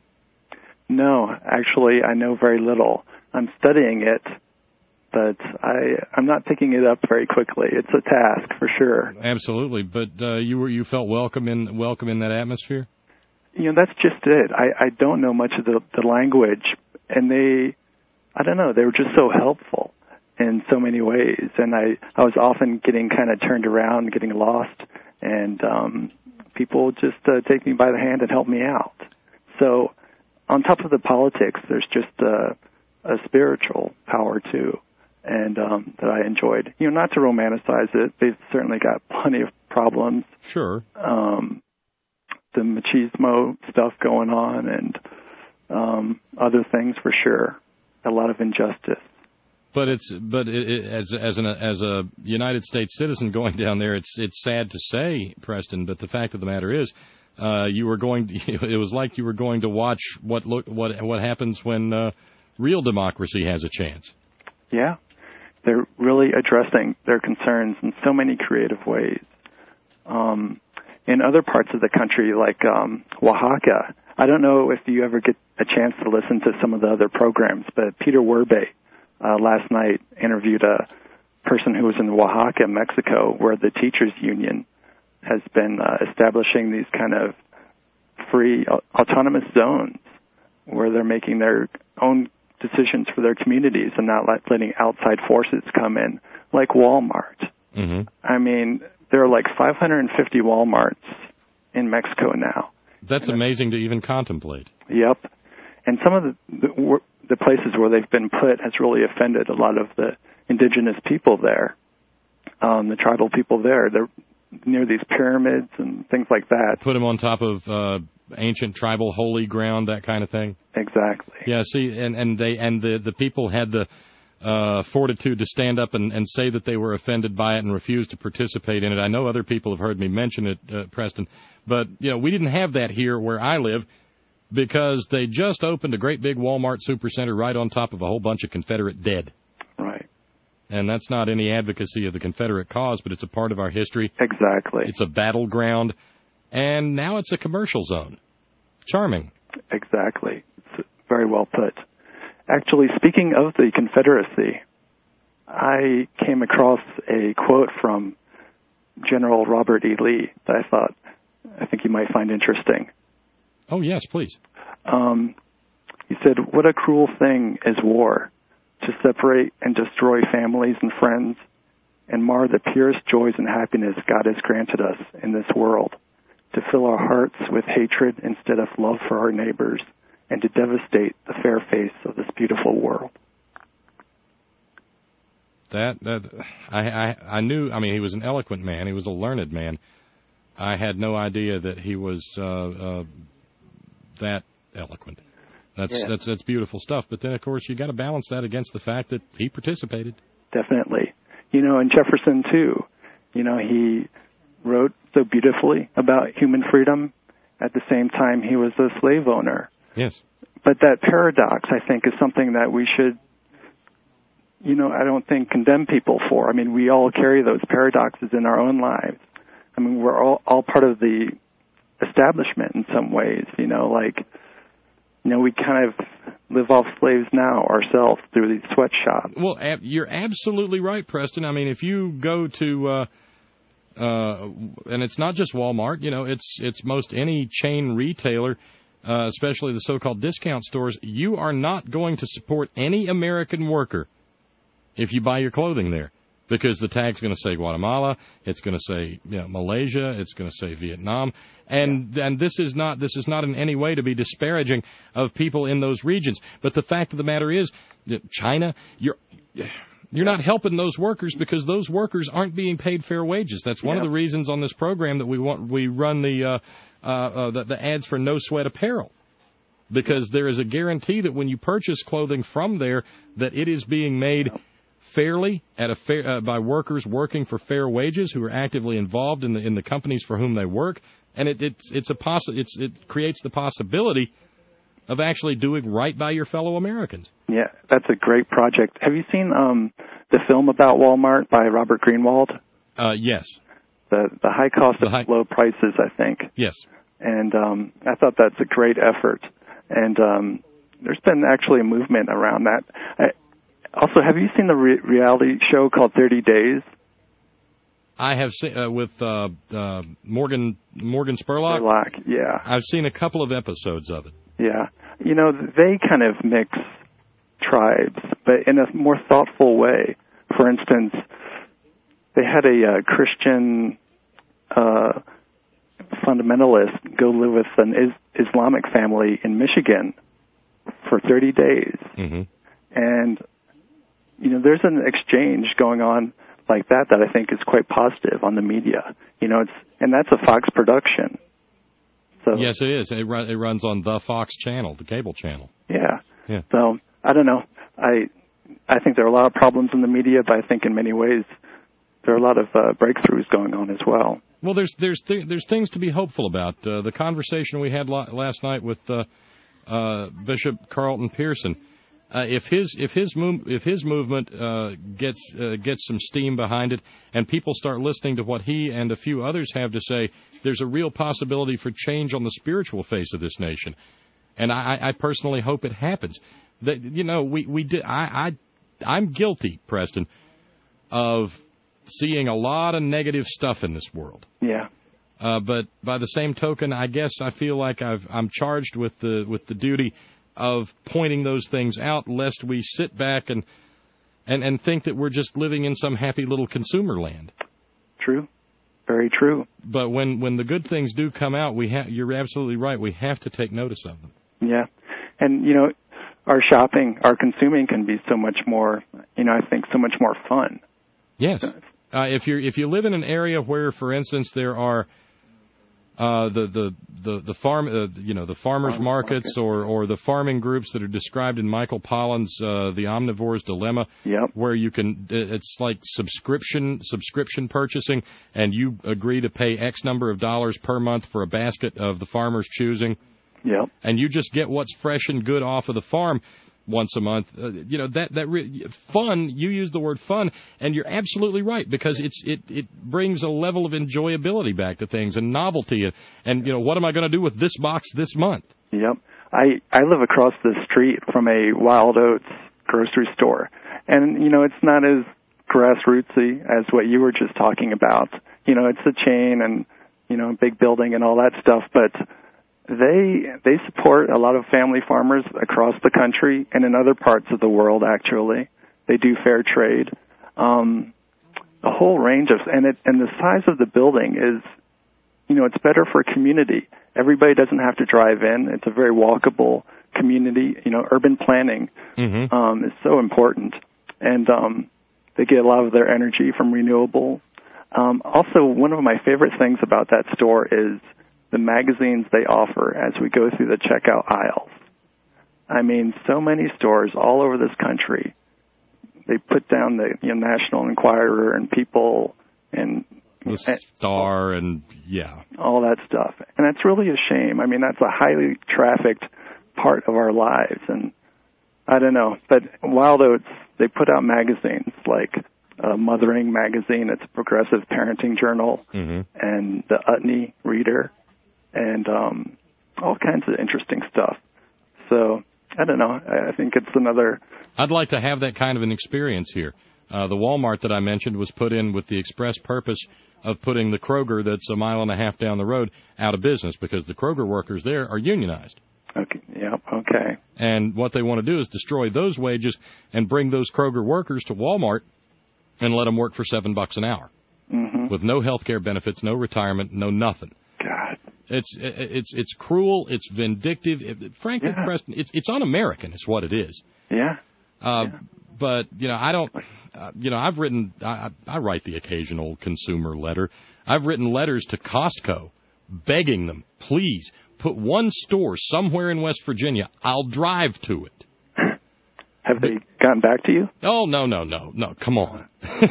No, actually, I know very little. I'm studying it, but I I'm not picking it up very quickly. It's a task for sure. Absolutely, but uh, you were you felt welcome in welcome in that atmosphere? You know, that's just it. I I don't know much of the the language, and they, I don't know, they were just so helpful in so many ways, and I I was often getting kind of turned around, getting lost, and um, people just uh, take me by the hand and help me out. So, on top of the politics, there's just uh, a spiritual power too, and um, that I enjoyed. You know, not to romanticize it, they've certainly got plenty of problems. Sure. Um, the machismo stuff going on, and um, other things for sure. A lot of injustice. But it's but it, it, as as an as a United States citizen going down there, it's it's sad to say, Preston, but the fact of the matter is, uh, you were going. To, it was like you were going to watch what look what what happens when uh, real democracy has a chance. Yeah, they're really addressing their concerns in so many creative ways. Um, in other parts of the country, like um, Oaxaca, I don't know if you ever get a chance to listen to some of the other programs, but Peter Werbe Uh, last night interviewed a person who was in Oaxaca, Mexico, where the teachers union has been uh, establishing these kind of free uh, autonomous zones where they're making their own decisions for their communities and not let, letting outside forces come in, like Walmart. Mm-hmm. I mean, there are like five hundred fifty Walmarts in Mexico now. That's amazing to even contemplate. Yep. And some of the, the the places where they've been put has really offended a lot of the indigenous people there, um, the tribal people there. They're near these pyramids and things like that. Put them on top of uh, ancient tribal holy ground, that kind of thing. Exactly. Yeah. See, and, and they and the, the people had the uh, fortitude to stand up and, and say that they were offended by it and refused to participate in it. I know other people have heard me mention it, uh, Preston, but you know we didn't have that here where I live, because they just opened a great big Walmart supercenter right on top of a whole bunch of Confederate dead. Right. And that's not any advocacy of the Confederate cause, but it's a part of our history. Exactly. It's a battleground, and now it's a commercial zone. Charming. Exactly. It's very well put. Actually, speaking of the Confederacy, I came across a quote from General Robert E. Lee that I thought, I think you might find interesting. Oh, yes, please. Um, he said, "What a cruel thing is war, to separate and destroy families and friends and mar the purest joys and happiness God has granted us in this world, to fill our hearts with hatred instead of love for our neighbors, and to devastate the fair face of this beautiful world." That, that I, I, I knew, I mean, he was an eloquent man. He was a learned man. I had no idea that he was uh, uh, that eloquent. That's yeah. that's that's beautiful stuff. But then, of course, you got to balance that against the fact that he participated. Definitely. You know, and Jefferson, too. You know, he wrote so beautifully about human freedom. At the same time, he was a slave owner. Yes. But that paradox, I think, is something that we should, you know, I don't think condemn people for. I mean, we all carry those paradoxes in our own lives. I mean, we're all, all part of the establishment in some ways, you know, like you know, we kind of live off slaves now ourselves through these sweatshops. Well, ab- you're absolutely right, Preston. I mean, if you go to, uh, uh, and it's not just Walmart, you know, it's it's most any chain retailer, uh, especially the so-called discount stores, you are not going to support any American worker if you buy your clothing there. Because the tag's going to say Guatemala, it's going to say you know, Malaysia, it's going to say Vietnam, and yeah. and this is not this is not in any way to be disparaging of people in those regions. But the fact of the matter is, China, you're you're not helping those workers because those workers aren't being paid fair wages. That's one yeah. of the reasons on this program that we want we run the uh, uh, uh, the, the ads for No Sweat Apparel. Because there is a guarantee that when you purchase clothing from there, that it is being made fairly at a fair, uh, by workers working for fair wages who are actively involved in the in the companies for whom they work, and it it's it's a possi- it's it creates the possibility of actually doing right by your fellow Americans. Yeah, that's a great project. Have you seen um, the film about Walmart by Robert Greenwald? Uh, yes. The the high cost of high- low prices, I think. Yes. And um, I thought that's a great effort. And um, there's been actually a movement around that. I, Also, have you seen the re- reality show called thirty days? I have seen uh, with uh, uh, Morgan Morgan Spurlock. Spurlock, yeah. I've seen a couple of episodes of it. Yeah, you know they kind of mix tribes, but in a more thoughtful way. For instance, they had a uh, Christian uh, fundamentalist go live with an is- Islamic family in Michigan for thirty days, mm-hmm. and you know, there's an exchange going on like that that I think is quite positive on the media. You know, it's and that's a Fox production. So yes, it is. It, run, it runs on the Fox channel, the cable channel. Yeah. Yeah. So I don't know. I I think there are a lot of problems in the media, but I think in many ways there are a lot of uh, breakthroughs going on as well. Well, there's there's th- there's things to be hopeful about. Uh, the conversation we had lo- last night with uh, uh, Bishop Carlton Pearson. Uh, if his if his move, if his movement uh, gets uh, gets some steam behind it, and people start listening to what he and a few others have to say, there's a real possibility for change on the spiritual face of this nation, and I, I personally hope it happens. That you know, we we did. I, I I'm guilty, Preston, of seeing a lot of negative stuff in this world. Yeah. Uh, but by the same token, I guess I feel like I've I'm charged with the with the duty of pointing those things out, lest we sit back and, and and think that we're just living in some happy little consumer land. True. Very true. But when, when the good things do come out, we ha- you're absolutely right. We have to take notice of them. Yeah. And, you know, our shopping, our consuming can be so much more, you know, I think so much more fun. Yes. Uh, if you if you live in an area where, for instance, there are Uh, the, the, the, the farm, uh, you know, the farmers markets or, or the farming groups that are described in Michael Pollan's, uh, The Omnivore's Dilemma, yep. where you can, it's like subscription, subscription purchasing, and you agree to pay X number of dollars per month for a basket of the farmer's choosing. Yep. And you just get what's fresh and good off of the farm once a month. Uh, you know, that, that re- fun, you use the word fun, and you're absolutely right, because it's it, it brings a level of enjoyability back to things and novelty. And, and you know, what am I going to do with this box this month? Yep. I, I live across the street from a Wild Oats grocery store. And, you know, it's not as grassrootsy as what you were just talking about. You know, it's a chain and, you know, a big building and all that stuff, but They they support a lot of family farmers across the country and in other parts of the world, actually. They do fair trade. Um, a whole range of, and, it, and the size of the building is, you know, it's better for community. Everybody doesn't have to drive in. It's a very walkable community. You know, urban planning mm-hmm. um, is so important. And um, they get a lot of their energy from renewable. Um, also, one of my favorite things about that store is the magazines they offer as we go through the checkout aisles. I mean, so many stores all over this country, they put down the you know, National Enquirer and People and the Star and, yeah. all that stuff. And that's really a shame. I mean, that's a highly trafficked part of our lives. And I don't know. But Wild Oats, they put out magazines like uh, Mothering Magazine. It's a progressive parenting journal. Mm-hmm. And the Utne Reader. And um, all kinds of interesting stuff. So I don't know. I think it's another. I'd like to have that kind of an experience here. Uh, the Walmart that I mentioned was put in with the express purpose of putting the Kroger that's a mile and a half down the road out of business because the Kroger workers there are unionized. Okay. Yep. Okay. And what they want to do is destroy those wages and bring those Kroger workers to Walmart and let them work for seven bucks an hour mm-hmm. with no health care benefits, no retirement, no nothing. God. It's it's it's cruel. It's vindictive. It, frankly, yeah. Preston, it's it's un-American. Is what it is. Yeah. Uh, yeah. But you know, I don't. Uh, you know, I've written. I, I write the occasional consumer letter. I've written letters to Costco, begging them, please put one store somewhere in West Virginia. I'll drive to it. Have they gotten back to you? Oh no no no no! Come on.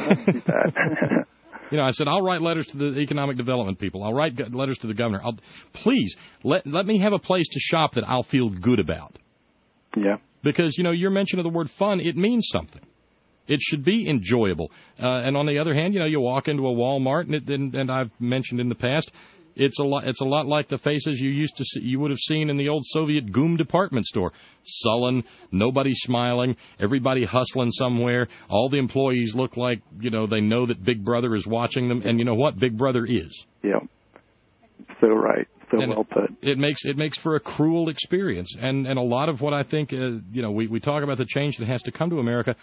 You know, I said, I'll write letters to the economic development people. I'll write go- letters to the governor. I'll, please, let let me have a place to shop that I'll feel good about. Yeah. Because, you know, your mention of the word fun, it means something. It should be enjoyable. Uh, and on the other hand, you know, you walk into a Walmart, and, it, and, and I've mentioned in the past, it's a lot. It's a lot like the faces you used to see, you would have seen in the old Soviet G U M department store. Sullen, nobody smiling, everybody hustling somewhere. All the employees look like, you know, they know that Big Brother is watching them, and you know what? Big Brother is. Yeah. So right. So and well put. It makes it makes for a cruel experience, and and a lot of what I think, uh, you know, we we talk about the change that has to come to America.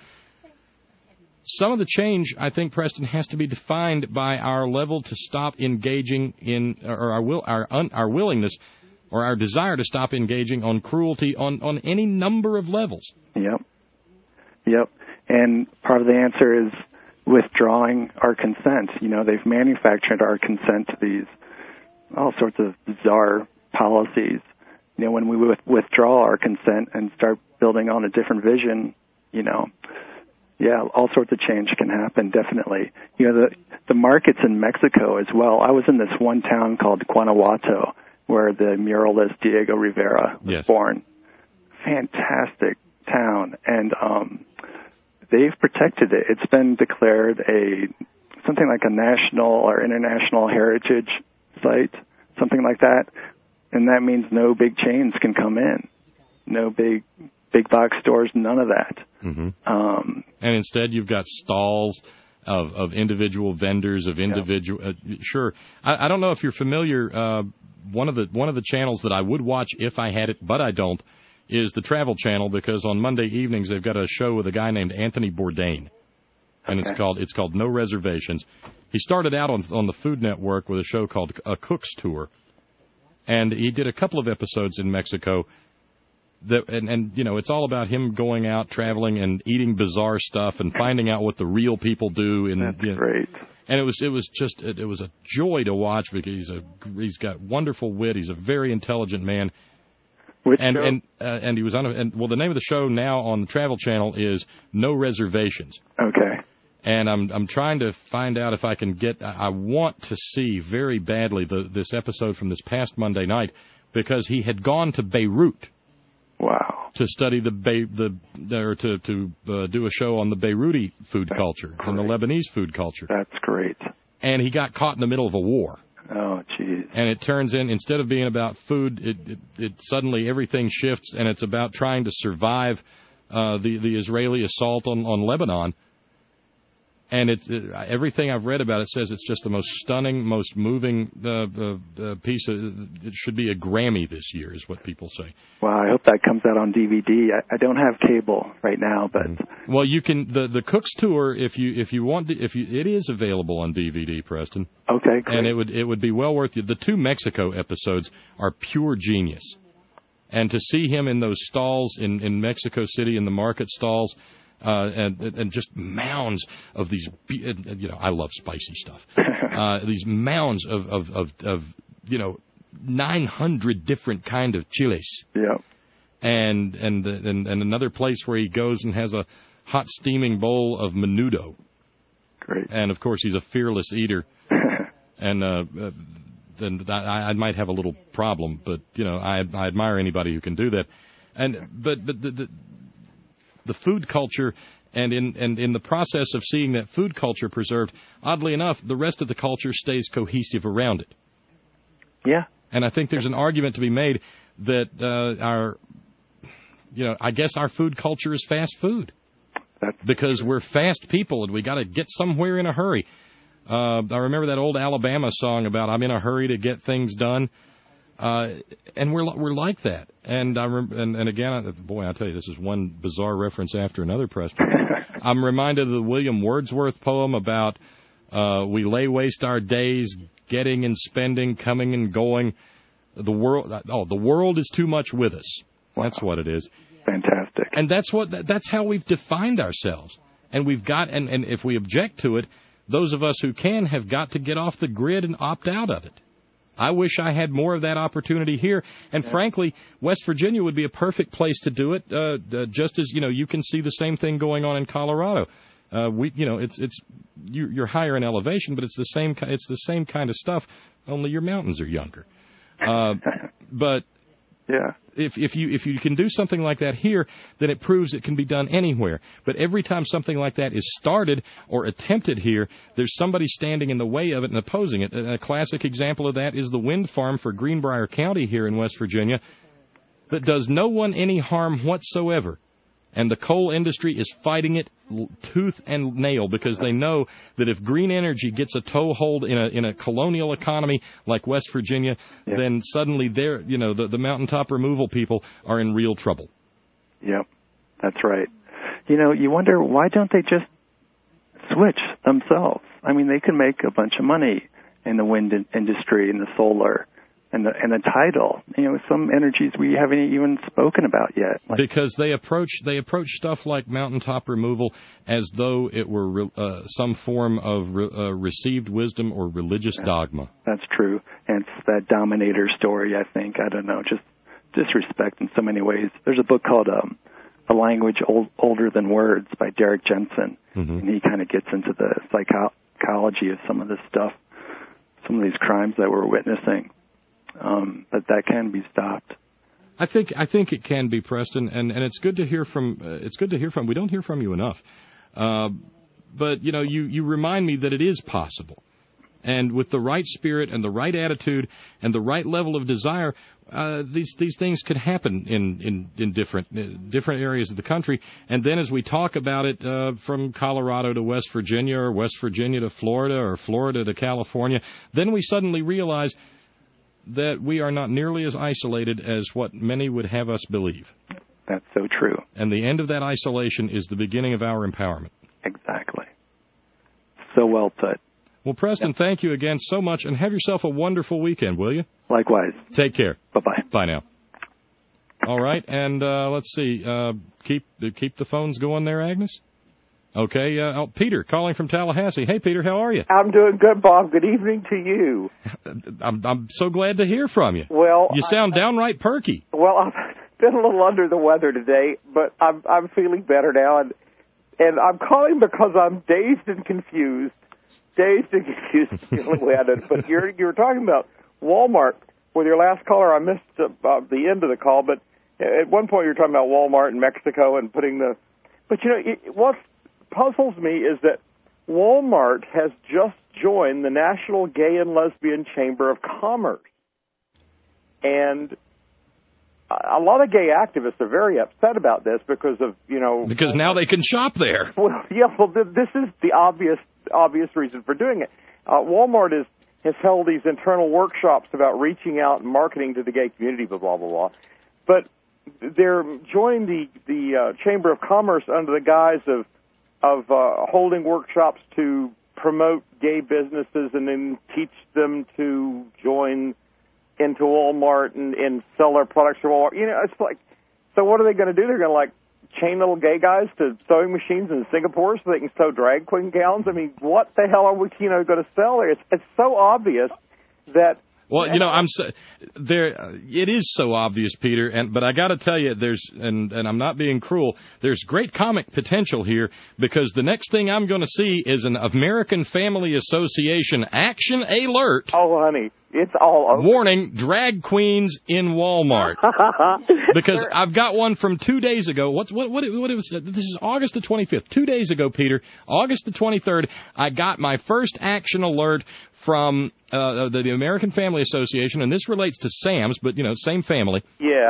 Some of the change, I think, Preston, has to be defined by our level to stop engaging in, or our will, our un, our willingness, or our desire to stop engaging on cruelty on, on any number of levels. Yep. Yep. And part of the answer is withdrawing our consent. You know, they've manufactured our consent to these all sorts of bizarre policies. You know, when we withdraw our consent and start building on a different vision, you know, yeah, all sorts of change can happen, definitely. You know, the the markets in Mexico as well. I was in this one town called Guanajuato where the muralist Diego Rivera was yes. born. Fantastic town. And um, they've protected it. It's been declared a something like a national or international heritage site, something like that. And that means no big chains can come in. No big big box stores, none of that. Mm-hmm. Um, and instead you've got stalls of, of individual vendors, of individual... Yeah. Uh, sure. I, I don't know if you're familiar, uh, one of the one of the channels that I would watch if I had it, but I don't, is the Travel Channel, because on Monday evenings they've got a show with a guy named Anthony Bourdain. And okay. it's called it's called No Reservations. He started out on on the Food Network with a show called A Cook's Tour. And he did a couple of episodes in Mexico. That, and, and, you know, it's all about him going out, traveling, and eating bizarre stuff and finding out what the real people do. And, That's you know, great. And it was it was just it, it was a joy to watch because he's a he's got wonderful wit. He's a very intelligent man. Which and show? and uh, and he was on a, and well, the name of the show now on the Travel Channel is No Reservations. Okay. And I'm I'm trying to find out if I can get. I want to see very badly the this episode from this past Monday night because he had gone to Beirut. Wow. To study the Be- the or to to uh, do a show on the Beiruti food That's culture great. and the Lebanese food culture. That's great. And he got caught in the middle of a war. Oh, jeez. And it turns in instead of being about food, it, it, it suddenly everything shifts and it's about trying to survive uh, the the Israeli assault on, on Lebanon. And it's it, everything I've read about it says it's just the most stunning, most moving uh, uh, piece of. It should be a Grammy this year, is what people say. Well, I hope that comes out on D V D. I, I don't have cable right now, but well, you can the the Cook's Tour if you if you want to, if you it is available on D V D, Preston. Okay, great. And it would it would be well worth it. The two Mexico episodes are pure genius, and to see him in those stalls in in Mexico City in the market stalls. Uh, and, and just mounds of these, you know, I love spicy stuff. Uh, these mounds of, of, of, of, you know, nine hundred different kind of chiles. Yeah. And, and, and, and another place where he goes and has a hot steaming bowl of menudo. Great. And, of course, he's a fearless eater. and, uh, uh, then I, I might have a little problem, but, you know, I, I admire anybody who can do that. And, but, but the, the the food culture, and in and in the process of seeing that food culture preserved, oddly enough, the rest of the culture stays cohesive around it. Yeah. And I think there's an argument to be made that uh, our you know, I guess our food culture is fast food. That's because we're fast people and we got to get somewhere in a hurry. Uh, I remember that old Alabama song about I'm in a hurry to get things done. Uh, and we're we're like that. And I rem- and, and again, boy, I tell you, this is one bizarre reference after another, Preston. I'm reminded of the William Wordsworth poem about uh, we lay waste our days getting and spending, coming and going. The world, oh, the world is too much with us. Wow. That's what it is. Fantastic. And that's what that's how we've defined ourselves. And we've got and, and if we object to it, those of us who can have got to get off the grid and opt out of it. I wish I had more of that opportunity here. And frankly, West Virginia would be a perfect place to do it, uh, uh, just as, you know, you can see the same thing going on in Colorado. Uh, we, you know, it's it's you, you're higher in elevation, but it's the same it's the same kind of stuff. Only your mountains are younger. Uh, but yeah, if if you if you can do something like that here, then it proves it can be done anywhere. But every time something like that is started or attempted here, there's somebody standing in the way of it and opposing it. A classic example of that is the wind farm for Greenbrier County here in West Virginia that does no one any harm whatsoever. And the coal industry is fighting it tooth and nail because they know that if green energy gets a toehold in a in a colonial economy like West Virginia, yep. then suddenly they're, you know, the, the mountaintop removal people are in real trouble. Yep, that's right. You know, you wonder, why don't they just switch themselves? I mean, they can make a bunch of money in the wind industry and the solar and the and the tidal, you know, some energies we haven't even spoken about yet. Like, because they approach they approach stuff like mountaintop removal as though it were re, uh, some form of re, uh, received wisdom or religious yeah, dogma. That's true, and it's that dominator story. I think I don't know, just disrespect in so many ways. There's a book called um, "A Language Old, Older Than Words" by Derek Jensen, mm-hmm. and he kind of gets into the psycho- psychology of some of this stuff, some of these crimes that we're witnessing. Um, but that can be stopped. I think I think it can be, Preston, and, and it's good to hear from. Uh, it's good to hear from. We don't hear from you enough, uh, but you know, you, you remind me that it is possible, and with the right spirit and the right attitude and the right level of desire, uh, these these things could happen in in, in different uh, different areas of the country. And then as we talk about it, uh, from Colorado to West Virginia, or West Virginia to Florida, or Florida to California, then we suddenly realize that we are not nearly as isolated as what many would have us believe. That's so true. And the end of that isolation is the beginning of our empowerment. Exactly. So well put. Well, Preston, yep. Thank you again so much, and have yourself a wonderful weekend, will you? Likewise. Take care. Bye-bye. Bye now. All right, and uh, let's see. Uh, keep keep the phones going there, Agnes? Okay, uh, oh, Peter, calling from Tallahassee. Hey, Peter, how are you? I'm doing good, Bob. Good evening to you. I'm, I'm so glad to hear from you. Well, you sound I, downright perky. Well, I've been a little under the weather today, but I'm I'm feeling better now, and and I'm calling because I'm dazed and confused, dazed and confused. But you're you're talking about Walmart with your last caller. I missed uh, the end of the call, but at one point you were talking about Walmart in Mexico and putting the. But you know it, what's puzzles me is that Walmart has just joined the National Gay and Lesbian Chamber of Commerce. And a lot of gay activists are very upset about this because of, you know... Because now they can shop there. Well, yeah, well, this is the obvious obvious reason for doing it. Uh, Walmart is, has held these internal workshops about reaching out and marketing to the gay community, blah, blah, blah, blah. But they're joining the, the uh, Chamber of Commerce under the guise of of uh, holding workshops to promote gay businesses and then teach them to join into Walmart and, and sell their products to Walmart. You know, it's like, so what are they going to do? They're going to, like, chain little gay guys to sewing machines in Singapore so they can sew drag queen gowns? I mean, what the hell are we, you know, going to sell there? It's, it's so obvious that... Well, you know, I'm so, there. Uh, it is so obvious, Peter. And but I got to tell you, there's and and I'm not being cruel. There's great comic potential here because the next thing I'm going to see is an American Family Association action alert. Oh, honey, it's all over. Warning: drag queens in Walmart. Because I've got one from two days ago. What's what what what it was? This is August the twenty-fifth. Two days ago, Peter. August the twenty-third. I got my first action alert from uh, the, the American Family Association, and this relates to Sam's, but, you know, same family. Yeah.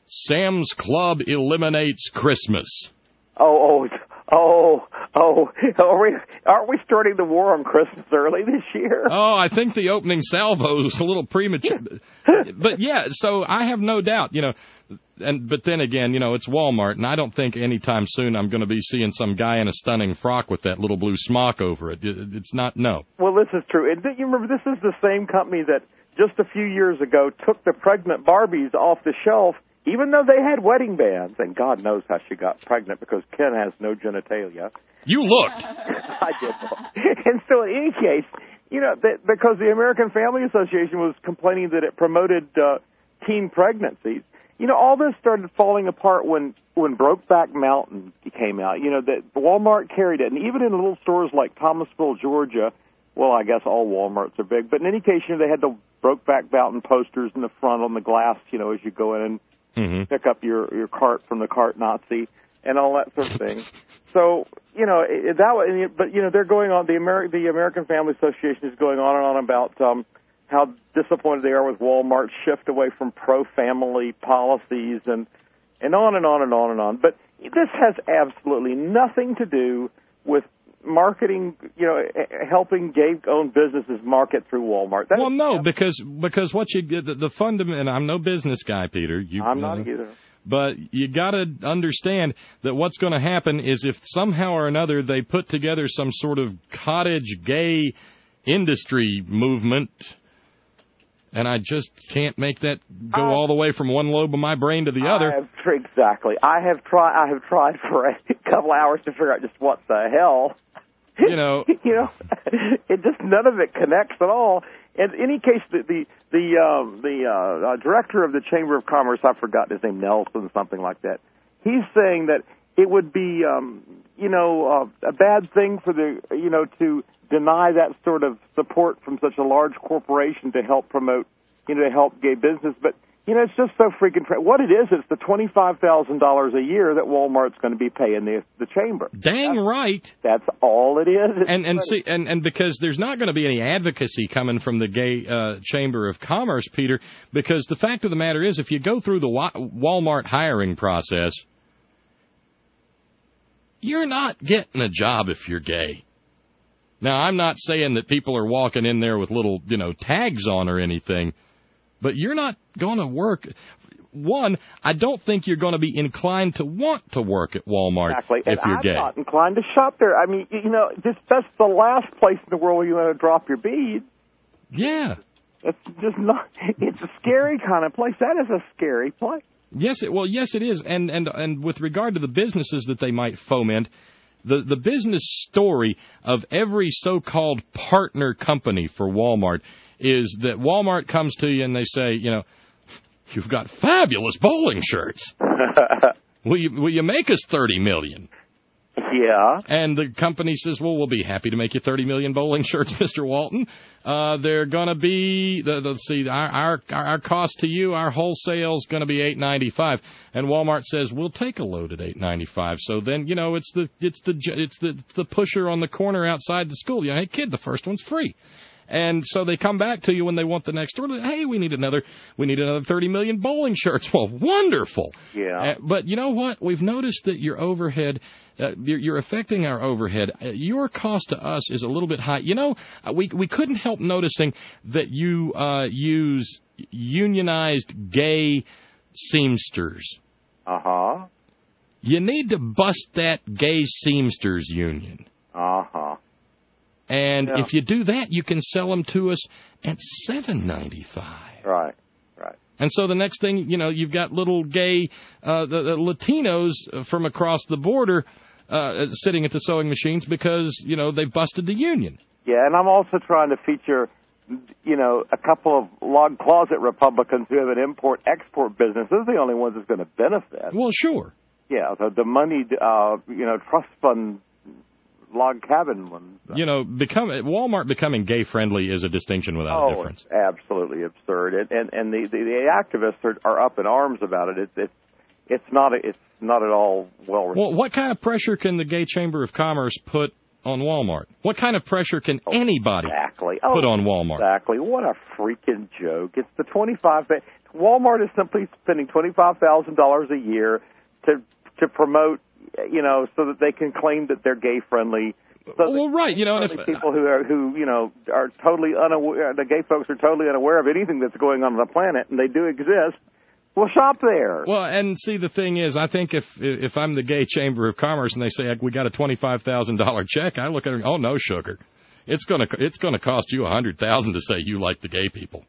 Sam's Club eliminates Christmas. Oh, oh, oh, oh! Are we, aren't we starting the war on Christmas early this year? Oh, I think the opening salvo is a little premature. But yeah, so I have no doubt, you know. And but then again, you know, it's Walmart, and I don't think anytime soon I'm going to be seeing some guy in a stunning frock with that little blue smock over it. It's not, no. Well, this is true. And you remember, this is the same company that just a few years ago took the pregnant Barbies off the shelf, even though they had wedding bands. And God knows how she got pregnant, because Ken has no genitalia. You looked. I did look. And so in any case, you know, that, because the American Family Association was complaining that it promoted uh, teen pregnancies, you know, all this started falling apart when, when Brokeback Mountain came out. You know, that Walmart carried it. And even in little stores like Thomasville, Georgia, well, I guess all Walmarts are big. But in any case, you know, they had the Brokeback Mountain posters in the front on the glass, you know, as you go in and mm-hmm. pick up your, your cart from the cart Nazi and all that sort of thing. So, you know, it, that was, but, you know, they're going on, the, Ameri- the American Family Association is going on and on about um, how disappointed they are with Walmart's shift away from pro-family policies and, and on and on and on and on. But this has absolutely nothing to do with marketing, you know, helping gay-owned businesses market through Walmart. That well, no, because because what you the, the fundament. And I'm no business guy, Peter. You, I'm not uh, either. But you got to understand that what's going to happen is if somehow or another they put together some sort of cottage gay industry movement, and I just can't make that go uh, all the way from one lobe of my brain to the other. I have, exactly. I have tried. I have tried for a couple hours to figure out just what the hell. You know, you know, it just none of it connects at all. In any case, the the the, um, the uh, uh, director of the Chamber of Commerce, I forgot his name, Nelson, something like that. He's saying that it would be, um, you know, uh, a bad thing for the, you know, to deny that sort of support from such a large corporation to help promote, you know, to help gay business. But you know, it's just so freaking tra- what it is. It's the twenty-five thousand dollars a year that Walmart's going to be paying the the chamber. Dang that's, right. That's all it is. It's and and see, and and because there's not going to be any advocacy coming from the gay uh, Chamber of Commerce, Peter. Because the fact of the matter is, if you go through the wa- Walmart hiring process, you're not getting a job if you're gay. Now, I'm not saying that people are walking in there with little, you know, tags on or anything. But you're not going to work. One, I don't think you're going to be inclined to want to work at Walmart exactly. if and you're I'm gay. I'm not inclined to shop there. I mean, you know, this, that's the last place in the world where you want to drop your beads. Yeah. It's just not. It's a scary kind of place. That is a scary place. Yes, it, well, yes, it is. And and and with regard to the businesses that they might foment, the the business story of every so-called partner company for Walmart is that Walmart comes to you and they say, you know, you've got fabulous bowling shirts. will you will you make us thirty million? Yeah. And the company says, well, we'll be happy to make you thirty million bowling shirts, Mister Walton. Uh, they're going to be, the, the, let's see, our, our our cost to you, our wholesale's going to be eight ninety-five. And Walmart says, we'll take a load at eight ninety-five. So then, you know, it's the it's the it's the it's the pusher on the corner outside the school. You know, hey kid, the first one's free. And so they come back to you when they want the next order. Hey, we need another, we need another thirty million bowling shirts. Well, wonderful. Yeah. Uh, but you know what? We've noticed that your overhead, uh, you're, you're affecting our overhead. Uh, your cost to us is a little bit high. You know, uh, we we couldn't help noticing that you uh, use unionized gay seamsters. Uh huh. You need to bust that gay seamsters union. Uh huh. And yeah. if you do that, you can sell them to us at seven ninety-five. Right, right. And so the next thing, you know, you've got little gay uh, the, the Latinos from across the border uh, sitting at the sewing machines because, you know, they busted the union. Yeah, and I'm also trying to feature, you know, a couple of log closet Republicans who have an import-export business. Those are the only ones that's going to benefit. Well, sure. Yeah, the, the moneyed, uh, you know, trust fund log cabin one. You know, become Walmart becoming gay friendly is a distinction without oh, a difference. It's absolutely absurd, and and, and the, the the activists are, are up in arms about it. It's it's it's not a, it's not at all well received. Well, what kind of pressure can the Gay Chamber of Commerce put on Walmart? What kind of pressure can oh, anybody exactly. put oh, on Walmart? Exactly. What a freaking joke! It's the twenty-five Walmart is simply spending twenty-five thousand dollars a year to to promote, you know, so that they can claim that they're gay friendly. So well, right, you know, and if people who are who you know are totally unaware, the gay folks are totally unaware of anything that's going on on the planet, and they do exist. Well, shop there. Well, and see, the thing is, I think if if I'm the Gay Chamber of Commerce and they say we got a twenty-five thousand dollar check, I look at it. Oh no, sugar, it's gonna it's gonna cost you a hundred thousand to say you like the gay people.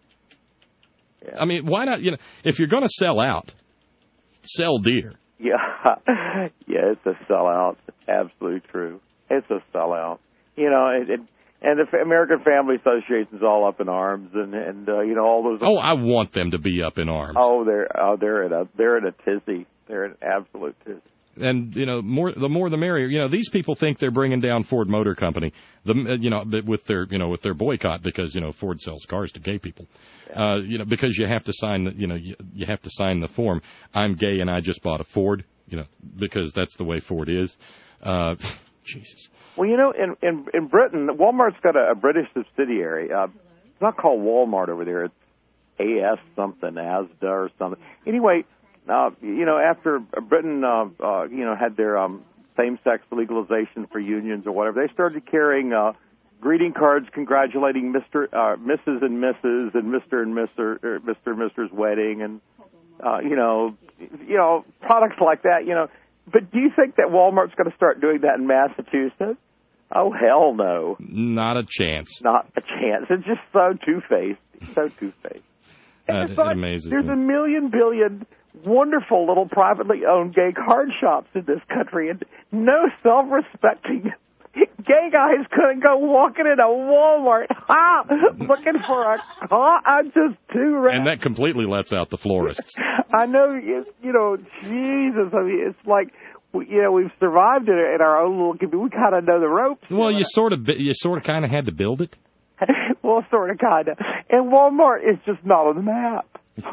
Yeah. I mean, why not? You know, if you're gonna sell out, sell dear. Yeah, yeah, it's a sellout. Absolutely true. It's a sellout. You know, it, it, and the American Family Association is all up in arms, and and uh, you know all those. Oh, I want them to be up in arms. Oh, they're oh they're in a they're in a tizzy. They're in absolute tizzy. And you know, more the more the merrier. You know, these people think they're bringing down Ford Motor Company. The you know with their you know with their boycott because you know Ford sells cars to gay people. Yeah. Uh, you know because you have to sign the you know you, you have to sign the form. I'm gay and I just bought a Ford. You know because that's the way Ford is. Uh, Jesus. Well, you know, in in, in Britain, Walmart's got a, a British subsidiary. Uh, it's not called Walmart over there. It's A S something, Asda or something. Anyway, uh, you know, after Britain, uh, uh, you know, had their um, same-sex legalization for unions or whatever, they started carrying uh, greeting cards congratulating Mister, uh, Missus and Missus and Mister and Mister, or Mister and Mister's wedding, and uh, you know, you know, products like that. You know. But do you think that Walmart's going to start doing that in Massachusetts? Oh, hell no. Not a chance. Not a chance. It's just so two-faced. So two-faced. Uh, it like, amazes There's me. a million billion wonderful little privately owned gay card shops in this country, and no self-respecting gay guys couldn't go walking into Walmart ah, looking for a car. I'm just too rad. And that completely lets out the florists. I know, you know, Jesus. I mean, it's like, you know, we've survived in, in our own little community. We kind of know the ropes. Well, you, you sort of, you sort of kind of had to build it. Well, sort of, kind of. And Walmart is just not on the map.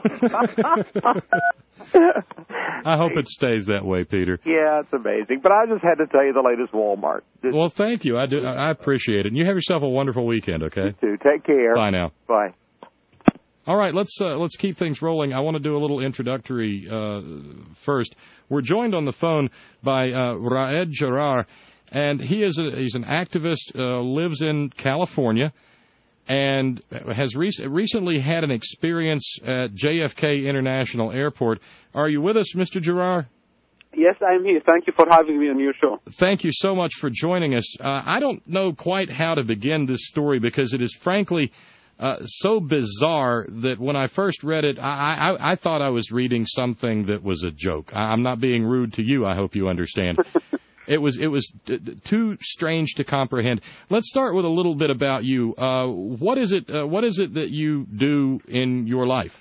I hope it stays that way, Peter. Yeah, it's amazing. But I just had to tell you the latest Walmart. Just, well, thank you. I do. I appreciate it. And you have yourself a wonderful weekend, okay? You too. Take care. Bye now. Bye. All right, let's uh, let's keep things rolling. I want to do a little introductory uh, first. We're joined on the phone by uh, Raed Jarrar, and he is a, he's an activist, uh, lives in California, and has rec- recently had an experience at J F K International Airport. Are you with us, Mister Jarrar? Yes, I'm here. Thank you for having me on your show. Thank you so much for joining us. Uh, I don't know quite how to begin this story because it is frankly uh, so bizarre that when I first read it, I, I, I thought I was reading something that was a joke. I, I'm not being rude to you. I hope you understand. It was it was t- too strange to comprehend. Let's start with a little bit about you. Uh, what is it? Uh, what is it that you do in your life?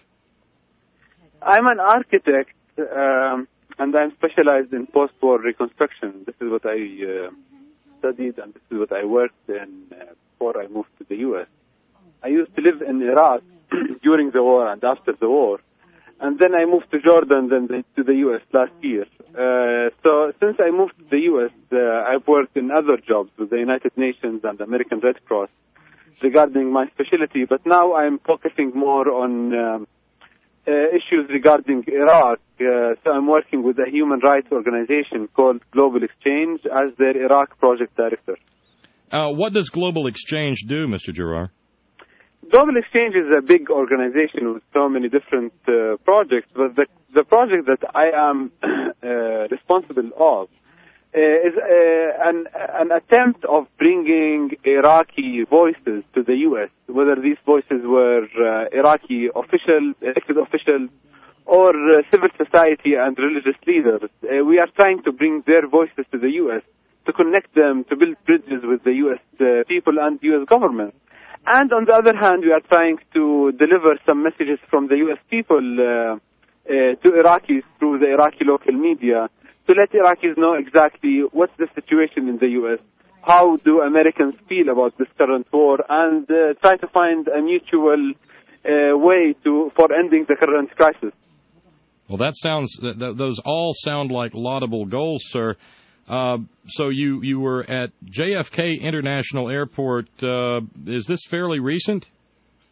I'm an architect, um, and I'm specialized in post-war reconstruction. This is what I uh, studied, and this is what I worked in uh, before I moved to the U S. I used to live in Iraq during the war and after the war. And then I moved to Jordan, then to the U S last year. Uh, so since I moved to the U S, uh, I've worked in other jobs with the United Nations and the American Red Cross regarding my specialty. But now I'm focusing more on um, uh, issues regarding Iraq. Uh, so I'm working with a human rights organization called Global Exchange as their Iraq project director. Uh, what does Global Exchange do, Mister Jarrar? Global Exchange is a big organization with so many different uh, projects, but the, the project that I am uh, responsible of uh, is uh, an, an attempt of bringing Iraqi voices to the U S, whether these voices were uh, Iraqi official, elected officials, or uh, civil society and religious leaders. Uh, we are trying to bring their voices to the U S, to connect them, to build bridges with the U S uh, people and U S government. And on the other hand, we are trying to deliver some messages from the U S people uh, uh, to Iraqis through the Iraqi local media to let Iraqis know exactly what's the situation in the U S, how do Americans feel about this current war, and uh, try to find a mutual uh, way to for ending the current crisis. Well, that sounds that, that, those all sound like laudable goals, sir. Uh, so you, you were at J F K International Airport. Uh, is this fairly recent?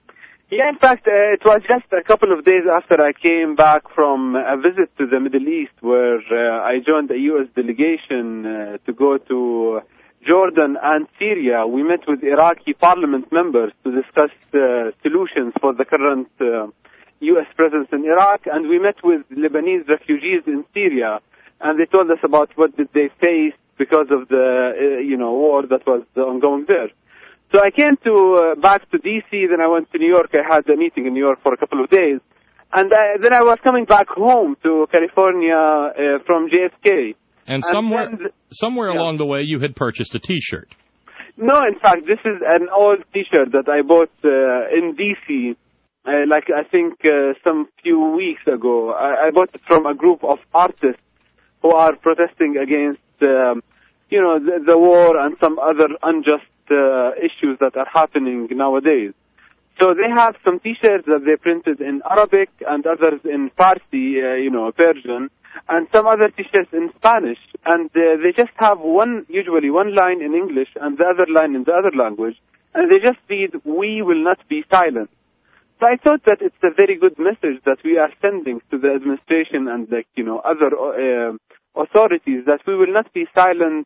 Yeah, in fact, uh, it was just a couple of days after I came back from a visit to the Middle East, where uh, I joined the U S delegation uh, to go to Jordan and Syria. We met with Iraqi parliament members to discuss uh, solutions for the current uh, U S presence in Iraq, and we met with Lebanese refugees in Syria, and they told us about what did they face because of the uh, you know war that was ongoing there. So I came to uh, back to D C, then I went to New York. I had a meeting in New York for a couple of days, and I, then I was coming back home to California uh, from J F K. And somewhere, then, somewhere yeah. along the way, you had purchased a T-shirt. No, in fact, this is an old T-shirt that I bought uh, in D C, uh, like I think uh, some few weeks ago. I, I bought it from a group of artists who are protesting against, um, you know, the, the war and some other unjust uh, issues that are happening nowadays. So they have some T-shirts that they printed in Arabic and others in Farsi, uh, you know, Persian, and some other T-shirts in Spanish. And uh, they just have one, usually one line in English and the other line in the other language. And they just read, "We will not be silent." So I thought that it's a very good message that we are sending to the administration and, like, you know, other uh, authorities, that we will not be silent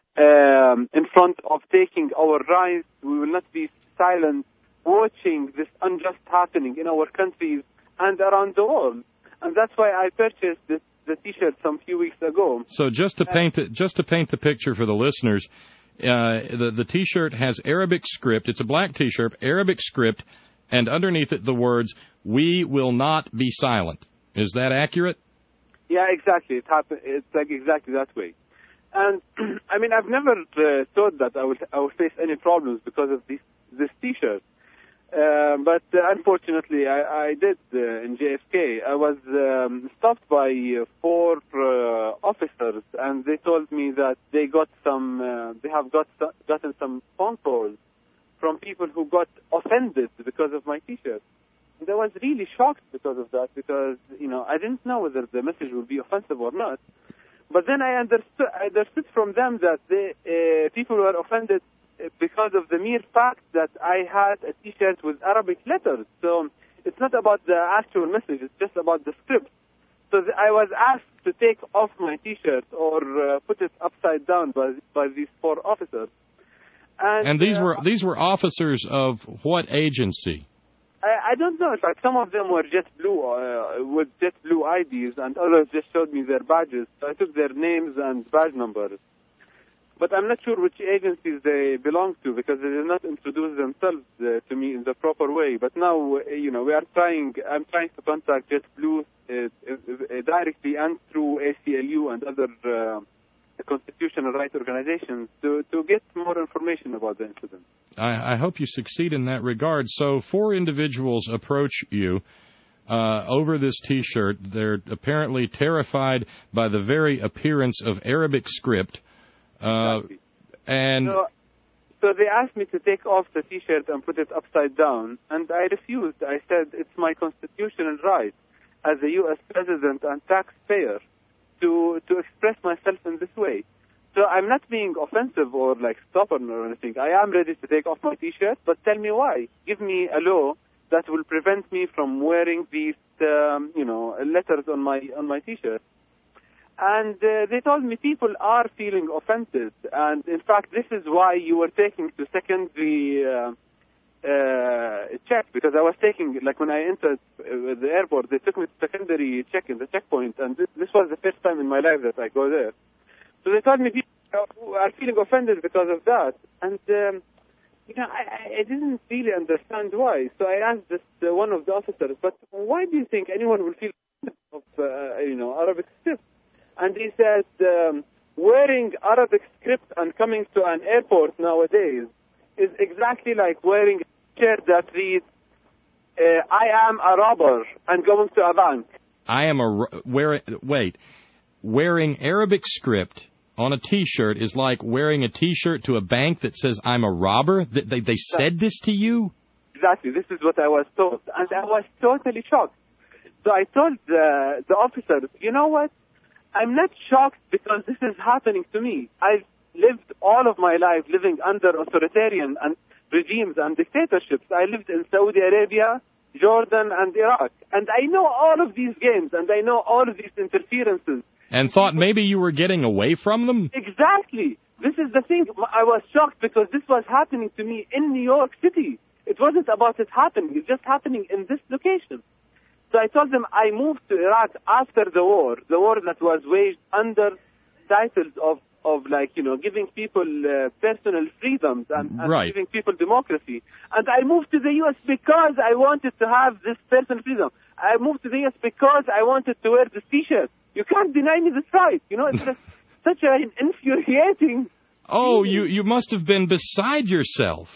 um, in front of taking our rights. We will not be silent watching this unjust happening in our countries and around the world. And that's why I purchased this, the T-shirt some few weeks ago. So just to paint the, just to paint the picture for the listeners, uh, the the T-shirt has Arabic script. It's a black T-shirt, Arabic script, and underneath it the words, "We will not be silent." Is that accurate? Yeah, exactly. It happen, It's like exactly that way. And I mean, I've never uh, thought that I would I would face any problems because of this this T-shirt. Uh, but uh, unfortunately, I, I did uh, in J F K. I was um, stopped by uh, four uh, officers, and they told me that they got some, uh, they have got gotten some phone calls from people who got offended because of my T-shirt. And I was really shocked because of that, because you know I didn't know whether the message would be offensive or not. But then I understood, I understood from them that they, uh, people were offended because of the mere fact that I had a T-shirt with Arabic letters. So it's not about the actual message, it's just about the script. So th- I was asked to take off my T-shirt or uh, put it upside down by, by these four officers. And, And these uh, were these were officers of what agency? I, I don't know. In fact, some of them were JetBlue uh, with JetBlue I Ds, and others just showed me their badges. So I took their names and badge numbers. But I'm not sure which agencies they belong to, because they did not introduce themselves uh, to me in the proper way. But now, uh, you know, we are trying. I'm trying to contact JetBlue uh, uh, directly and through A C L U and other uh, constitutional rights organizations to to get more information about the incident. I, I hope you succeed in that regard. So, four individuals approach you uh, over this T-shirt. They're apparently terrified by the very appearance of Arabic script. Uh, exactly. And so, so they asked me to take off the T-shirt and put it upside down, and I refused. I said it's my constitutional right as a U S president and taxpayer to to express myself in this way. So I'm not being offensive or like stubborn or anything. I am ready to take off my T-shirt, but tell me why. Give me a law that will prevent me from wearing these, um, you know, letters on my on my T-shirt. And uh, they told me people are feeling offended, and in fact, this is why you were taking to secondary uh, uh, check, because I was taking, like when I entered uh, the airport, they took me to secondary check in the checkpoint, and this, this was the first time in my life that I go there. So they told me people are feeling offended because of that, and um, you know, I, I didn't really understand why. So I asked this uh, one of the officers, but why do you think anyone will feel offended of uh, you know Arabic script? And he said, um, wearing Arabic script and coming to an airport nowadays is exactly like wearing a shirt that reads, uh, I am a robber, and going to a bank. I am a... Wear, wait. Wearing Arabic script on a T-shirt is like wearing a T-shirt to a bank that says, I'm a robber? They, they, they said this to you? Exactly. This is what I was told. And I was totally shocked. So I told uh, the officers, you know what? I'm not shocked because this is happening to me. I've lived all of my life living under authoritarian and regimes and dictatorships. I lived in Saudi Arabia Jordan, and Iraq. And I know all of these games, and I know all of these interferences. And thought maybe you were getting away from them? Exactly. This is the thing. I was shocked because this was happening to me in New York City. It wasn't about it happening. It's just happening in this location. So I told them I moved to Iraq after the war, the war that was waged under titles of, of like, you know, giving people uh, personal freedoms and, and right. giving people democracy. And I moved to the U S because I wanted to have this personal freedom. I moved to the U S because I wanted to wear this T-shirt. You can't deny me this right. You know, it's just such an infuriating... Oh, you, you must have been beside yourself.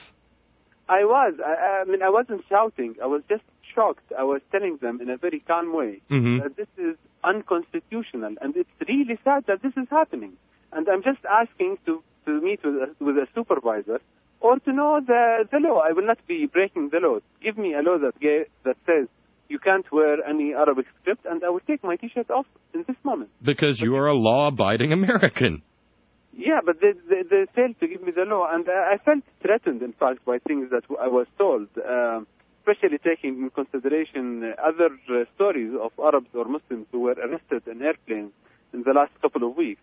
I was. I, I mean, I wasn't shouting. I was just shocked. I was telling them in a very calm way mm-hmm. that this is unconstitutional, and it's really sad that this is happening. And I'm just asking to, to meet with a, with a supervisor or to know the, the law. I will not be breaking the law. Give me a law that, that says you can't wear any Arabic script, and I will take my T-shirt off in this moment. Because you are a law-abiding American. Yeah, but they, they, they failed to give me the law, and I felt threatened, in fact, by things that I was told, uh, especially taking in consideration other uh, stories of Arabs or Muslims who were arrested in airplanes in the last couple of weeks.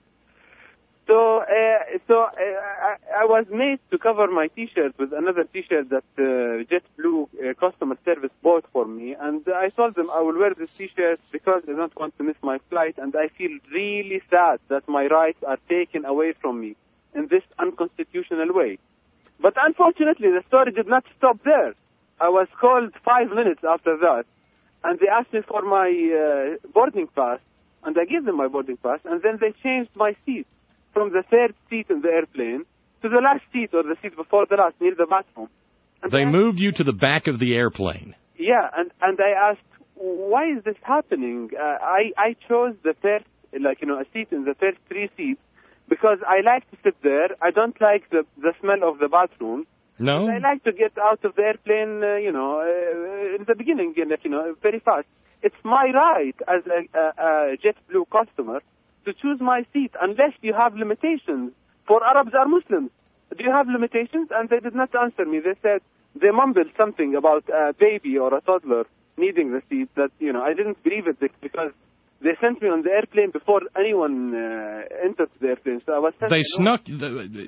So, uh, so uh, I, I was made to cover my T-shirt with another T-shirt that uh, JetBlue uh, customer service bought for me, and I told them I will wear this T-shirt because I don't want to miss my flight, and I feel really sad that my rights are taken away from me in this unconstitutional way. But unfortunately, the story did not stop there. I was called five minutes after that, and they asked me for my uh, boarding pass, and I gave them my boarding pass, and then they changed my seat from the third seat in the airplane to the last seat, or the seat before the last, near the bathroom. And they I moved you to the back of the airplane. Yeah, and, and I asked, why is this happening? Uh, I, I chose the first, like, you know, a seat in the first three seats because I like to sit there. I don't like the, the smell of the bathroom. No? And I like to get out of the airplane, uh, you know, uh, in the beginning, like, you know, very fast. It's my right as a, a, a JetBlue customer to choose my seat unless you have limitations for Arabs or Muslims. Do you have limitations? And they did not answer me. They said, they mumbled something about a baby or a toddler needing the seat that, you know, I didn't believe it because they sent me on the airplane before anyone uh, entered the airplane. So I was They snuck, the,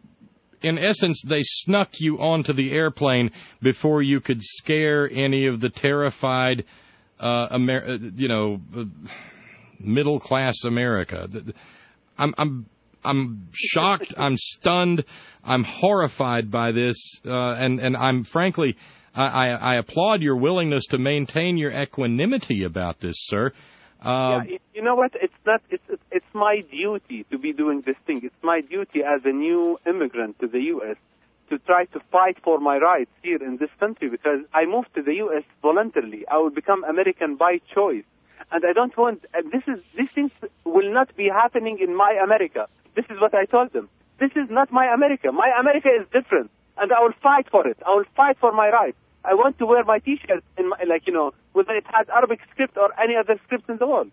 in essence, they snuck you onto the airplane before you could scare any of the terrified, uh, Amer- you know, uh, middle-class America. I'm, I'm, I'm shocked. I'm stunned. I'm horrified by this, uh, and and I'm frankly, I, I, I applaud your willingness to maintain your equanimity about this, sir. Uh, yeah, you know what? It's not. It's it's my duty to be doing this thing. It's my duty as a new immigrant to the U S to try to fight for my rights here in this country because I moved to the U S voluntarily. I will become American by choice. And I don't want, uh, this is, these things will not be happening in my America. This is what I told them. This is not my America. My America is different. And I will fight for it. I will fight for my rights. I want to wear my T-shirt, in my, like, you know, whether it has Arabic script or any other script in the world.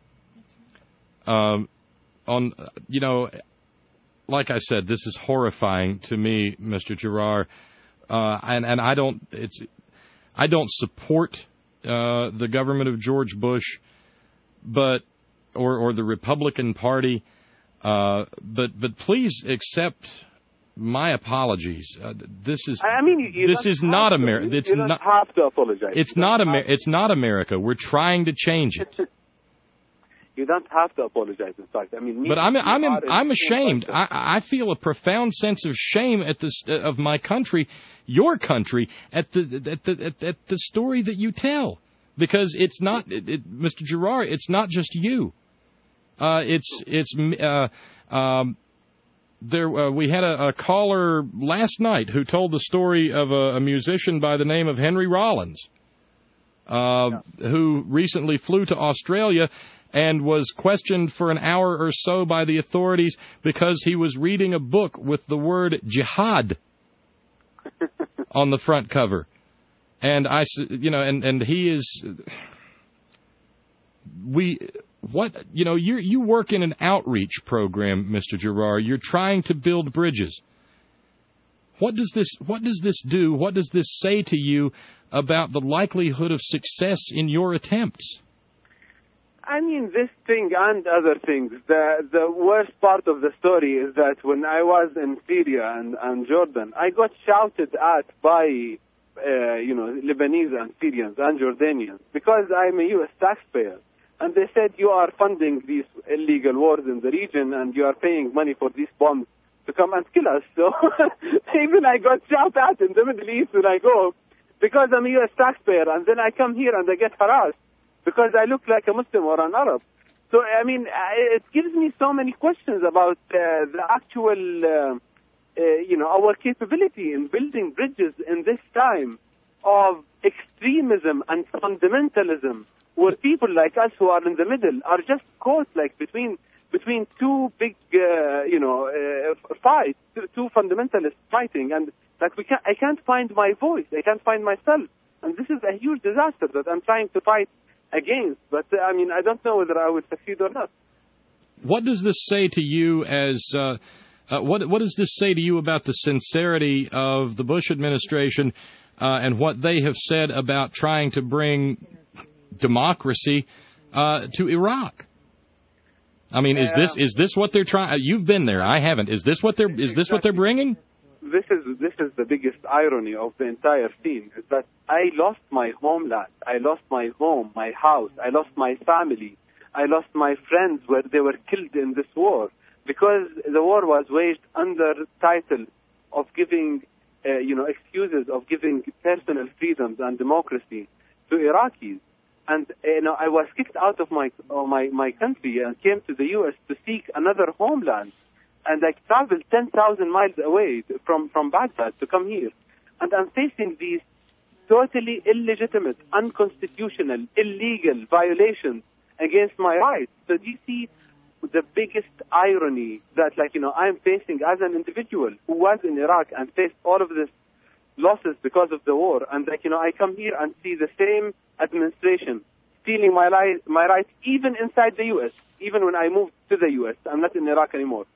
Um, on, you know, like I said, this is horrifying to me, Mister Girar. Uh, and, and I don't, it's, I don't support, uh, the government of George Bush. But or or the Republican Party, uh, but but please accept my apologies. Uh, this is I mean, you, you this is not America. It's you don't not have to apologize. It's not Amer- It's not America. We're trying to change it. You don't have to apologize. In fact, I mean, but I'm I'm I'm ashamed. I I feel a profound sense of shame at this of my country, your country, at the at the at, at the story that you tell. Because it's not, it, it, Mister Girar, it's not just you. Uh, it's it's uh, um, there. Uh, we had a, a caller last night who told the story of a, a musician by the name of Henry Rollins, uh, yeah. who recently flew to Australia and was questioned for an hour or so by the authorities because he was reading a book with the word jihad on the front cover. And I, you know, and, and he is, we, what, you know, you you work in an outreach program, Mister Girar. You're trying to build bridges. What does this What does this do? What does this say to you about the likelihood of success in your attempts? I mean, this thing and other things. The the worst part of the story is that when I was in Syria and, and Jordan, I got shouted at by, uh, you know, Lebanese and Syrians and Jordanians because I'm a U S taxpayer. And they said, you are funding these illegal wars in the region and you are paying money for these bombs to come and kill us. So even I got shouted at in the Middle East when I go because I'm a U S taxpayer, and then I come here and I get harassed because I look like a Muslim or an Arab. So, I mean, it gives me so many questions about uh, the actual, uh, uh, you know, our capability in building bridges in this time of extremism and fundamentalism, where people like us who are in the middle are just caught like between between two big, uh, you know, uh, fights, two, two fundamentalists fighting, and like we can't, I can't find my voice, I can't find myself, and this is a huge disaster that I'm trying to fight against. But uh, I mean, I don't know whether I will succeed or not. What does this say to you as? Uh, uh, what What does this say to you about the sincerity of the Bush administration uh, and what they have said about trying to bring democracy uh, to Iraq? I mean, is this is this what they're trying? You've been there, I haven't. Is this what they're is this what they're bringing? This is this is the biggest irony of the entire scene, is that I lost my homeland, I lost my home, my house, I lost my family, I lost my friends where they were killed in this war because the war was waged under title of giving, uh, you know, excuses of giving personal freedoms and democracy to Iraqis. And you know, I was kicked out of my of my my country and came to the U S to seek another homeland. And I traveled ten thousand miles away from, from Baghdad to come here. And I'm facing these totally illegitimate, unconstitutional, illegal violations against my rights. So do you see the biggest irony that, like, you know, I'm facing as an individual who was in Iraq and faced all of this losses because of the war. And, like, you know, I come here and see the same administration stealing my, li- my rights even inside the U S, even when I moved to the U S. I'm not in Iraq anymore.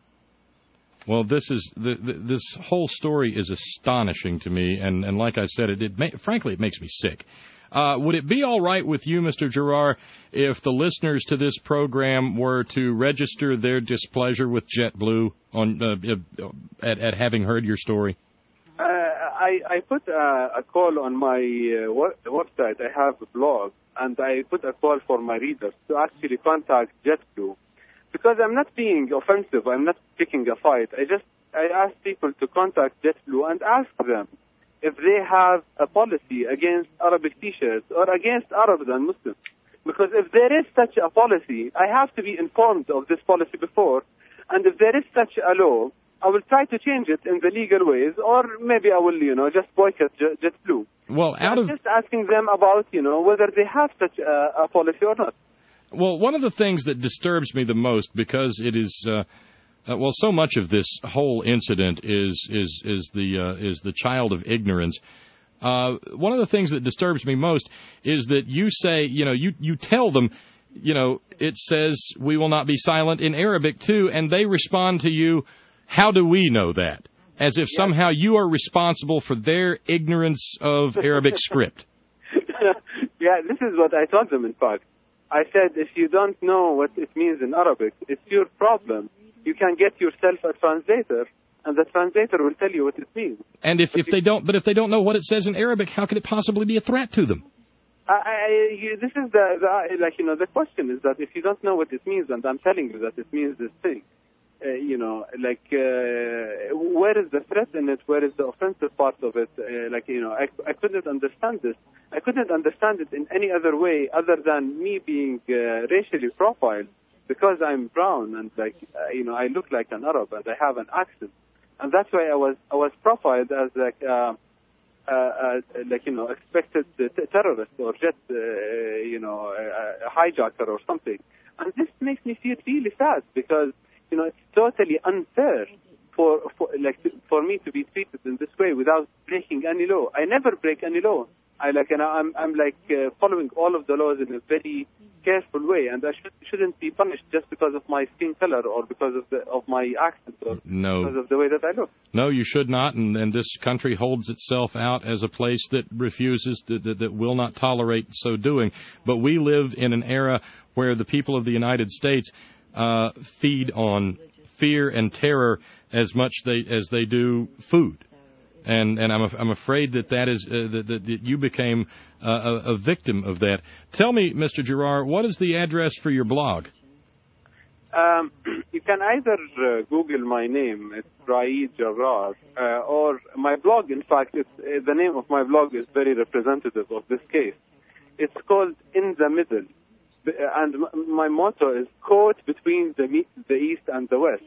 Well, this is the, the, this whole story is astonishing to me, and, and like I said, it, it may, frankly it makes me sick. Uh, would it be all right with you, Mister Giroir, if the listeners to this program were to register their displeasure with JetBlue on uh, at, at having heard your story? Uh, I, I put a, a call on my uh, website. I have a blog, and I put a call for my readers to actually contact JetBlue. Because I'm not being offensive, I'm not picking a fight. I just I ask people to contact JetBlue and ask them if they have a policy against Arabic T-shirts or against Arabs and Muslims. Because if there is such a policy, I have to be informed of this policy before. And if there is such a law, I will try to change it in the legal ways, or maybe I will, you know, just boycott JetBlue. Well, out I'm of just asking them about, you know, whether they have such a, a policy or not. Well, one of the things that disturbs me the most, because it is, uh, uh, well, so much of this whole incident is is is the uh, is the child of ignorance. Uh, one of the things that disturbs me most is that you say, you know, you you tell them, you know, it says we will not be silent in Arabic too, and they respond to you, how do we know that? As if somehow you are responsible for their ignorance of Arabic script. Yeah, this is what I told them, in fact. I said, if you don't know what it means in Arabic, it's your problem. You can get yourself a translator, and the translator will tell you what it means. And if, if they don't, but if they don't know what it says in Arabic, how could it possibly be a threat to them? I, I, you, this is the, the, like, you know, the question is that if you don't know what it means, and I'm telling you that it means this thing, uh, you know, like, uh, where is the threat in it? Where is the offensive part of it? Uh, like, you know, I, I couldn't understand this. I couldn't understand it in any other way other than me being uh, racially profiled because I'm brown and, like, uh, you know, I look like an Arab and I have an accent. And that's why I was I was profiled as, like, uh, uh, uh, like, you know, expected uh, t- terrorist or jet, uh, you know, a, a hijacker or something. And this makes me feel really sad because, you know, it's totally unfair for, for like for me to be treated in this way without breaking any law. I never break any law. I like, and I'm I'm like uh, following all of the laws in a very careful way, and I should, shouldn't be punished just because of my skin color or because of the of my accent or No. because of the way that I look. No, you should not, and, and this country holds itself out as a place that refuses, to, that, that will not tolerate so doing. But we live in an era where the people of the United States uh, feed on fear and terror as much they, as they do food. And and I'm I'm afraid that that is uh, that, that that you became uh, a, a victim of that. Tell me, Mister Gerard, what is the address for your blog? Um, you can either uh, Google my name, it's Raid Gerard, uh, or my blog. In fact, it's, uh, the name of my blog is very representative of this case. It's called In the Middle, and my motto is caught between the me- the East and the West.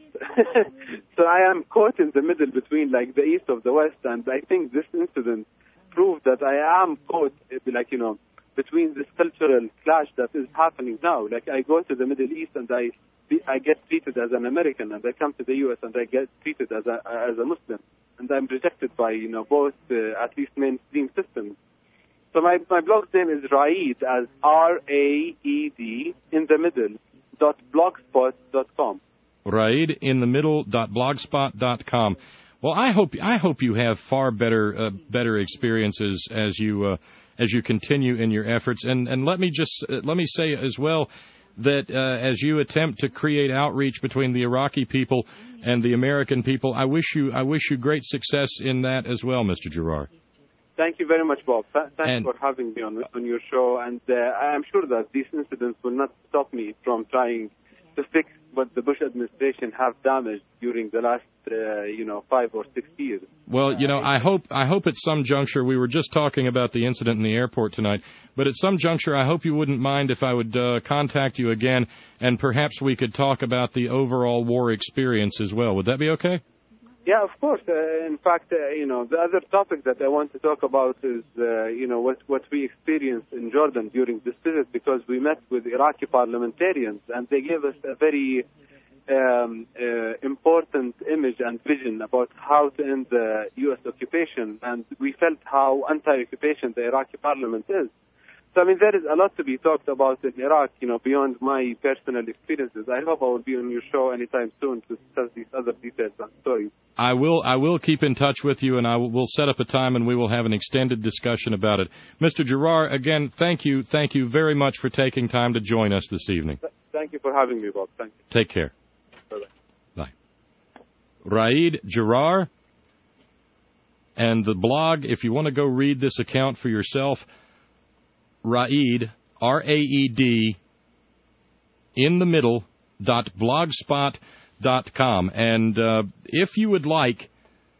So I am caught in the middle between like the East of the West, and I think this incident proved that I am caught, like, you know, between this cultural clash that is happening now. Like, I go to the Middle East and I I get treated as an American, and I come to the U S and I get treated as a as a Muslim, and I'm rejected by, you know, both uh, at least mainstream systems. So my, my blog's name is Raed, as R A E D, in the middle, dot blogspot dot com. Raed in the middle dot blogspot dot com. Well, I hope I hope you have far better uh, better experiences as you uh, as you continue in your efforts. And and let me just uh, let me say as well that uh, as you attempt to create outreach between the Iraqi people and the American people, I wish you I wish you great success in that as well, Mister Gerard. Thank you very much, Bob. Th- thanks and, for having me on on your show, and uh, I am sure that these incidents will not stop me from trying to fix what the Bush administration have damaged during the last, uh, you know, five or six years. Well, you know, I hope I hope at some juncture, we were just talking about the incident in the airport tonight, but at some juncture, I hope you wouldn't mind if I would uh, contact you again, and perhaps we could talk about the overall war experience as well. Would that be okay? Yeah, of course. Uh, in fact, uh, you know, the other topic that I want to talk about is, uh, you know, what, what we experienced in Jordan during this visit, because we met with Iraqi parliamentarians, and they gave us a very um, uh, important image and vision about how to end the U S occupation, and we felt how anti-occupation the Iraqi parliament is. So, I mean, there is a lot to be talked about in Iraq, you know, beyond my personal experiences. I hope I will be on your show anytime soon to discuss these other details and stories. I will I will keep in touch with you, and I will we'll set up a time, and we will have an extended discussion about it. Mister Gerard, again, thank you. Thank you very much for taking time to join us this evening. Thank you for having me, Bob. Thank you. Take care. Bye-bye. Bye. Raed Gerard, and the blog, if you want to go read this account for yourself, Raed, R A E D, in the middle, dot blogspot dot com. And uh, if you would like,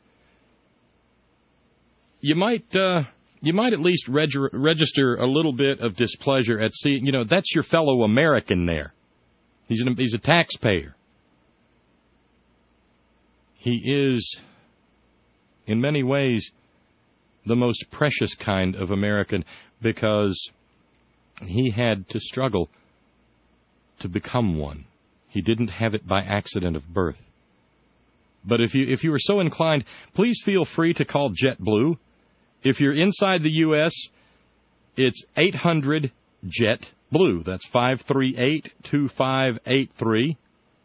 you might uh, you might at least reg- register a little bit of displeasure at seeing, you know, that's your fellow American there. He's an, he's a taxpayer. He is, in many ways, the most precious kind of American, because he had to struggle to become one. He didn't have it by accident of birth. But if you if you are so inclined, please feel free to call JetBlue. If you're inside the U S, it's eight hundred JET-BLUE. That's five three eight, two five eight three.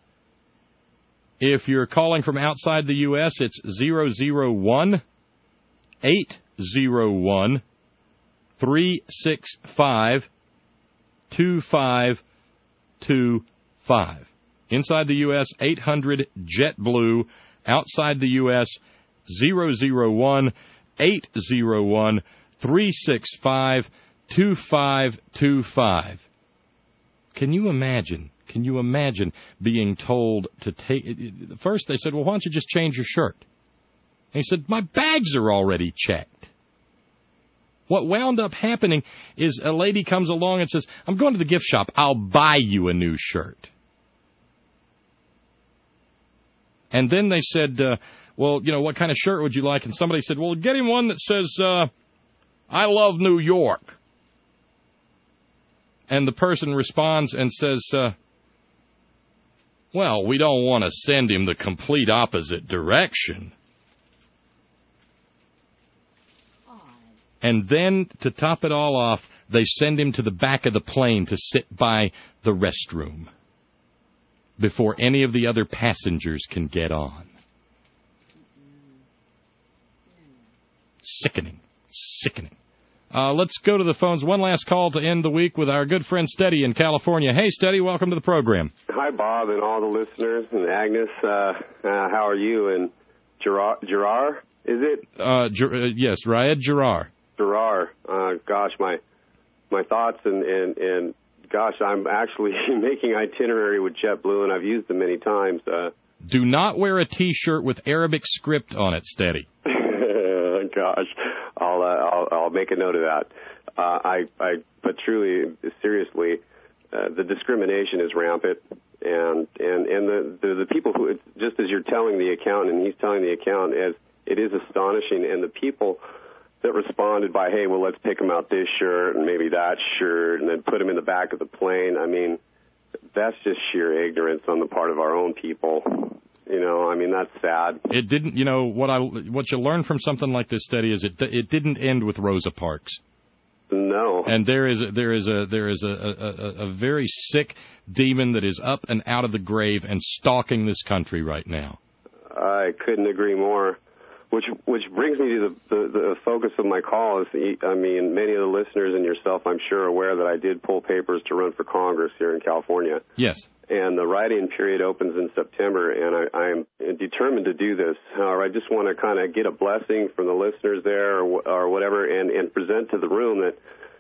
If you're calling from outside the U S, it's zero zero one, eight zero one, three six five, two five two five. Inside the U S, eight hundred JET-BLUE. Outside the U S, zero zero one, eight zero one, three six five, two five two five. Can you imagine? Can you imagine being told to take... First they said, well, why don't you just change your shirt? And he said, my bags are already checked. What wound up happening is a lady comes along and says, I'm going to the gift shop. I'll buy you a new shirt. And then they said, uh, well, you know, what kind of shirt would you like? And somebody said, well, get him one that says, uh, I love New York. And the person responds and says, uh, well, we don't want to send him the complete opposite direction. And then, to top it all off, they send him to the back of the plane to sit by the restroom before any of the other passengers can get on. Sickening. Sickening. Uh, let's go to the phones. One last call to end the week with our good friend Steady in California. Hey, Steady, welcome to the program. Hi, Bob, and all the listeners, and Agnes. Uh, uh, how are you? And Gerard, Gerard is it? Uh, Ger- uh, yes, Raed Gerard. Gerard. Uh, gosh, my my thoughts, and, and, and gosh, I'm actually making itinerary with JetBlue, and I've used them many times. Uh, Do not wear a T-shirt with Arabic script on it, Steady. Gosh, I'll, uh, I'll I'll make a note of that. Uh, I I but truly, seriously, uh, the discrimination is rampant, and and and the, the the people who, it's just as you're telling the accountant, and he's telling the accountant, as it is astonishing, and the people that responded by, hey, well, let's pick them out this shirt and maybe that shirt, and then put them in the back of the plane. I mean, that's just sheer ignorance on the part of our own people. You know, I mean, that's sad. It didn't, you know, what I what you learn from something like this, Steady, is it it didn't end with Rosa Parks. No. And there is a, there is a there is a, a, a very sick demon that is up and out of the grave and stalking this country right now. I couldn't agree more. Which which brings me to the, the, the focus of my call. Is the, I mean, many of the listeners and yourself, I'm sure, are aware that I did pull papers to run for Congress here in California. Yes. And the write-in period opens in September, and I, I am determined to do this. However, I just want to kind of get a blessing from the listeners there or, or whatever, and, and present to the room that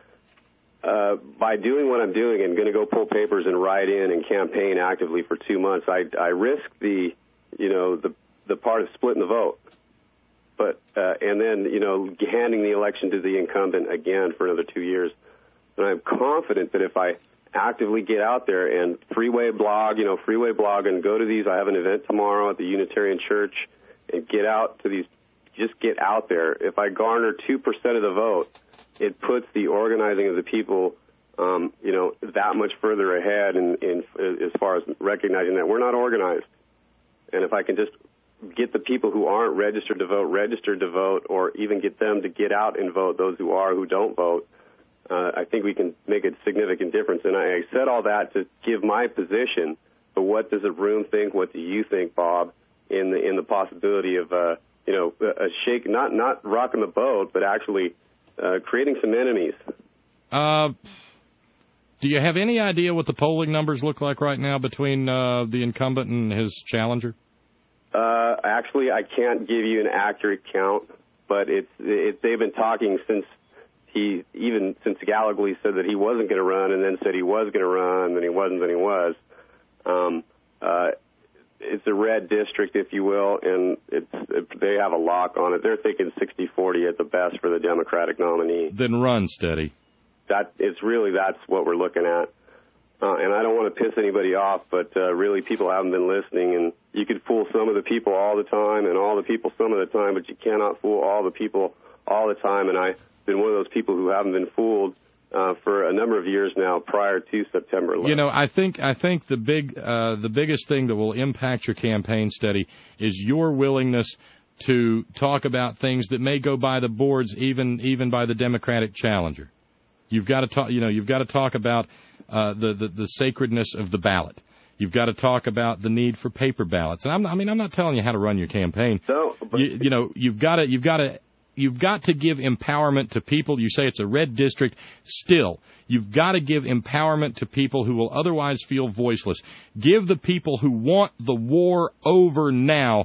uh, by doing what I'm doing and going to go pull papers and write in and campaign actively for two months, I, I risk the, you know, the the part of splitting the vote. But uh, and then, you know, handing the election to the incumbent again for another two years. And I'm confident that if I actively get out there and freeway blog, you know, freeway blog and go to these. I have an event tomorrow at the Unitarian Church, and get out to these, just get out there. If I garner two percent of the vote, it puts the organizing of the people, um, you know, that much further ahead in, in as far as recognizing that we're not organized. And if I can just get the people who aren't registered to vote registered to vote, or even get them to get out and vote, those who are who don't vote, Uh, I think we can make a significant difference. And I said all that to give my position, but what does the room think? What do you think, Bob, in the in the possibility of, uh, you know, a shake, not, not rocking the boat, but actually uh, creating some enemies? Uh, do you have any idea what the polling numbers look like right now between uh, the incumbent and his challenger? Uh, actually, I can't give you an accurate count, but it's it, they've been talking since He, even since Gallagher said that he wasn't going to run, and then said he was going to run, then he wasn't, then he was. Um, uh, it's a red district, if you will, and it's, it, they have a lock on it. They're thinking sixty forty at the best for the Democratic nominee. Then run, Steady. That it's really that's what we're looking at. Uh, and I don't want to piss anybody off, but uh, really people haven't been listening, and you could fool some of the people all the time, and all the people some of the time, but you cannot fool all the people all the time. And I. been one of those people who haven't been fooled uh, for a number of years now prior to September eleventh. You know, I think I think the big uh, the biggest thing that will impact your campaign, Steady, is your willingness to talk about things that may go by the boards, even even by the Democratic challenger. You've got to talk. You know, you've got to talk about uh, the, the the sacredness of the ballot. You've got to talk about the need for paper ballots. And I'm, I mean, I'm not telling you how to run your campaign. No, but you, you know, you've got to you've got to. You've got to give empowerment to people. You say it's a red district. Still, you've got to give empowerment to people who will otherwise feel voiceless. Give the people who want the war over now